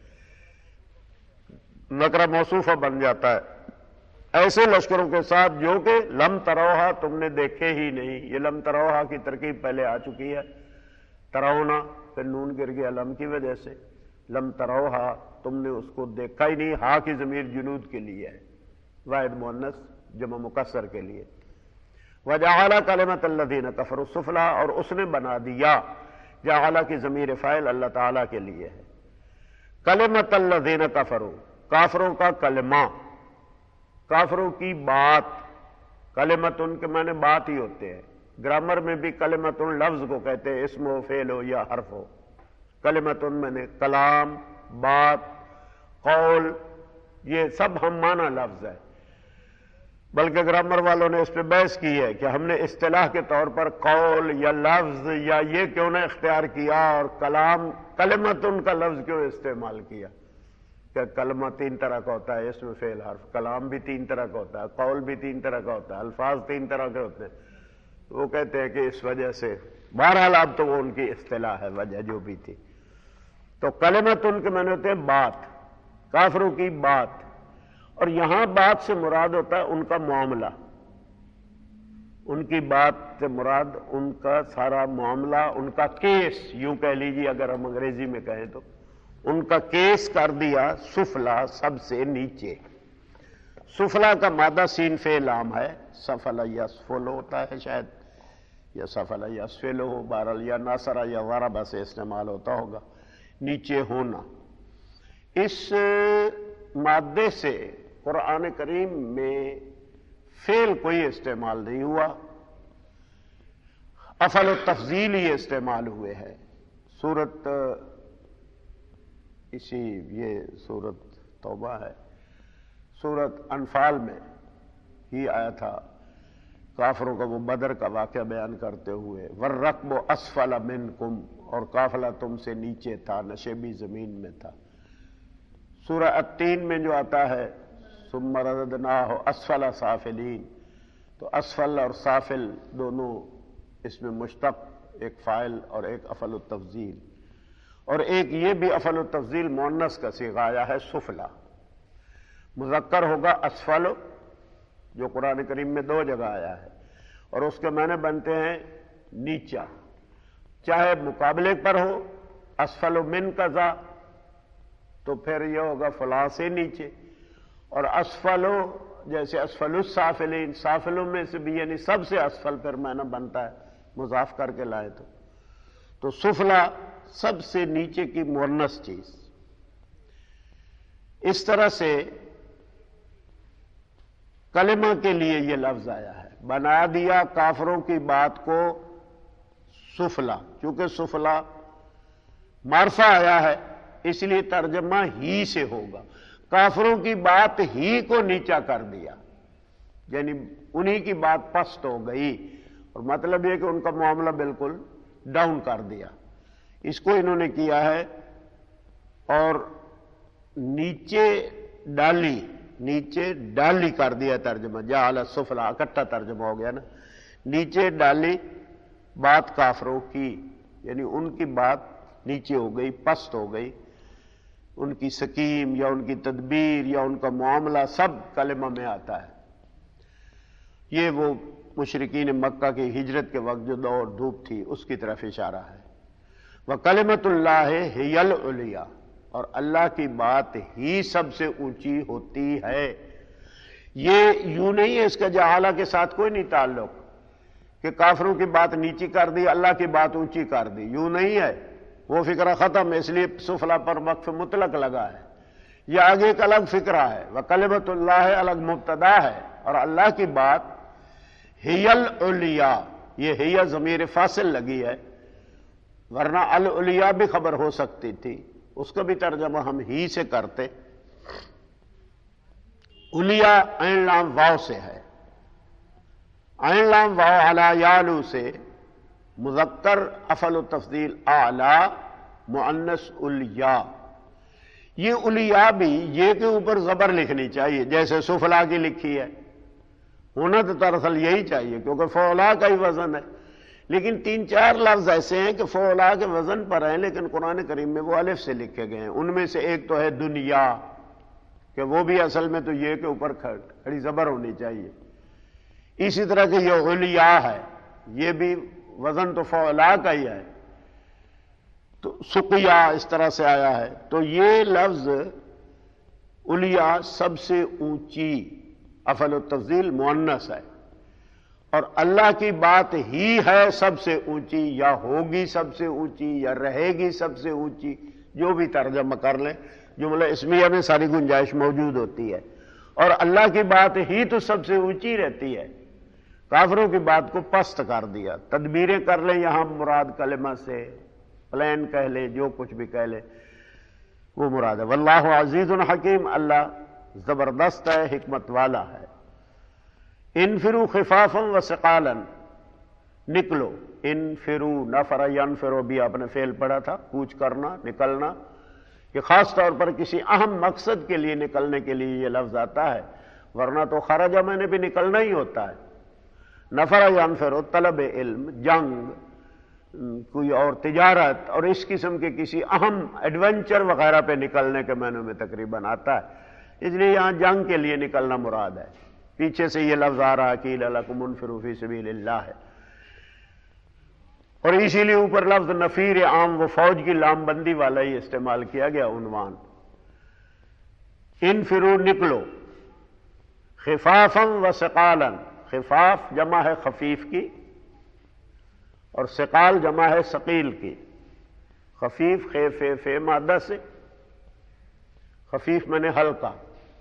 نکرہ موصوفہ بن جاتا ہے. ایسے لشکروں کے ساتھ جو کہ لم تروہا، تم نے دیکھے ہی نہیں. یہ لم تروہا کی ترکیب پہلے آ چکی ہے. ترونا پھر نون گر گیا لم کی وجہ سے. لم تروہا، تم نے اس کو دیکھا ہی نہیں. ہا کی ضمیر جنود کے لیے ہے، واحد مؤنث جمع مکسر کے لیے. وجعل کلمۃ الذین کفروا السفلی، اور اس نے بنا دیا. جعل کی ضمیر فاعل اللہ تعالیٰ کے لیے ہے. کلمۃ الذین کفروا، کافروں کا کلمہ، کافروں کی بات. کلمت ان کے معنی بات ہی ہوتے ہیں. گرامر میں بھی کلمت ان لفظ کو کہتے ہیں، اسم ہو، فعل ہو یا حرف ہو. کلمت ان میں نے کلام، بات، قول، یہ سب ہم معنی لفظ ہے. بلکہ گرامر والوں نے اس پہ بحث کی ہے کہ ہم نے اصطلاح کے طور پر قول یا لفظ یا یہ کیوں نہ اختیار کیا، اور کلام، کلمت ان کا لفظ کیوں استعمال کیا. کہ کلمہ تین طرح کا ہوتا ہے، اسم، فعل، حرف. کلام بھی تین طرح کا ہوتا ہے، قول بھی تین طرح کا ہوتا ہے، الفاظ تین طرح کے ہوتے ہیں. وہ کہتے ہیں کہ اس وجہ سے، بہرحال اب تو وہ ان کی اصطلاح ہے، وجہ جو بھی تھی. تو کلمت ان کے معنی ہوتے ہیں بات، کافروں کی بات. اور یہاں بات سے مراد ہوتا ہے ان کا معاملہ. ان کی بات سے مراد ان کا سارا معاملہ، ان کا کیس، یوں کہہ لیجیے اگر ہم انگریزی میں کہیں تو. ان کا کیس کر دیا سفلا، سب سے نیچے. سفلا کا مادہ سین فعل عام ہے. سفل یسفل ہوتا ہے شاید، یا سفل یسفل ہو، بہرحال یا ناصرہ یا ضربہ سے استعمال ہوتا ہوگا، نیچے ہونا. اس مادے سے قرآن کریم میں فعل کوئی استعمال نہیں ہوا، افعل التفضیل ہی استعمال ہوئے ہیں. سورت اسی یہ سورت توبہ ہے، سورت انفال میں ہی آیا تھا کافروں کا وہ بدر کا واقعہ بیان کرتے ہوئے. والرکب اسفل منکم، اور قافلہ تم سے نیچے تھا، نشیبی زمین میں تھا. سورہ التین میں جو آتا ہے ثم رددناہ اسفل سافلین، تو اسفل اور سافل دونوں اس میں مشتق، ایک فاعل اور ایک افعل التفضیل. اور ایک یہ بھی افعل التفضیل مؤنث کا صیغہ آیا ہے سفلا. مذکر ہوگا اسفل، جو قرآن کریم میں دو جگہ آیا ہے، اور اس کے معنی بنتے ہیں نیچا. چاہے مقابلے پر ہو اسفل من کذا تو پھر یہ ہوگا فلاں سے نیچے، اور اسفل جیسے اسفل السافلین، سافلوں میں سے بھی یعنی سب سے اسفل پھر معنی بنتا ہے مضاف کر کے لائے تو. تو سفلا سب سے نیچے کی مؤنث چیز. اس طرح سے کلمہ کے لیے یہ لفظ آیا ہے. بنا دیا کافروں کی بات کو سفلا، چونکہ سفلا معرفہ آیا ہے اس لیے ترجمہ ہی سے ہوگا. کافروں کی بات ہی کو نیچا کر دیا، یعنی انہی کی بات پست ہو گئی، اور مطلب یہ کہ ان کا معاملہ بالکل ڈاؤن کر دیا. اس کو انہوں نے کیا ہے اور نیچے ڈالی، نیچے ڈالی کر دیا ترجمہ. جعل السفلی، اکٹھا ترجمہ ہو گیا نا. نیچے ڈالی بات کافروں کی، یعنی ان کی بات نیچے ہو گئی، پست ہو گئی، ان کی سکیم یا ان کی تدبیر یا ان کا معاملہ سب کلمہ میں آتا ہے۔ یہ وہ مشرکین مکہ کی ہجرت کے وقت جو دور دھوپ تھی اس کی طرف اشارہ ہے۔ وَكَلِمَةُ اللَّهِ هِيَ الْعُلْيَا، اور اللہ کی بات ہی سب سے اونچی ہوتی ہے۔ یہ یوں نہیں ہے، اس کا جہالہ کے ساتھ کوئی نہیں تعلق کہ کافروں کی بات نیچی کر دی، اللہ کی بات اونچی کر دی، یوں نہیں ہے، وہ فکرہ ختم ہے، اس لیے سفلا پر وقف مطلق لگا ہے۔ یہ آگے ایک الگ فکرہ ہے، وَكَلِمَةُ اللَّهِ الگ مبتدا ہے، اور اللہ کی بات ہی العلیا، یہ ہی ضمیر فاصل لگی ہے، ورنہ العلیا بھی خبر ہو سکتی تھی، اس کا بھی ترجمہ ہم ہی سے کرتے۔ علیا عین لام واو سے ہے، عین لام واو علا یالو سے، مذکر افعل التفضیل اعلی، مؤنث علیا۔ یہ علیا بھی یہ کے اوپر زبر لکھنی چاہیے جیسے سفلا کی لکھی ہے، ہونا تو دراصل یہی چاہیے کیونکہ فولا کا ہی وزن ہے، لیکن تین چار لفظ ایسے ہیں کہ فولا کے وزن پر ہیں لیکن قرآن کریم میں وہ الف سے لکھے گئے ہیں۔ ان میں سے ایک تو ہے دنیا، کہ وہ بھی اصل میں تو یہ کے اوپر کھڑی زبر ہونی چاہیے۔ اسی طرح کہ یہ علیا ہے، یہ بھی وزن تو فولا کا ہی ہے، تو سقیا اس طرح سے آیا ہے۔ تو یہ لفظ علیا سب سے اونچی، افعل التفضیل مؤنث ہے، اور اللہ کی بات ہی ہے سب سے اونچی، یا ہوگی سب سے اونچی، یا رہے گی سب سے اونچی، جو بھی ترجمہ کر لیں، جملہ اسمیہ میں ساری گنجائش موجود ہوتی ہے، اور اللہ کی بات ہی تو سب سے اونچی رہتی ہے۔ کافروں کی بات کو پست کر دیا، تدبیریں کر لیں یہاں مراد کلمہ سے، پلان کہہ لیں، جو کچھ بھی کہہ لیں وہ مراد ہے۔ واللہ عزیز حکیم، اللہ زبردست ہے، حکمت والا ہے۔ انفروا خفافا وثقالا، نکلو، انفروا، نفر ینفروا بھی آپ نے فعل پڑھا تھا، کوچ کرنا، نکلنا، کہ خاص طور پر کسی اہم مقصد کے لیے نکلنے کے لیے یہ لفظ آتا ہے، ورنہ تو خرجہ میں نے بھی نکلنا ہی ہوتا ہے۔ نفر ینفروا، طلب علم، جنگ، کوئی اور تجارت اور اس قسم کے کسی اہم ایڈونچر وغیرہ پہ نکلنے کے معنوں میں تقریباً آتا ہے، اس لیے یہاں جنگ کے لیے نکلنا مراد ہے۔ پیچھے سے یہ لفظ آ رہا ہے قیل لکم انفروا فی سبیل اللہ ہے، اور اسی لیے اوپر لفظ نفیر عام، وہ فوج کی لام بندی والا ہی استعمال کیا گیا عنوان۔ انفروا، نکلو، خفافا وثقالا، خفاف جمع ہے خفیف کی، اور ثقال جمع ہے ثقیل کی۔ خفیف خیف فے مادہ سے، خفیف میں نے ہلکا،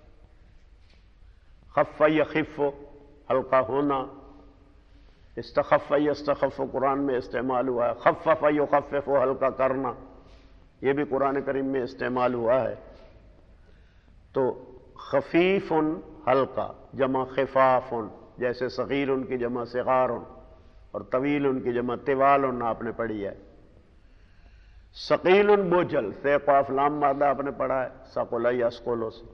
خف یخف ہلکا ہونا، استخف یستخف قرآن میں استعمال ہوا ہے، خفف یخفف ہلکا کرنا، یہ بھی قرآن کریم میں استعمال ہوا ہے۔ تو خفیف ہلکا جمع خفاف، جیسے صغیر ان کی جمع صغار، اور طویل ان کی جمع طوال آپ نے پڑھی ہے۔ ثقیل بوجھل، ثے قاف لام مادہ آپ نے پڑھا ہے، ثقل یثقل سے،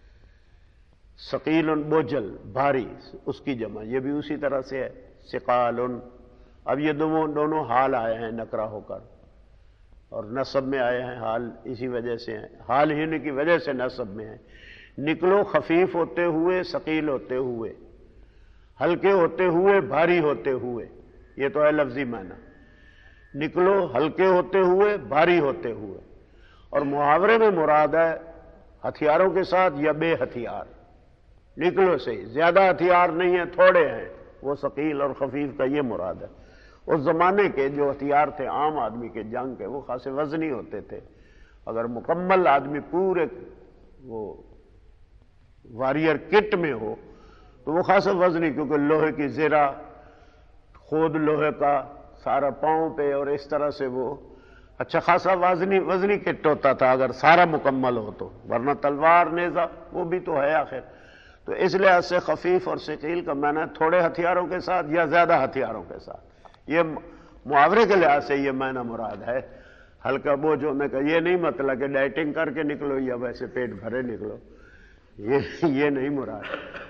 ثقیل بوجھل بھاری، اس کی جمع یہ بھی اسی طرح سے ہے، ثقال۔ اب یہ دونوں دونوں حال آئے ہیں نکرہ ہو کر، اور نصب میں آئے ہیں، حال اسی وجہ سے ہیں، حال ہی ہونے کی وجہ سے نصب میں ہیں۔ نکلو خفیف ہوتے ہوئے، ثقیل ہوتے ہوئے، ہلکے ہوتے ہوئے، بھاری ہوتے ہوئے، یہ تو ہے لفظی معنی۔ نکلو ہلکے ہوتے ہوئے، بھاری ہوتے ہوئے، اور محاورے میں مراد ہے ہتھیاروں کے ساتھ یا بے ہتھیار۔ نکلو سے زیادہ ہتھیار نہیں ہیں، تھوڑے ہیں، وہ ثقیل اور خفیف کا یہ مراد ہے۔ اس زمانے کے جو ہتھیار تھے عام آدمی کے جنگ کے، وہ خاصے وزنی ہوتے تھے، اگر مکمل آدمی پورے وہ واریر کٹ میں ہو تو وہ خاصا وزنی، کیونکہ لوہے کی زرہ، خود لوہے کا سارا پاؤں پہ، اور اس طرح سے وہ اچھا خاصا وزنی وزنی کٹ ہوتا تھا اگر سارا مکمل ہو تو، ورنہ تلوار نیزہ وہ بھی تو ہے آخر۔ تو اس لحاظ سے خفیف اور ثقیل کا معنی تھوڑے ہتھیاروں کے ساتھ یا زیادہ ہتھیاروں کے ساتھ، یہ محاورے کے لحاظ سے یہ معنی مراد ہے۔ ہلکا بوجھ ہونے کا یہ نہیں مطلب کہ ڈائٹنگ کر کے نکلو یا ویسے پیٹ بھرے نکلو، یہ یہ نہیں مراد۔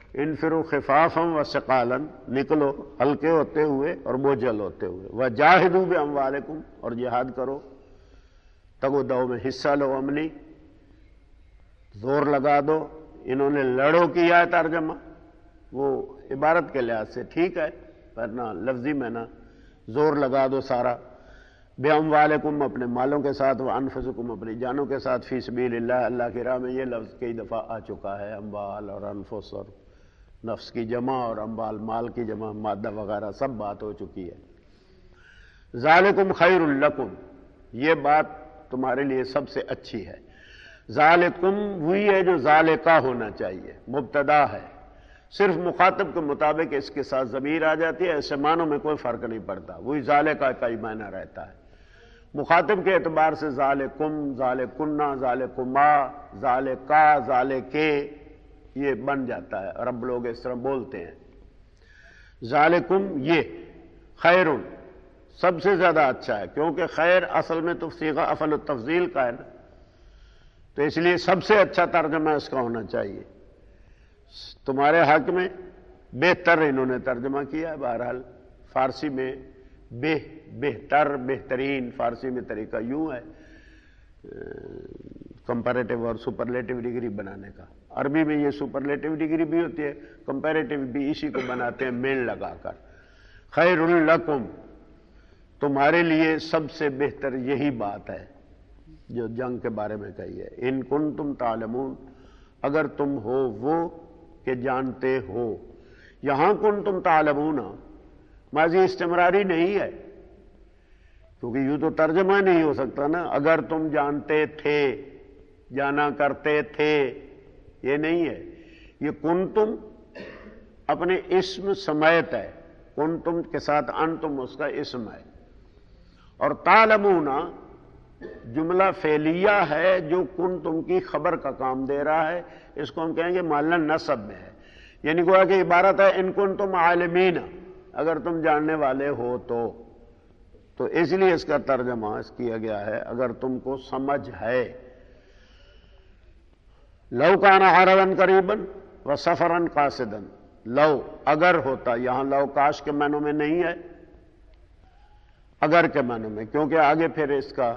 انفروا خفافا وثقالا، نکلو ہلکے ہوتے ہوئے اور بوجھل ہوتے ہوئے، وجاہدوا باموالکم، اور جہاد کرو، تگو دو میں حصہ لو، عملی زور لگا دو۔ انہوں نے لڑو کیا ہے ترجمہ، وہ عبارت کے لحاظ سے ٹھیک ہے، ورنہ لفظی میں نا زور لگا دو سارا، باموالکم اپنے مالوں کے ساتھ، وانفسکم اپنی جانوں کے ساتھ، فی سبیل اللہ اللہ کی راہ میں۔ یہ لفظ کئی دفعہ آ چکا ہے، اموال اور انفس اور نفس کی جمع اور اموال مال کی جمع، مادہ وغیرہ سب بات ہو چکی ہے۔ ذالکم خیر لکم، یہ بات تمہارے لیے سب سے اچھی ہے۔ ذالکم وہی ہے جو ذالکہ ہونا چاہیے، مبتدا ہے، صرف مخاطب کے مطابق اس کے ساتھ ضمیر آ جاتی ہے، ایسے معنوں میں کوئی فرق نہیں پڑتا، وہی ذالکہ کا ہی معنی رہتا ہے۔ مخاطب کے اعتبار سے ذالکم، ذالکنا، ذالکما، ذالکا، ذالکے یہ بن جاتا ہے، عرب لوگ اس طرح بولتے ہیں۔ ذالکم یہ خیر سب سے زیادہ اچھا ہے، کیونکہ خیر اصل میں تو صیغہ افعل التفضیل کا ہے نا، تو اس لیے سب سے اچھا ترجمہ اس کا ہونا چاہیے۔ تمہارے حق میں بہتر انہوں نے ترجمہ کیا ہے، بہرحال فارسی میں بے بہتر بہترین، فارسی میں طریقہ یوں ہے کمپیریٹیو اور سپرلیٹیو ڈگری بنانے کا۔ عربی میں یہ سپرلیٹیو ڈگری بھی ہوتی ہے، کمپیریٹیو بھی اسی کو بناتے ہیں میل لگا کر۔ خیر لکم، تمہارے لیے سب سے بہتر یہی بات ہے جو جنگ کے بارے میں کہی ہے۔ ان کنتم تعلمون، اگر تم ہو وہ کہ جانتے ہو۔ یہاں کنتم تعلمون ماضی استمراری نہیں ہے، کیونکہ یوں تو ترجمہ نہیں ہو سکتا نا، اگر تم جانتے تھے، جانا کرتے تھے، یہ نہیں ہے۔ یہ کنتم اپنے اسم سمیت ہے، کنتم کے ساتھ انتم اس کا اسم ہے، اور تعلمون جملہ فعلیہ ہے جو کنتم کی خبر کا کام دے رہا ہے، اس کو ہم کہیں گے محل نصب میں ہے، یعنی گویا کہ عبارت ہے ان کنتم عالمین، اگر تم جاننے والے ہو تو تو اس لیے اس کا ترجمہ اس کیا گیا ہے اگر تم کو سمجھ ہے۔ لو کان عرضا قریبا وسفرا قاصدا، لو اگر ہوتا، یہاں لو کاش کے معنوں میں نہیں ہے، اگر کے معنوں میں، کیونکہ آگے پھر اس کا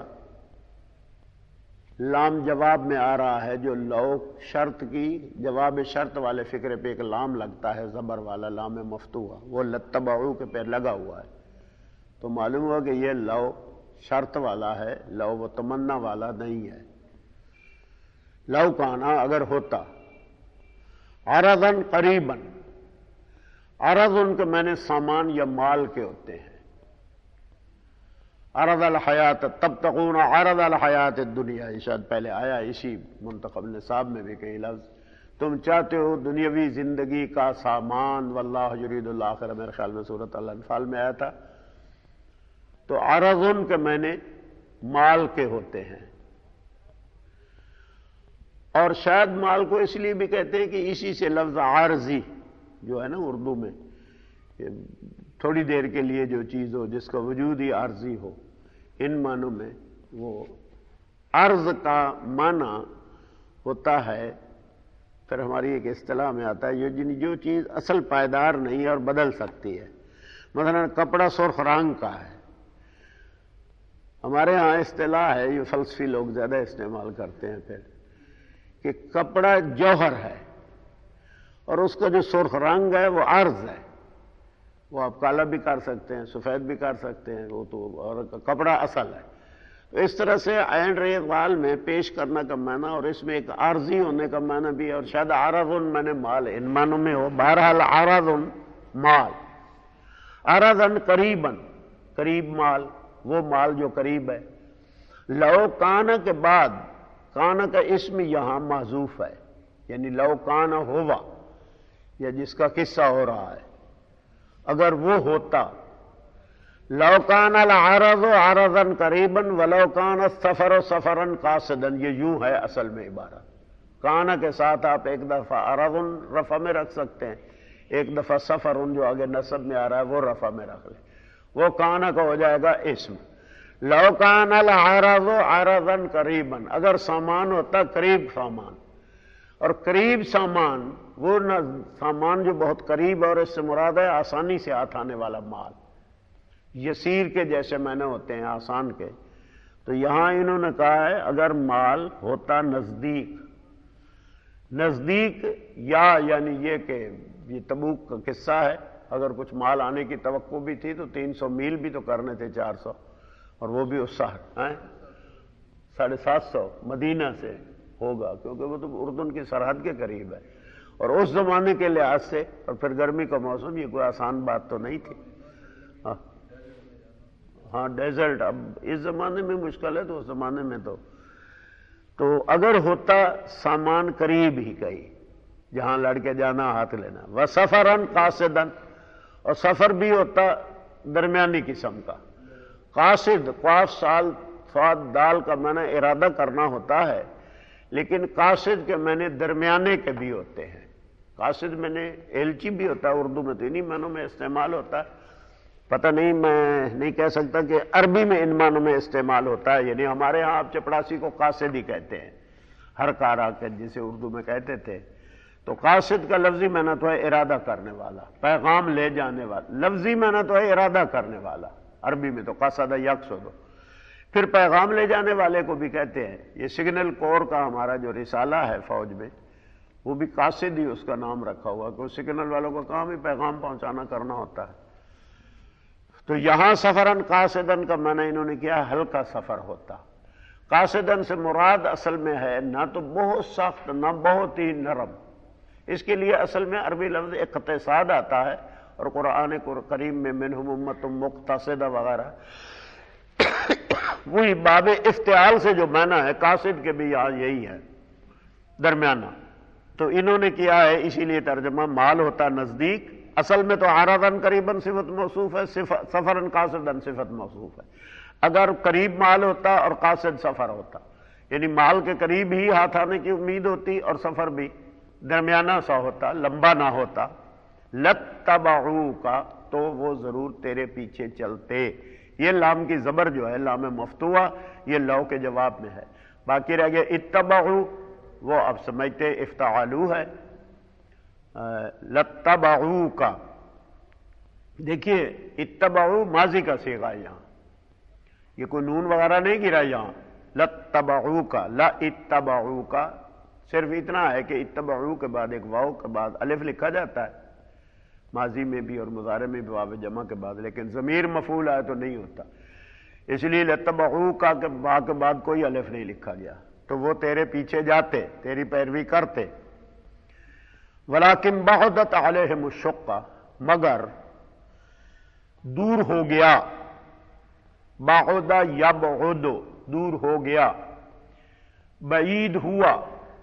لام جواب میں آ رہا ہے، جو لو شرط کی جواب شرط والے فکرے پہ ایک لام لگتا ہے، زبر والا لام مفتوحہ، وہ لتبعو کے پہ لگا ہوا ہے، تو معلوم ہوا کہ یہ لو شرط والا ہے، لو وہ تمنا والا نہیں ہے۔ لو کانا اگر ہوتا، عرضا قریبا، عرض ان کے معنی سامان یا مال کے ہوتے ہیں، عرض الحیات تبتغون عرض الحیات الدنیا، شاید پہلے آیا اسی منتخب نصاب میں بھی کئی لفظ، تم چاہتے ہو دنیاوی زندگی کا سامان، واللہ یرید الآخرہ، میرے خیال میں سورۃ الانفال میں آیا تھا، تو عرض ان کے معنی مال کے ہوتے ہیں، اور شاید مال کو اس لیے بھی کہتے ہیں کہ اسی سے لفظ عارضی جو ہے نا اردو میں، تھوڑی دیر کے لیے جو چیز ہو جس کا وجود ہی عارضی ہو، ان معنوں میں وہ عرض کا معنی ہوتا ہے، پھر ہماری ایک اصطلاح میں آتا ہے یہ جو چیز اصل پائیدار نہیں ہے اور بدل سکتی ہے، مثلا کپڑا سرخ رنگ کا ہے، ہمارے ہاں اصطلاح ہے، یہ فلسفی لوگ زیادہ استعمال کرتے ہیں پھر، کہ کپڑا جوہر ہے اور اس کا جو سرخ رنگ ہے وہ عرض ہے، وہ آپ کالا بھی کر سکتے ہیں، سفید بھی کر سکتے ہیں، وہ تو اور کپڑا اصل ہے، تو اس طرح سے عین اقبال میں پیش کرنا کا معنی اور اس میں ایک عارضی ہونے کا معنی بھی ہے، اور شاید عرض میں نے مال ان معنوں میں ہو، بہرحال عرض مال، عرضا قریبا قریب مال، وہ مال جو قریب ہے۔ لو کانا کے بعد کانا کا اسم یہاں محذوف ہے، یعنی لو کانا ہوا، یا جس کا قصہ ہو رہا ہے، اگر وہ ہوتا، لو کان العرض عرضا قریبا ولو کان السفر سفرا قاصدا، یہ یوں ہے اصل میں عبارت، کانا کے ساتھ آپ ایک دفعہ عرض رفع میں رکھ سکتے ہیں، ایک دفعہ سفر جو آگے نصب میں آ رہا ہے وہ رفع میں رکھ لیں، وہ کانا کا ہو جائے گا اسم۔ لو کان العرض عرضا قریبا، اگر سامان ہوتا قریب سامان، اور قریب سامان وہ نہ سامان جو بہت قریب ہے، اور اس سے مراد ہے آسانی سے ہاتھ آنے والا مال، یسیر کے جیسے معنی ہوتے ہیں آسان کے۔ تو یہاں انہوں نے کہا ہے اگر مال ہوتا نزدیک، نزدیک یا یعنی یہ کہ یہ تبوک کا قصہ ہے، اگر کچھ مال آنے کی توقع بھی تھی تو تین سو میل بھی تو کرنے تھے، چار سو، اور وہ بھی اس شہر ساڑھے سات سو مدینہ سے ہوگا، کیونکہ وہ تو اردن کی سرحد کے قریب ہے، اور اس زمانے کے لحاظ سے، اور پھر گرمی کا موسم، یہ کوئی آسان بات تو نہیں تھی۔ ہاں ہاں ڈیزرٹ اب اس زمانے میں مشکل ہے، تو اس زمانے میں تو تو اگر ہوتا سامان قریب ہی کہیں جہاں لڑ کے جانا ہاتھ لینا، وَسَفَرًا قَاصِدًا، اور سفر بھی ہوتا درمیانی قسم کا۔ قاصد قاف سال صاد دال کا معنی ارادہ کرنا ہوتا ہے، لیکن قاصد کے معنی درمیانے کے بھی ہوتے ہیں۔ قاصد میں نے ایلچی بھی ہوتا ہے، اردو میں تو انہی معنوں میں استعمال ہوتا ہے، پتہ نہیں میں نہیں کہہ سکتا کہ عربی میں ان معنوں میں استعمال ہوتا ہے، یعنی ہمارے ہاں آپ چپڑاسی کو قاصد ہی کہتے ہیں، ہر کارا کے جسے اردو میں کہتے تھے۔ تو قاصد کا لفظی معنی تو ہے ارادہ کرنے والا، پیغام لے جانے والا، لفظی معنی تو ہے ارادہ کرنے والا، عربی میں تو قصد یقصد۔ پھر پیغام لے جانے والے کو بھی کہتے ہیں، یہ سگنل کور کا ہمارا جو رسالہ ہے فوج میں، وہ بھی قاصد ہی اس کا نام رکھا ہوا، کہ سگنل والوں کا کام ہی پیغام پہنچانا کرنا ہوتا ہے۔ تو یہاں سفراً قاصداً کا معنی انہوں نے کیا، ہلکا سفر ہوتا۔ قاصداً سے مراد اصل میں ہے نہ تو بہت سخت نہ بہت ہی نرم، اس کے لیے اصل میں عربی لفظ اقتصاد آتا ہے، اور قرآن کریم میں منہم امت مقتصدہ وغیرہ، وہی باب افتعال سے جو معنی ہے قاصد کے بھی یہاں یہی ہے، درمیانہ۔ تو انہوں نے کیا ہے اسی لیے ترجمہ مال ہوتا نزدیک، اصل میں تو عارضاً قریباً صفت موصوف ہے، سفراً قاصداً صفت موصوف ہے۔ اگر قریب مال ہوتا اور قاصد سفر ہوتا، یعنی مال کے قریب ہی ہاتھ آنے کی امید ہوتی اور سفر بھی درمیانہ سا ہوتا، لمبا نہ ہوتا، لَتَّبَعُوكَ، تو وہ ضرور تیرے پیچھے چلتے۔ یہ لام کی زبر جو ہے لام مفتوحہ، یہ لو کے جواب میں ہے۔ باقی رہ گیا اتبعو، وہ اب سمجھتے افتعالو ہے، لَتَّبَعُوكَ۔ دیکھیے اتبعو ماضی کا صیغہ ہے، یہاں یہ کوئی نون وغیرہ نہیں گرا، یہاں لَتَّبَعُوكَ، لَاتَّبَعُوكَ، صرف اتنا ہے کہ اتبعو کے بعد ایک واو کے بعد الف لکھا جاتا ہے، ماضی میں بھی اور مضارع میں بھی واو جمع کے بعد، لیکن ضمیر مفعول آئے تو نہیں ہوتا، اس لیے لَتَّبَعُوكَ کے با کے بعد کوئی الف نہیں لکھا گیا، تو وہ تیرے پیچھے جاتے، تیری پیروی کرتے۔ وَلَكِنْ بَعُدَتْ عَلَيْهِمُ الشُّقَّةُ، مگر دور ہو گیا، بعد یبعد، دور ہو گیا، بعید ہوا،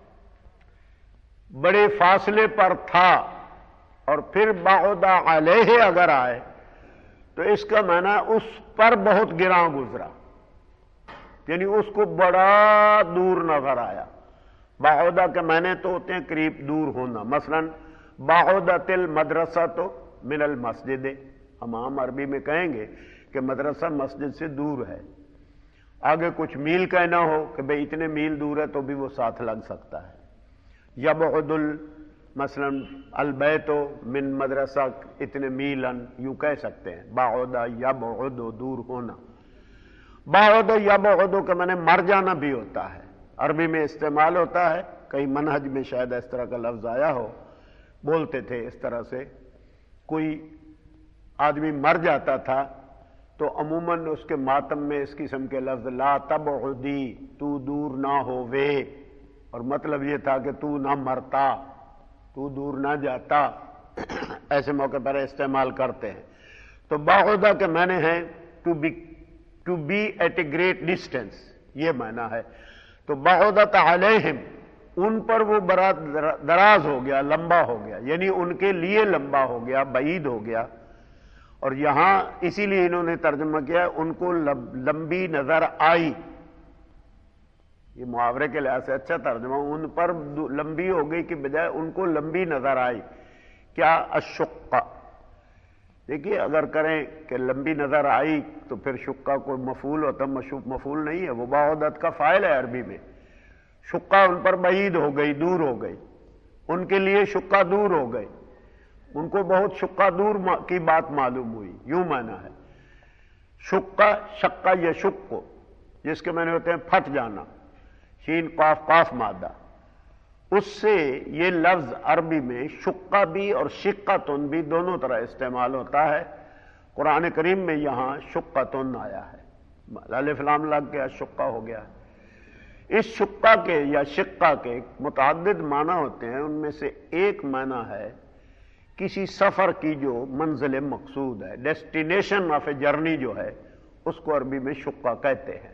بڑے فاصلے پر تھا، اور پھر بعد علیہ اگر آئے تو اس کا معنی اس پر بہت گراں گزرا، یعنی اس کو بڑا دور نظر آیا۔ بعودہ کے معنی تو ہوتے ہیں قریب دور ہونا، مثلا بعودت المدرسۃ من المسجد، ہم عام عربی میں کہیں گے کہ مدرسہ مسجد سے دور ہے، آگے کچھ میل کہنا ہو کہ بھئی اتنے میل دور ہے تو بھی وہ ساتھ لگ سکتا ہے۔ یبعد ال مثلا البیت من مدرسہ اتنے میلن، یوں کہہ سکتے ہیں، بعد یبعد، دور ہونا۔ بعد یبعد کے معنی مر جانا بھی ہوتا ہے، عربی میں استعمال ہوتا ہے، کئی منہج میں شاید اس طرح کا لفظ آیا ہو، بولتے تھے اس طرح سے، کوئی آدمی مر جاتا تھا تو عموماً اس کے ماتم میں اس قسم کے لفظ لا تبعدی، تو دور نہ ہووے، اور مطلب یہ تھا کہ تو نہ مرتا، تو دور نہ جاتا، ایسے موقع پر استعمال کرتے ہیں۔ تو بعودہ کے معنی ہے to be to be at a great distance, یہ معنی ہے۔ تو بعودت علیہم، ان پر وہ برا دراز ہو گیا، لمبا ہو گیا، یعنی ان کے لیے لمبا ہو گیا، بعید ہو گیا، اور یہاں اسی لیے انہوں نے ترجمہ کیا ان کو لمبی نظر آئی، یہ محاورے کے لحاظ سے اچھا ترجمہ، ان پر لمبی ہو گئی کی بجائے ان کو لمبی نظر آئی۔ کیا؟ الشقہ۔ دیکھیے اگر کریں کہ لمبی نظر آئی تو پھر شقہ کوئی مفعول ہوتا، مشوق مفعول نہیں ہے، وہ بعودت کا فاعل ہے عربی میں، شقہ ان پر بعید ہو گئی، دور ہو گئی۔ ان کے لیے شقہ دور ہو گئے، ان کو بہت شقہ دور کی بات معلوم ہوئی، یوں معنی ہے شقہ شقہ یا شق جس کے معنی ہوتے ہیں پھٹ جانا، شین قاف قاف مادہ، اس سے یہ لفظ عربی میں شقہ بھی اور شقتن بھی دونوں طرح استعمال ہوتا ہے۔ قرآن کریم میں یہاں شقتن آیا ہے، الف لام لگ گیا، شقہ ہو گیا ہے۔ اس شقہ کے یا شقہ کے متعدد معنی ہوتے ہیں، ان میں سے ایک معنی ہے کسی سفر کی جو منزل مقصود ہے، ڈیسٹینیشن آف اے جرنی جو ہے، اس کو عربی میں شقہ کہتے ہیں۔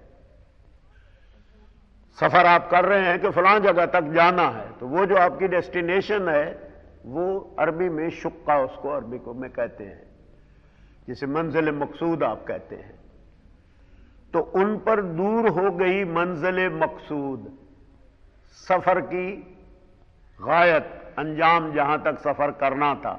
سفر آپ کر رہے ہیں کہ فلاں جگہ تک جانا ہے، تو وہ جو آپ کی ڈیسٹینیشن ہے وہ عربی میں شقہ اس کو عربی کو میں کہتے ہیں، جسے منزل مقصود آپ کہتے ہیں۔ تو ان پر دور ہو گئی منزل مقصود، سفر کی غایت، انجام جہاں تک سفر کرنا تھا،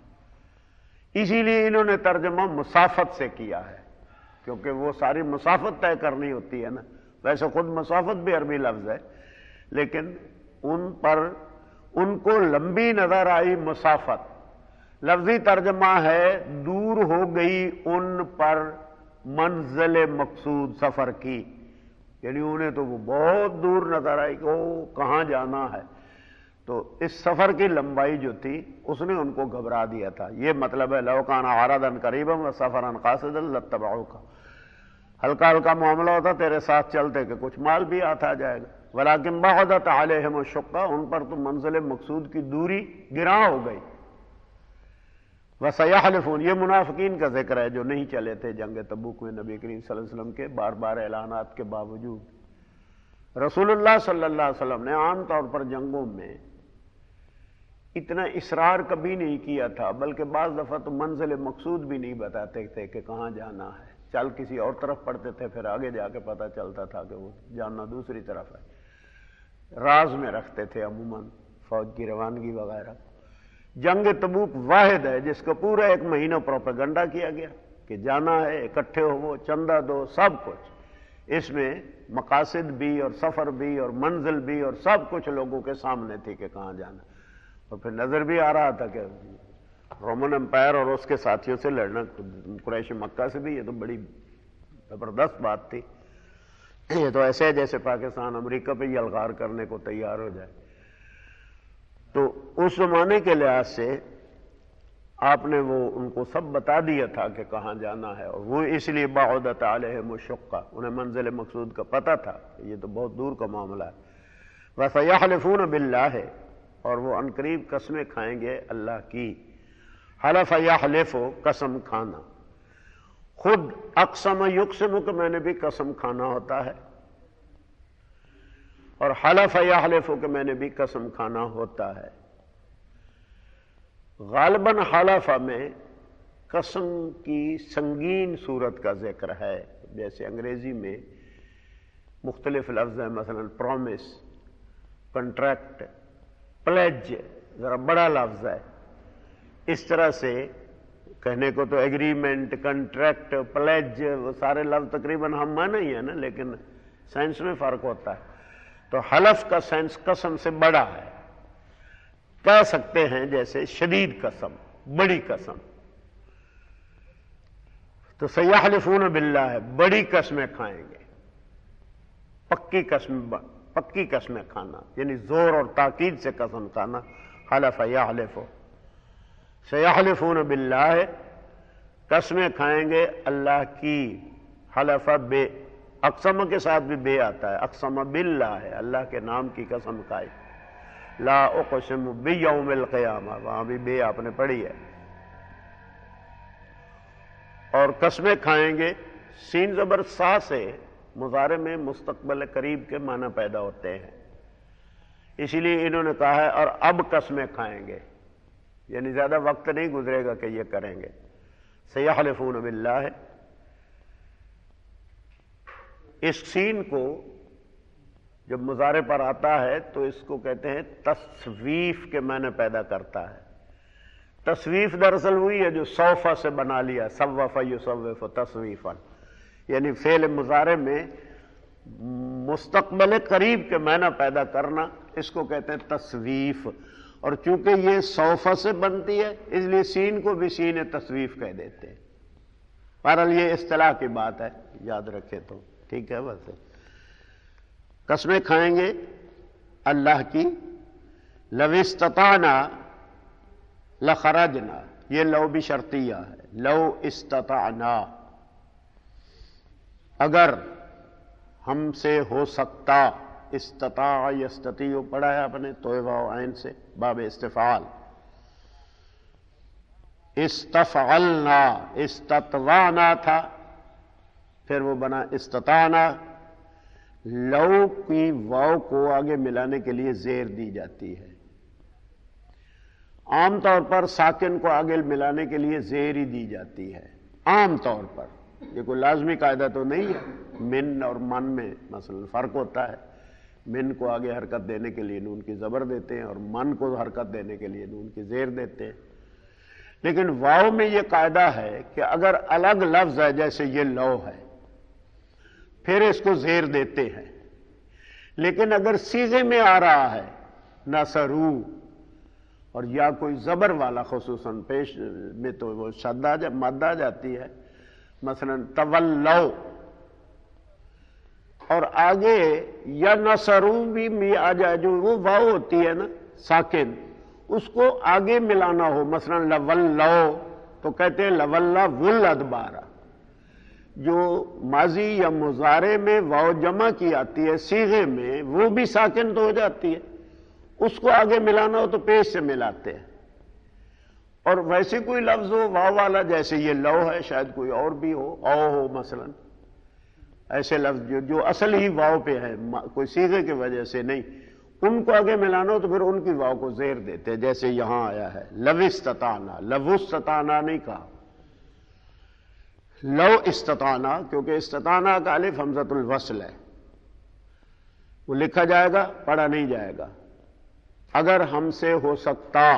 اسی لیے انہوں نے ترجمہ مسافت سے کیا ہے، کیونکہ وہ ساری مسافت طے کرنی ہوتی ہے نا۔ ویسے خود مسافت بھی عربی لفظ ہے، لیکن ان پر ان کو لمبی نظر آئی مسافت، لفظی ترجمہ ہے دور ہو گئی ان پر منزل مقصود سفر کی، یعنی انہیں تو وہ بہت دور نظر آئی کہ وہ کہاں جانا ہے، تو اس سفر کی لمبائی جو تھی اس نے ان کو گھبرا دیا تھا۔ یہ مطلب ہے لو کان عارضا قریبا وسفرا قاصدا لاتبعوک، ہلکا ہلکا معاملہ ہوتا تیرے ساتھ چلتے کہ کچھ مال بھی آتا جائے گا، ولکن بعدت علیہم الشقہ، ان پر تو منزل مقصود کی دوری گراں ہو گئی۔ وسیحلفون، یہ منافقین کا ذکر ہے جو نہیں چلے تھے جنگ تبوک میں نبی کریم صلی اللہ علیہ وسلم کے بار بار اعلانات کے باوجود۔ رسول اللہ صلی اللہ علیہ وسلم نے عام طور پر جنگوں میں اتنا اصرار کبھی نہیں کیا تھا، بلکہ بعض دفعہ تو منزل مقصود بھی نہیں بتاتے تھے کہ کہاں جانا ہے، چل کسی اور طرف پڑتے تھے، پھر آگے جا کے پتہ چلتا تھا کہ وہ جاننا دوسری طرف ہے، راز میں رکھتے تھے عموماً فوج کی روانگی وغیرہ۔ جنگ تبوک واحد ہے جس کو پورا ایک مہینہ پروپیگنڈا کیا گیا کہ جانا ہے، اکٹھے ہو، چندہ دو، سب کچھ، اس میں مقاصد بھی اور سفر بھی اور منزل بھی اور سب کچھ لوگوں کے سامنے تھی کہ کہاں جانا، اور پھر نظر بھی آ رہا تھا کہ رومن امپائر اور اس کے ساتھیوں سے لڑنا، قریش مکہ سے بھی، یہ تو بڑی زبردست بات تھی، یہ تو ایسے ہے جیسے پاکستان امریکہ پہ ہی الغار کرنے کو تیار ہو جائے۔ تو اس زمانے کے لحاظ سے آپ نے وہ ان کو سب بتا دیا تھا کہ کہاں جانا ہے، اور وہ اس لیے بعدت علیہم الشقہ، انہیں منزل مقصود کا پتہ تھا کہ یہ تو بہت دور کا معاملہ ہے۔ وَسَيَحْلِفُونَ بِاللَّهِ، اور وہ عنقریب قسمیں کھائیں گے اللہ کی۔ حلف یحلف، قسم کھانا، خود اقسم یقسم کے میں نے بھی قسم کھانا ہوتا ہے، اور حلف یحلف کہ میں نے بھی قسم کھانا ہوتا ہے۔ غالباً حلف میں قسم کی سنگین صورت کا ذکر ہے، جیسے انگریزی میں مختلف لفظ ہیں، مثلا پرومس، کنٹریکٹ، پلیج ذرا بڑا لفظ ہے، اس طرح سے کہنے کو تو ایگریمنٹ، کنٹریکٹ، پلیج، وہ سارے لفظ تقریباً ہم مانا ہی ہے نا، لیکن سائنس میں فرق ہوتا ہے۔ تو حلف کا سائنس قسم سے بڑا ہے، کہہ سکتے ہیں جیسے شدید قسم، بڑی قسم۔ تو سیحلفون باللہ، بڑی قسمیں کھائیں گے، پکی قسم، پکی قسمیں کھانا، یعنی زور اور تاکید سے قسم کھانا، حلف یحلف۔ سیحلفون باللہ، قسمیں کھائیں گے اللہ کی، حلف بے، اقسم کے ساتھ بھی بے آتا ہے، اقسم باللہ ہے، اللہ کے نام کی قسم کھائی، لا اقسم بیوم القیامہ، وہاں بھی بے آپ نے پڑھی ہے۔ اور قسمیں کھائیں گے، سین زبر سا سے مضارع میں مستقبل قریب کے معنی پیدا ہوتے ہیں، اسی لیے انہوں نے کہا ہے اور اب قسمیں کھائیں گے، یعنی زیادہ وقت نہیں گزرے گا کہ یہ کریں گے۔ سیحلفون باللہ، اس سین کو جب مضارع پر آتا ہے تو اس کو کہتے ہیں تصویف کے معنی پیدا کرتا ہے۔ تصویف دراصل ہوئی ہے جو صوفہ سے بنا لیا، صوف یصوف تصویفا، یعنی فعل مضارع میں مستقبل قریب کے معنی پیدا کرنا، اس کو کہتے ہیں تصویف۔ اور چونکہ یہ سوف سے بنتی ہے اس لیے سین کو بھی سین تصویف کہہ دیتے ہیں. بہرحال یہ اصطلاح کی بات ہے، یاد رکھے تو ٹھیک ہے. بس قسمیں کھائیں گے اللہ کی. لو استطعنا لخرجنا، یہ لو بھی شرطیہ ہے. لو استطعنا، اگر ہم سے ہو سکتا. استطاع یستطیع پڑھا ہے آپ نے توئے واو عین سے، باب استفعال. استفعلنا، استطوعنا تھا، پھر وہ بنا استطعنا. لو کی واو کو آگے ملانے کے لیے زیر دی جاتی ہے. عام طور پر ساکن کو آگے ملانے کے لیے زیر ہی دی جاتی ہے عام طور پر. یہ کوئی لازمی قاعدہ تو نہیں ہے. من اور من میں مثلا فرق ہوتا ہے. من کو آگے حرکت دینے کے لیے نون کی زبر دیتے ہیں اور من کو حرکت دینے کے لیے نون کی زیر دیتے ہیں. لیکن واو میں یہ قاعدہ ہے کہ اگر الگ لفظ ہے جیسے یہ لو ہے پھر اس کو زیر دیتے ہیں. لیکن اگر صیغے میں آ رہا ہے نصرو اور یا کوئی زبر والا خصوصاً پیش میں تو وہ شدہ جب مد آ جاتی ہے، مثلا تولو، اور آگے یا نصرو بھی می آ جائے جو وہ واو ہوتی ہے نا ساکن، اس کو آگے ملانا ہو، مثلا لولو تو کہتے ہیں لولا ول ادبارا. جو ماضی یا مضارع میں واو جمع کی آتی ہے صیغے میں وہ بھی ساکن تو ہو جاتی ہے، اس کو آگے ملانا ہو تو پیش سے ملاتے ہیں. اور ویسے کوئی لفظ ہو واو والا جیسے یہ لو ہے، شاید کوئی اور بھی ہو، او ہو مثلا، ایسے لفظ جو جو اصل ہی واو پہ ہے کوئی صیغے کی وجہ سے نہیں، ان کو آگے ملانا ہو تو پھر ان کی واو کو زیر دیتے ہیں جیسے یہاں آیا ہے لو استطعنا. لو استطعنا نہیں کہا، لو استطعنا، کیونکہ استطعنا کا الف حمزۃ الوصل ہے، وہ لکھا جائے گا پڑھا نہیں جائے گا. اگر ہم سے ہو سکتا.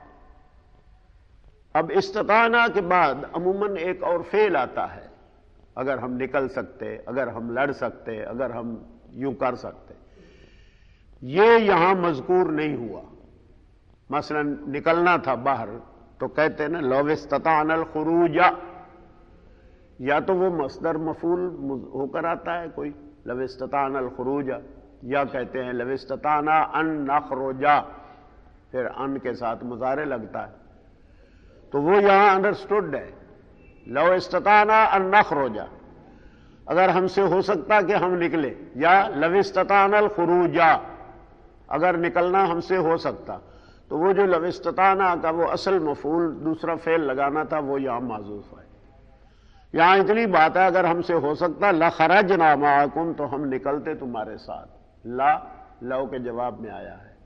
اب استطعنا کے بعد عموماً ایک اور فعل آتا ہے، اگر ہم نکل سکتے، اگر ہم لڑ سکتے، اگر ہم یوں کر سکتے. یہ یہاں مذکور نہیں ہوا. مثلا نکلنا تھا باہر تو کہتے ہیں نا لو استطعنا الخروج، یا تو وہ مصدر مفعول ہو کر آتا ہے کوئی لو استطعنا الخروج، یا کہتے ہیں لو استطعنا ان نخرج، پھر ان کے ساتھ مضارع لگتا ہے تو وہ یہاں انڈرسٹوڈ ہے. لو استطعنا ان نخرج، اگر ہم سے ہو سکتا کہ ہم نکلے، یا لو استطعنا الخروج، اگر نکلنا ہم سے ہو سکتا. تو وہ جو لو استطعنا کا وہ اصل مفعول دوسرا فعل لگانا تھا وہ یہاں معذوف ہے. یہاں اتنی بات ہے اگر ہم سے ہو سکتا لخرجنا معکم، تو ہم نکلتے تمہارے ساتھ. لا لو کے جواب میں آیا ہے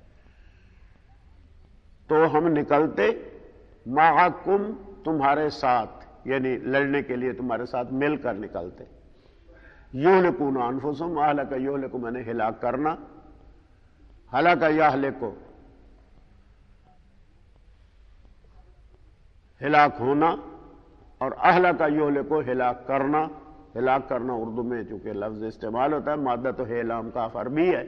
تو ہم نکلتے معکم تمہارے ساتھ، یعنی لڑنے کے لیے تمہارے ساتھ مل کر نکلتے. یہلکون انفسہم، اہلک یہلک میں نے ہلاک کرنا، ہلاک یہلکو ہلاک ہونا، اور اہلک یہلکو ہلاک کرنا. ہلاک کرنا اردو میں چونکہ لفظ استعمال ہوتا ہے، مادہ تو ہے لام کاف عربی ہے.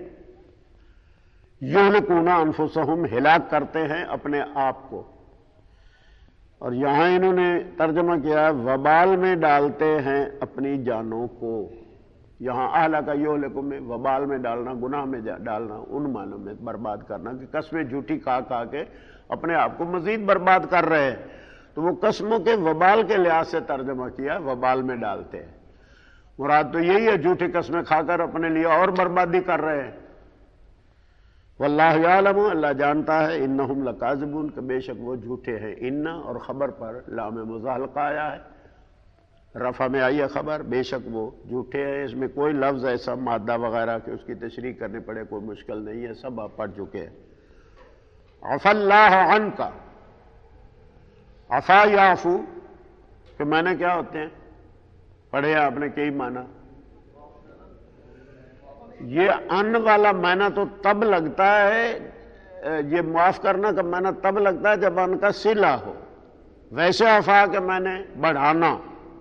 یہلکون انفسہم، ہلاک کرتے ہیں اپنے آپ کو. اور یہاں انہوں نے ترجمہ کیا وبال میں ڈالتے ہیں اپنی جانوں کو. یہاں اہلک یہلکو میں وبال میں ڈالنا، گناہ میں ڈالنا، ان معنوں میں برباد کرنا کہ قسمیں جھوٹی کھا کھا کے اپنے آپ کو مزید برباد کر رہے ہیں. تو وہ قسموں کے وبال کے لحاظ سے ترجمہ کیا وبال میں ڈالتے ہیں. مراد تو یہی ہے جھوٹی قسمیں کھا کر اپنے لیے اور بربادی کر رہے ہیں. واللہ یعلم، اللہ جانتا ہے، انہم لکاذبون، کہ بے شک وہ جھوٹے ہیں. ان اور خبر پر لام مزاحلقہ آیا ہے، رفع میں آئی ہے خبر، بے شک وہ جھوٹے ہیں. اس میں کوئی لفظ ایسا مادہ وغیرہ کہ اس کی تشریح کرنی پڑے کوئی مشکل نہیں ہے، سب آپ پڑھ چکے ہیں. عفا اللہ عنک، عفا یعفو کہ معنی کیا ہوتے ہیں؟ پڑھے آپ نے کئی معنی. یہ ان والا معنی تو تب لگتا ہے، یہ معاف کرنا کا معنی تب لگتا ہے جب ان کا صلہ ہو. ویسے عفا کے معنی بڑھانا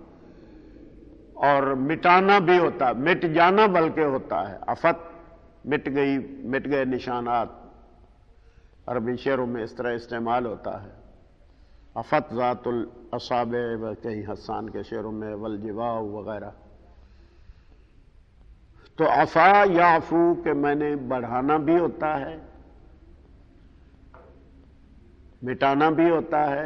اور مٹانا بھی ہوتا ہے، مٹ جانا بلکہ ہوتا ہے. عفت مٹ گئی، مٹ گئے نشانات. عربی شعروں میں اس طرح استعمال ہوتا ہے. افت ذات الاصابع، و کہیں حسان کے شعروں میں والجواء وغیرہ. تو عفا یعفو کہ میں نے بڑھانا بھی ہوتا ہے، مٹانا بھی ہوتا ہے.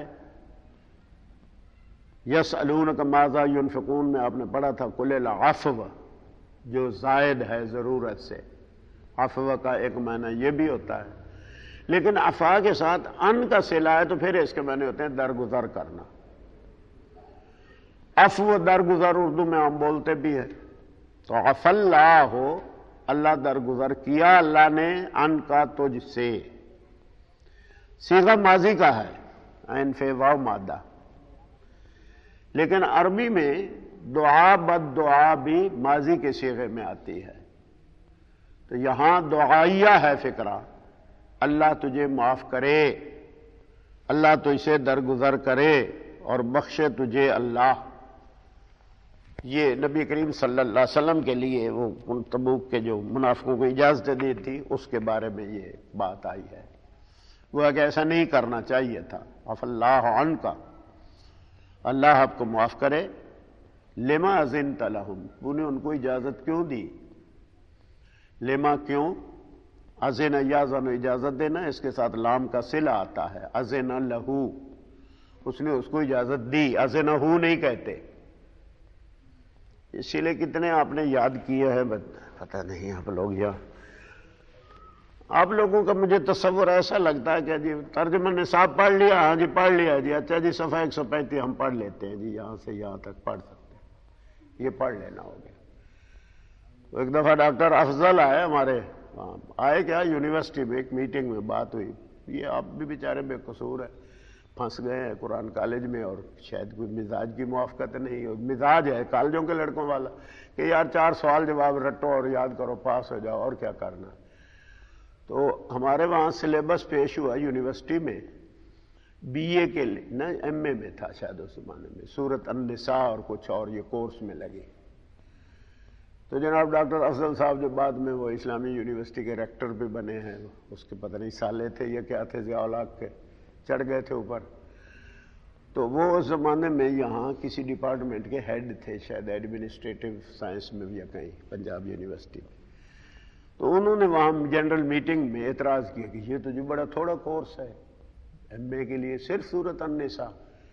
یسألونک ماذا ینفقون میں آپ نے پڑھا تھا قل العفو، جو زائد ہے ضرورت سے. عفو کا ایک معنی یہ بھی ہوتا ہے، لیکن عفا کے ساتھ ان کا صلہ ہے تو پھر اس کے معنی ہوتے ہیں درگزر کرنا. عفو درگزر اردو میں ہم بولتے بھی ہیں. تو عفا اللہ ہو، اللہ درگزر کیا اللہ نے ان کا تجھ سے. صیغہ ماضی کا ہے، عین فے واو مادہ، لیکن عربی میں دعا بد دعا بھی ماضی کے صیغے میں آتی ہے. تو یہاں دعائیہ ہے فقرہ، اللہ تجھے معاف کرے، اللہ تجھ سے درگزر کرے اور بخشے تجھے اللہ. یہ نبی کریم صلی اللہ علیہ وسلم کے لیے وہ تبوک کے جو منافقوں کو اجازت دی تھی اس کے بارے میں یہ بات آئی ہے. وہ کہ ایسا نہیں کرنا چاہیے تھا. عفا اللہ عنک، اللہ آپ کو معاف کرے. لما اذنت لہم، تو نے ان کو اجازت کیوں دی؟ لما کیوں؟ اذن یاذن اجازت دینا، اس کے ساتھ لام کا صلہ آتا ہے. اذن لہو، اس نے اس کو اجازت دی، اذنہ نہیں کہتے. اسی لیے کتنے آپ نے یاد کیے ہیں پتہ نہیں آپ لوگ. یا آپ لوگوں کا مجھے تصور ایسا لگتا ہے کہ جی ترجمہ نصاب پڑھ لیا، ہاں جی پڑھ لیا جی، اچھا جی صفحہ ایک سو پینتیس ہم پڑھ لیتے ہیں جی، یہاں سے یہاں تک پڑھ سکتے ہیں، یہ پڑھ لینا ہو گیا. ایک دفعہ ڈاکٹر افضل آئے ہمارے وہاں، آئے کیا یونیورسٹی میں ایک میٹنگ میں بات ہوئی. یہ آپ بھی بیچارے بے قصور ہے، پھنس گئے ہیں قرآن کالج میں، اور شاید کوئی مزاج کی موافقت نہیں. اور مزاج ہے کالجوں کے لڑکوں والا کہ یار چار سوال جواب رٹو اور یاد کرو پاس ہو جاؤ، اور کیا کرنا. تو ہمارے وہاں سلیبس پیش ہوا یونیورسٹی میں بی اے کے لیے، نہ ایم اے میں تھا شاید اس زمانے میں، سورۃ النساء اور کچھ اور یہ کورس میں لگے. تو جناب ڈاکٹر افضل صاحب جو بعد میں وہ اسلامی یونیورسٹی کے ریکٹر بھی بنے ہیں، اس کے پتہ نہیں سالے تھے یا کیا تھے، ضیاء الحق کے، چڑھ گئے تھے اوپر. تو وہ اس زمانے میں یہاں کسی ڈپارٹمنٹ کے ہیڈ تھے، شاید ایڈمنسٹریٹو سائنس میں یا کہیں پنجاب یونیورسٹی میں. تو انہوں نے وہاں جنرل میٹنگ میں اعتراض کیا کہ یہ تو جو بڑا تھوڑا کورس ہے ایم اے کے لیے، صرف سورۃ النساء.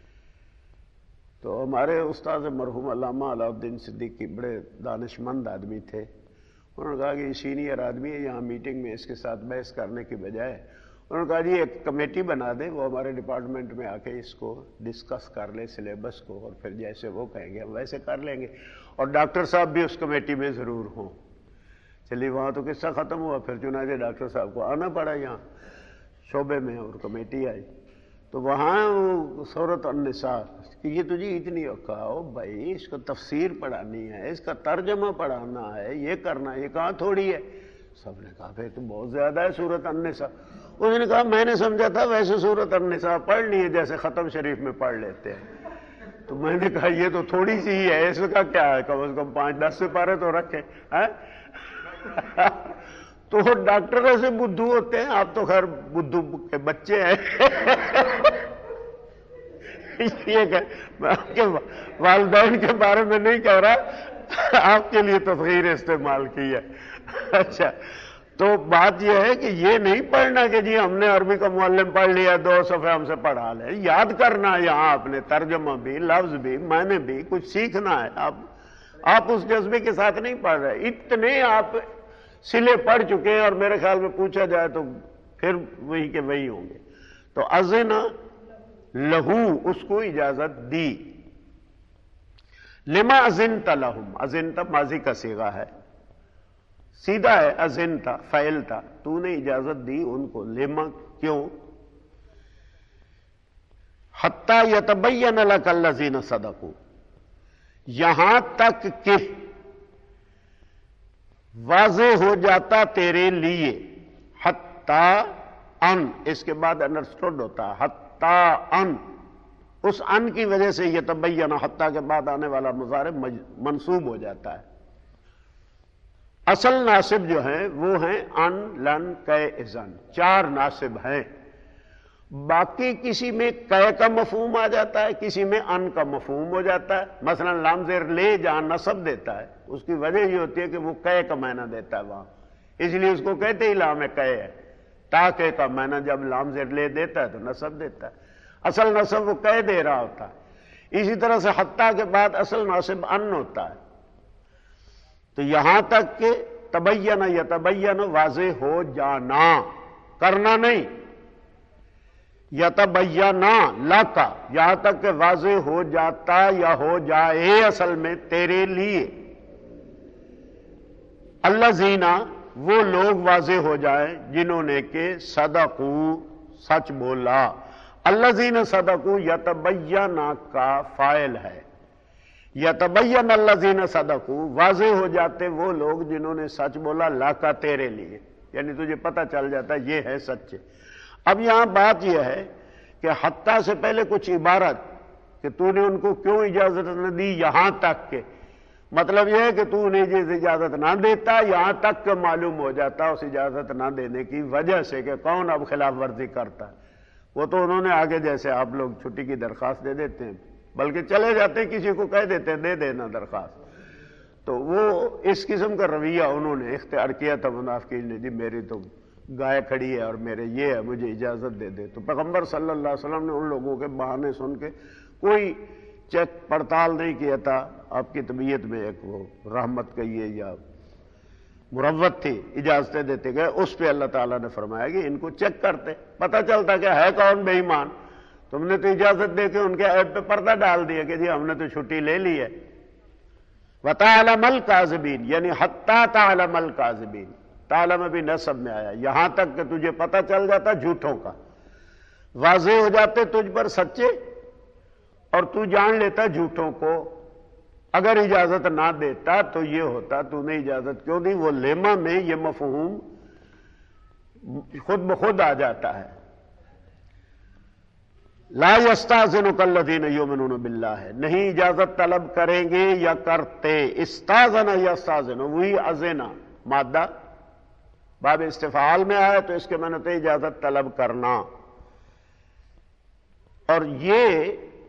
تو ہمارے استاد مرحوم علامہ علاء الدین صدیقی بڑے دانش مند آدمی تھے، انہوں نے کہا کہ یہ سینئر آدمی ہے، یہاں میٹنگ میں اس کے ساتھ بحث کرنے کی بجائے انہوں نے کہا جی ایک کمیٹی بنا دیں، وہ ہمارے ڈپارٹمنٹ میں آ کے اس کو ڈسکس کر لے سلیبس کو، اور پھر جیسے وہ کہیں گے ہم ویسے کر لیں گے، اور ڈاکٹر صاحب بھی اس کمیٹی میں ضرور ہوں. چلیے وہاں تو قصہ ختم ہوا. پھر چنانچہ ڈاکٹر صاحب کو آنا پڑا یہاں شعبے میں، اور کمیٹی آئی. تو وہاں سورۃ النساء کہ یہ تجھے اتنی کہا بھائی اس کو تفسیر پڑھانی ہے، اس کا ترجمہ پڑھانا ہے، یہ کرنا، یہ کہاں تھوڑی ہے. سب نے کہا پھر تو بہت زیادہ ہے سورۃ النساء. اس نے کہا میں نے سمجھا تھا ویسے سورۃ النساء پڑھنی ہے جیسے ختم شریف میں پڑھ لیتے ہیں. تو میں نے کہا یہ تو تھوڑی سی ہی ہے، اس کا کیا ہے، کم از کم پانچ دس سپارے تو رکھے. تو ڈاکٹر ایسے بدھو ہوتے ہیں، آپ تو خیر بدھو کے بچے ہیں. یہ کہ میں آپ کے والدین کے بارے میں نہیں کہہ رہا، آپ کے لیے تصغیر استعمال کی ہے. اچھا تو بات یہ ہے کہ یہ نہیں پڑھنا کہ جی ہم نے عربی کا معلم پڑھ لیا دو صفحے ہم سے پڑھا لیں. یاد کرنا ہے یہاں آپ نے، ترجمہ بھی، لفظ بھی، معنی بھی کچھ سیکھنا ہے. آپ آپ اس جذبے کے ساتھ نہیں پڑھ رہے. اتنے آپ سلے پڑھ چکے ہیں، اور میرے خیال میں پوچھا جائے تو پھر وہی کے وہی ہوں گے. تو اذن لہو، اس کو اجازت دی. لما اذنت لہم، اذنت ماضی کا صیغہ ہے، سیدھا ہے اذنت فعل تھا، تو نے اجازت دی ان کو. لما کیوں؟ حتی یتبین لک الذین صدقوا، یہاں تک کہ واضح ہو جاتا تیرے لیے. حتی ان، اس کے بعد انڈرسٹوڈ ہوتا ہے. حتی ان، اس ان کی وجہ سے یتبین، حتی کے بعد آنے والا مضارع منصوب ہو جاتا ہے. اصل ناصب جو ہیں وہ ہیں ان لن کے اذن، چار ناصب ہیں. باقی کسی میں کے کا مفہوم آ جاتا ہے، کسی میں ان کا مفہوم ہو جاتا ہے. مثلا لام زیر لے جہاں نصب دیتا ہے اس کی وجہ یہ ہوتی ہے کہ وہ کے کا معنی دیتا ہے وہاں، اس لیے اس کو کہتے ہی لام کے ہے. تاکہ کا معنی جب لام زیر لے دیتا ہے تو نصب دیتا ہے، اصل نصب وہ کہہ دے رہا ہوتا ہے. اسی طرح سے حتیٰ کے بعد اصل ناصب ان ہوتا ہے. تو یہاں تک کہ تبین یتبین واضح ہو جانا، کرنا نہیں، یتبینا لاکا یہاں تک کہ واضح ہو جاتا یا ہو جائے اصل میں تیرے لیے. الذین وہ لوگ واضح ہو جائیں جنہوں نے کہ صدقو سچ بولا. الذین صدقو یتبینا کا فاعل ہے. یتبین الذین صدقو واضح ہو جاتے وہ لوگ جنہوں نے سچ بولا لاکا تیرے لیے، یعنی تجھے پتہ چل جاتا یہ ہے سچے. اب یہاں بات یہ ہے کہ حتیٰ سے پہلے کچھ عبارت کہ تو نے ان کو کیوں اجازت نہ دی، یہاں تک کہ مطلب یہ ہے کہ تو انہیں اجازت نہ دیتا یہاں تک کہ معلوم ہو جاتا اس اجازت نہ دینے کی وجہ سے کہ کون اب خلاف ورزی کرتا ہے. وہ تو انہوں نے آگے جیسے آپ لوگ چھٹی کی درخواست دے دیتے ہیں بلکہ چلے جاتے ہیں کسی کو کہہ دیتے ہیں دے دینا درخواست، تو وہ اس قسم کا رویہ انہوں نے اختیار کیا تھا. منافقین نے جی میری تو گائے کھڑی ہے اور میرے یہ ہے مجھے اجازت دے دے. تو پیغمبر صلی اللہ علیہ وسلم نے ان لوگوں کے بہانے سن کے کوئی چیک پڑتال نہیں کیا تھا. آپ کی طبیعت میں ایک وہ رحمت کہیے یا مروت تھی، اجازتیں دیتے گئے. اس پہ اللہ تعالیٰ نے فرمایا کہ ان کو چیک کرتے، پتہ چلتا کہ ہے کون بے ایمان. تم نے تو اجازت دے کے ان کے عیب پہ پردہ ڈال دیا کہ جی ہم نے تو چھٹی لے لی ہے. وَتَعْلَمَ الْكَاذِبِينَ یعنی حَتَّى تَعْلَمَ الْكَاذِبِينَ، تعلم بھی نصب میں آیا، یہاں تک کہ تجھے پتہ چل جاتا جھوٹوں کا، واضح ہو جاتے تجھ پر سچے اور تو جان لیتا جھوٹوں کو. اگر اجازت نہ دیتا تو یہ ہوتا تو نے اجازت کیوں دی. وہ لیما میں یہ مفہوم خود بخود آ جاتا ہے. لا یستاذنک الذین یؤمنون باللہ ہے، نہیں اجازت طلب کریں گے یا کرتے. استاذن یستاذن وہی اذنا مادہ باب استفعال میں آیا تو اس کے معنی ہے اجازت طلب کرنا. اور یہ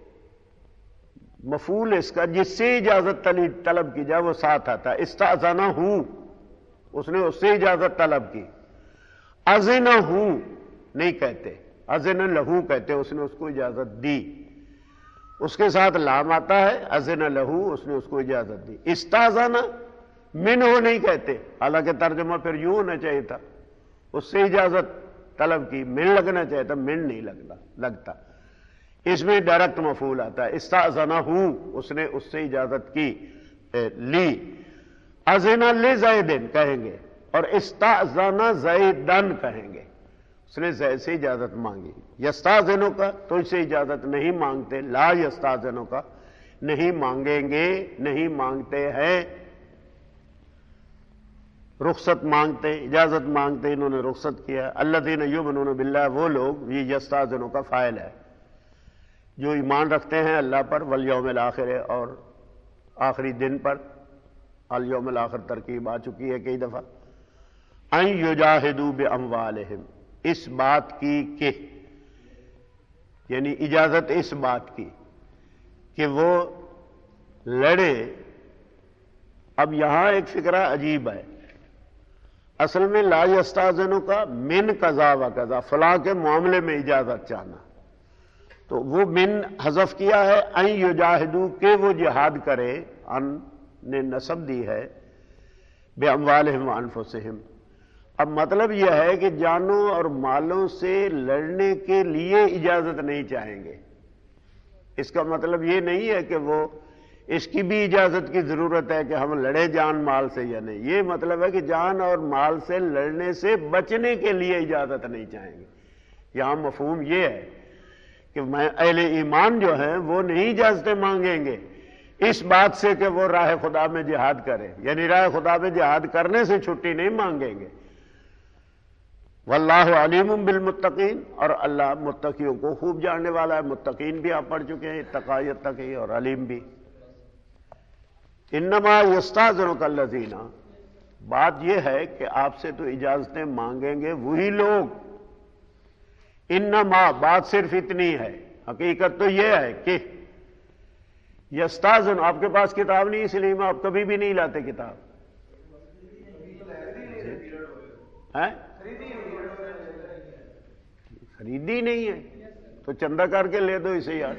مفعول اس کا جس سے اجازت طلب کی جائے وہ ساتھ آتا ہے. استاذنہ ہوں اس نے اس سے اجازت طلب کی. اذنہ ہوں نہیں کہتے، اذن لہو کہتے اس نے اس کو اجازت دی. اس کے ساتھ لام آتا ہے، اذن لہو اس نے اس کو اجازت دی. استاذنہ من ہو نہیں کہتے، حالانکہ ترجمہ پھر یوں ہونا چاہیے تھا اس سے اجازت طلب کی. من لگنا چاہیے تھا، من نہیں لگتا لگتا اس میں ڈائریکٹ مفعول آتا ہے. استاذنہ اس نے اس سے اجازت کی لی. اذن لزیدن کہیں گے اور استاذنہ زیدن کہیں گے، اس نے زید سے اجازت مانگی. یستاذنوں کا تو اس سے اجازت نہیں مانگتے، لا یستاذنوں کا نہیں مانگیں گے، نہیں مانگتے ہیں. رخصت مانگتے، اجازت مانگتے، انہوں نے رخصت کیا. الذین یؤمنون باللہ وہ لوگ، یہ یستاذنوں کا فاعل ہے، جو ایمان رکھتے ہیں اللہ پر، والیوم الآخر اور آخری دن پر. الیوم الآخر ترکیب آ چکی ہے کئی دفعہ. ان یجاہدوا باموالہم اس بات کی کہ یعنی اجازت اس بات کی کہ وہ لڑے. اب یہاں ایک فکرہ عجیب ہے. اصل میں لا یستاذنوں کا من قضا و قضا فلاں کے معاملے میں اجازت چاہنا، تو وہ من حذف کیا ہے. ان یجاہدوا کہ وہ جہاد کرے، ان نے نسب دی ہے، باموالہم وانفسہم. اب مطلب یہ ہے کہ جانوں اور مالوں سے لڑنے کے لیے اجازت نہیں چاہیں گے. اس کا مطلب یہ نہیں ہے کہ وہ اس کی بھی اجازت کی ضرورت ہے کہ ہم لڑے جان مال سے یا نہیں. یہ مطلب ہے کہ جان اور مال سے لڑنے سے بچنے کے لیے اجازت نہیں چاہیں گے. یہاں مفہوم یہ ہے کہ میں اہل ایمان جو ہیں وہ نہیں اجازتیں مانگیں گے اس بات سے کہ وہ راہ خدا میں جہاد کرے، یعنی راہ خدا میں جہاد کرنے سے چھٹی نہیں مانگیں گے. واللہ علیم بالمتقین اور اللہ متقیوں کو خوب جاننے والا ہے. متقین بھی آپ پڑھ چکے ہیں، اتقا یتقی اور علیم بھی. انما یستاذنک الذین بات یہ ہے کہ آپ سے تو اجازتیں مانگیں گے وہی لوگ. انما بات صرف اتنی ہے، حقیقت تو یہ ہے کہ یستاذن، آپ کے پاس کتاب نہیں اس لیے آپ کبھی بھی نہیں لاتے کتاب. ہیں؟ خریدی نہیں ہے تو چندہ کر کے لے دو اسے یار.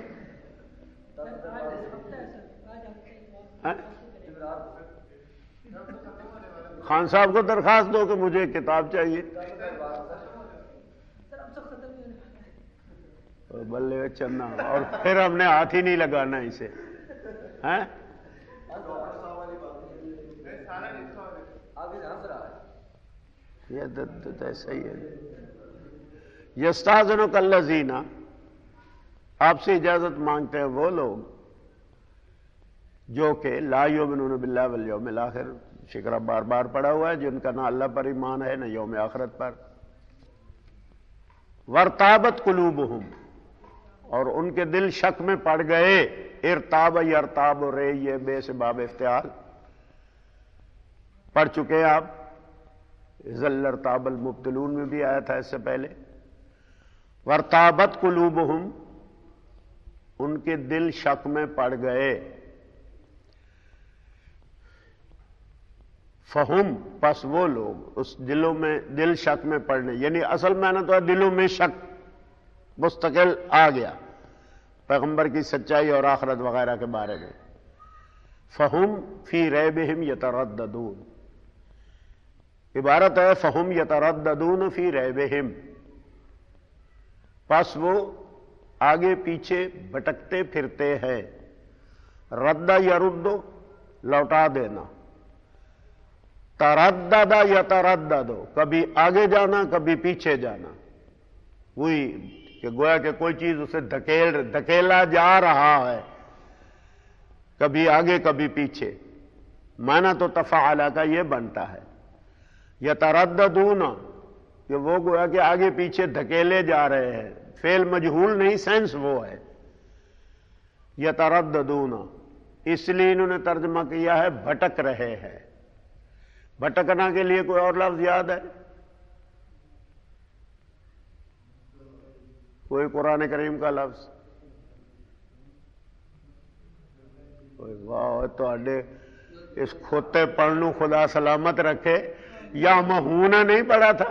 خان صاحب کو درخواست دو کہ مجھے کتاب چاہیے. بلے چنا، اور پھر ہم نے ہاتھ ہی نہیں لگانا اسے. یہ ایسا ہی ہے. یستاذنک الذین، آپ سے اجازت مانگتے ہیں وہ لوگ جو کہ لا یؤمنون باللہ والیوم الآخر، شکرہ بار بار پڑا ہوا ہے، جن کا نہ اللہ پر ایمان ہے نہ یوم آخرت پر. وارتابت قلوبہم، اور ان کے دل شک میں پڑ گئے. ارتاب یرتاب رے، یہ بے سے باب افتعال پڑھ چکے آپ. ذل ارتاب المبتلون میں بھی آیا تھا اس سے پہلے. وارتابت قلوبہم، ان کے دل شک میں پڑ گئے. فہم، پس وہ لوگ، اس دلوں میں دل شک میں پڑنے، یعنی اصل معنی تو ہے دلوں میں شک مستقل آ گیا پیغمبر کی سچائی اور آخرت وغیرہ کے بارے میں. فہم فی ریبہم یترددون، عبارت ہے فہم یترددون فی ریبہم، پس وہ آگے پیچھے بھٹکتے پھرتے ہیں. رد یرد، لوٹا دینا. تردد یتردد، کبھی آگے جانا کبھی پیچھے جانا. وہی کہ گویا کہ کوئی چیز اسے دھکیل دھکیلا جا رہا ہے، کبھی آگے کبھی پیچھے. معنی تو تفعل کا یہ بنتا ہے. یترددون، کہ وہ گویا کہ آگے پیچھے دھکیلے جا رہے ہیں. فعل مجہول نہیں، سینس وہ ہے. یترددون، اس لیے انہوں نے ترجمہ کیا ہے بھٹک رہے ہیں. بھٹکنا کے لیے کوئی اور لفظ یاد ہے؟ کوئی قرآن کریم کا لفظ؟ واہ، تو اس کھوتے پڑھنو خدا سلامت رکھے. یا مہونا نہیں پڑھا تھا؟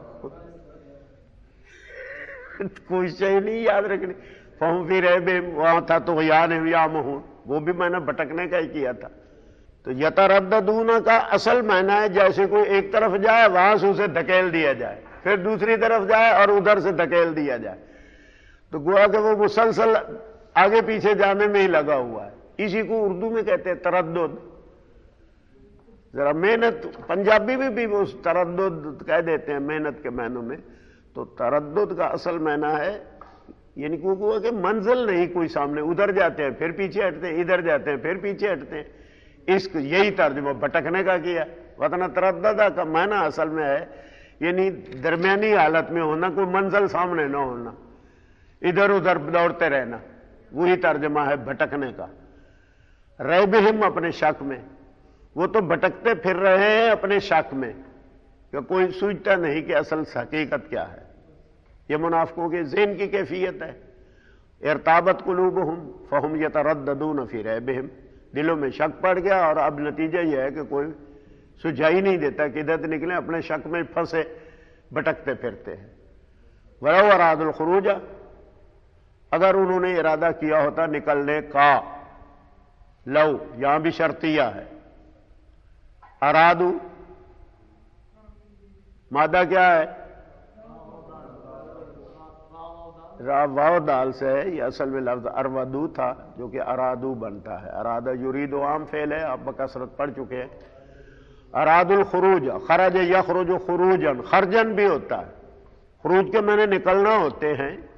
کوئی شے نہیں یاد رکھنی. فہم فی ریبہم، وہاں تھا تو یاد ہے یا مہون، وہ بھی میں نے بھٹکنے کا ہی کیا تھا. تو یترددون کا اصل معنی ہے جیسے کوئی ایک طرف جائے وہاں سے اسے دھکیل دیا جائے، پھر دوسری طرف جائے اور ادھر سے دھکیل دیا جائے. تو گویا کہ وہ مسلسل آگے پیچھے جانے میں ہی لگا ہوا ہے. اسی کو اردو میں کہتے ہیں تردد. ذرا محنت، پنجابی میں بھی وہ تردد کہہ دیتے ہیں محنت کے معنوں میں. تو تردد کا اصل معنی ہے یعنی کیونکہ کہ منزل نہیں کوئی سامنے، ادھر جاتے ہیں پھر پیچھے ہٹتے ہیں، ادھر جاتے ہیں پھر پیچھے ہٹتے ہیں. اس کو یہی ترجمہ بھٹکنے کا کیا. وطن ترددہ کا معنی اصل میں ہے یعنی درمیانی حالت میں ہونا، کوئی منزل سامنے نہ ہونا، ادھر ادھر دوڑتے رہنا. وہی ترجمہ ہے بھٹکنے کا. ریبہم، اپنے شک میں. وہ تو بھٹکتے پھر رہے ہیں اپنے شک میں کہ کوئی سوچتا نہیں کہ اصل حقیقت کیا ہے. یہ منافقوں کے ذہن کی کیفیت ہے. ارتابت قلوبہم فہم یترددون فی ریبہم، دلوں میں شک پڑ گیا اور اب نتیجہ یہ ہے کہ کوئی سجائی نہیں دیتا کہ ادھر نکلیں، اپنے شک میں پھنسے بھٹکتے پھرتے ہیں. وَلَوْ أَرَادُوا الْخُرُوجَ، اگر انہوں نے ارادہ کیا ہوتا نکلنے کا. لو یہاں بھی شرطیہ ہے. ارادو مادہ کیا ہے؟ واو دال سے ہے. یہ اصل میں لفظ اروادو تھا جو کہ ارادو بنتا ہے. ارادہ یرید عام فعل ہے، آپ بکثرت پڑھ چکے ہیں. اراد الخروج، خرج یخرج خروجن، خرجن بھی ہوتا ہے. خروج کے معنی نکلنا ہوتے ہیں.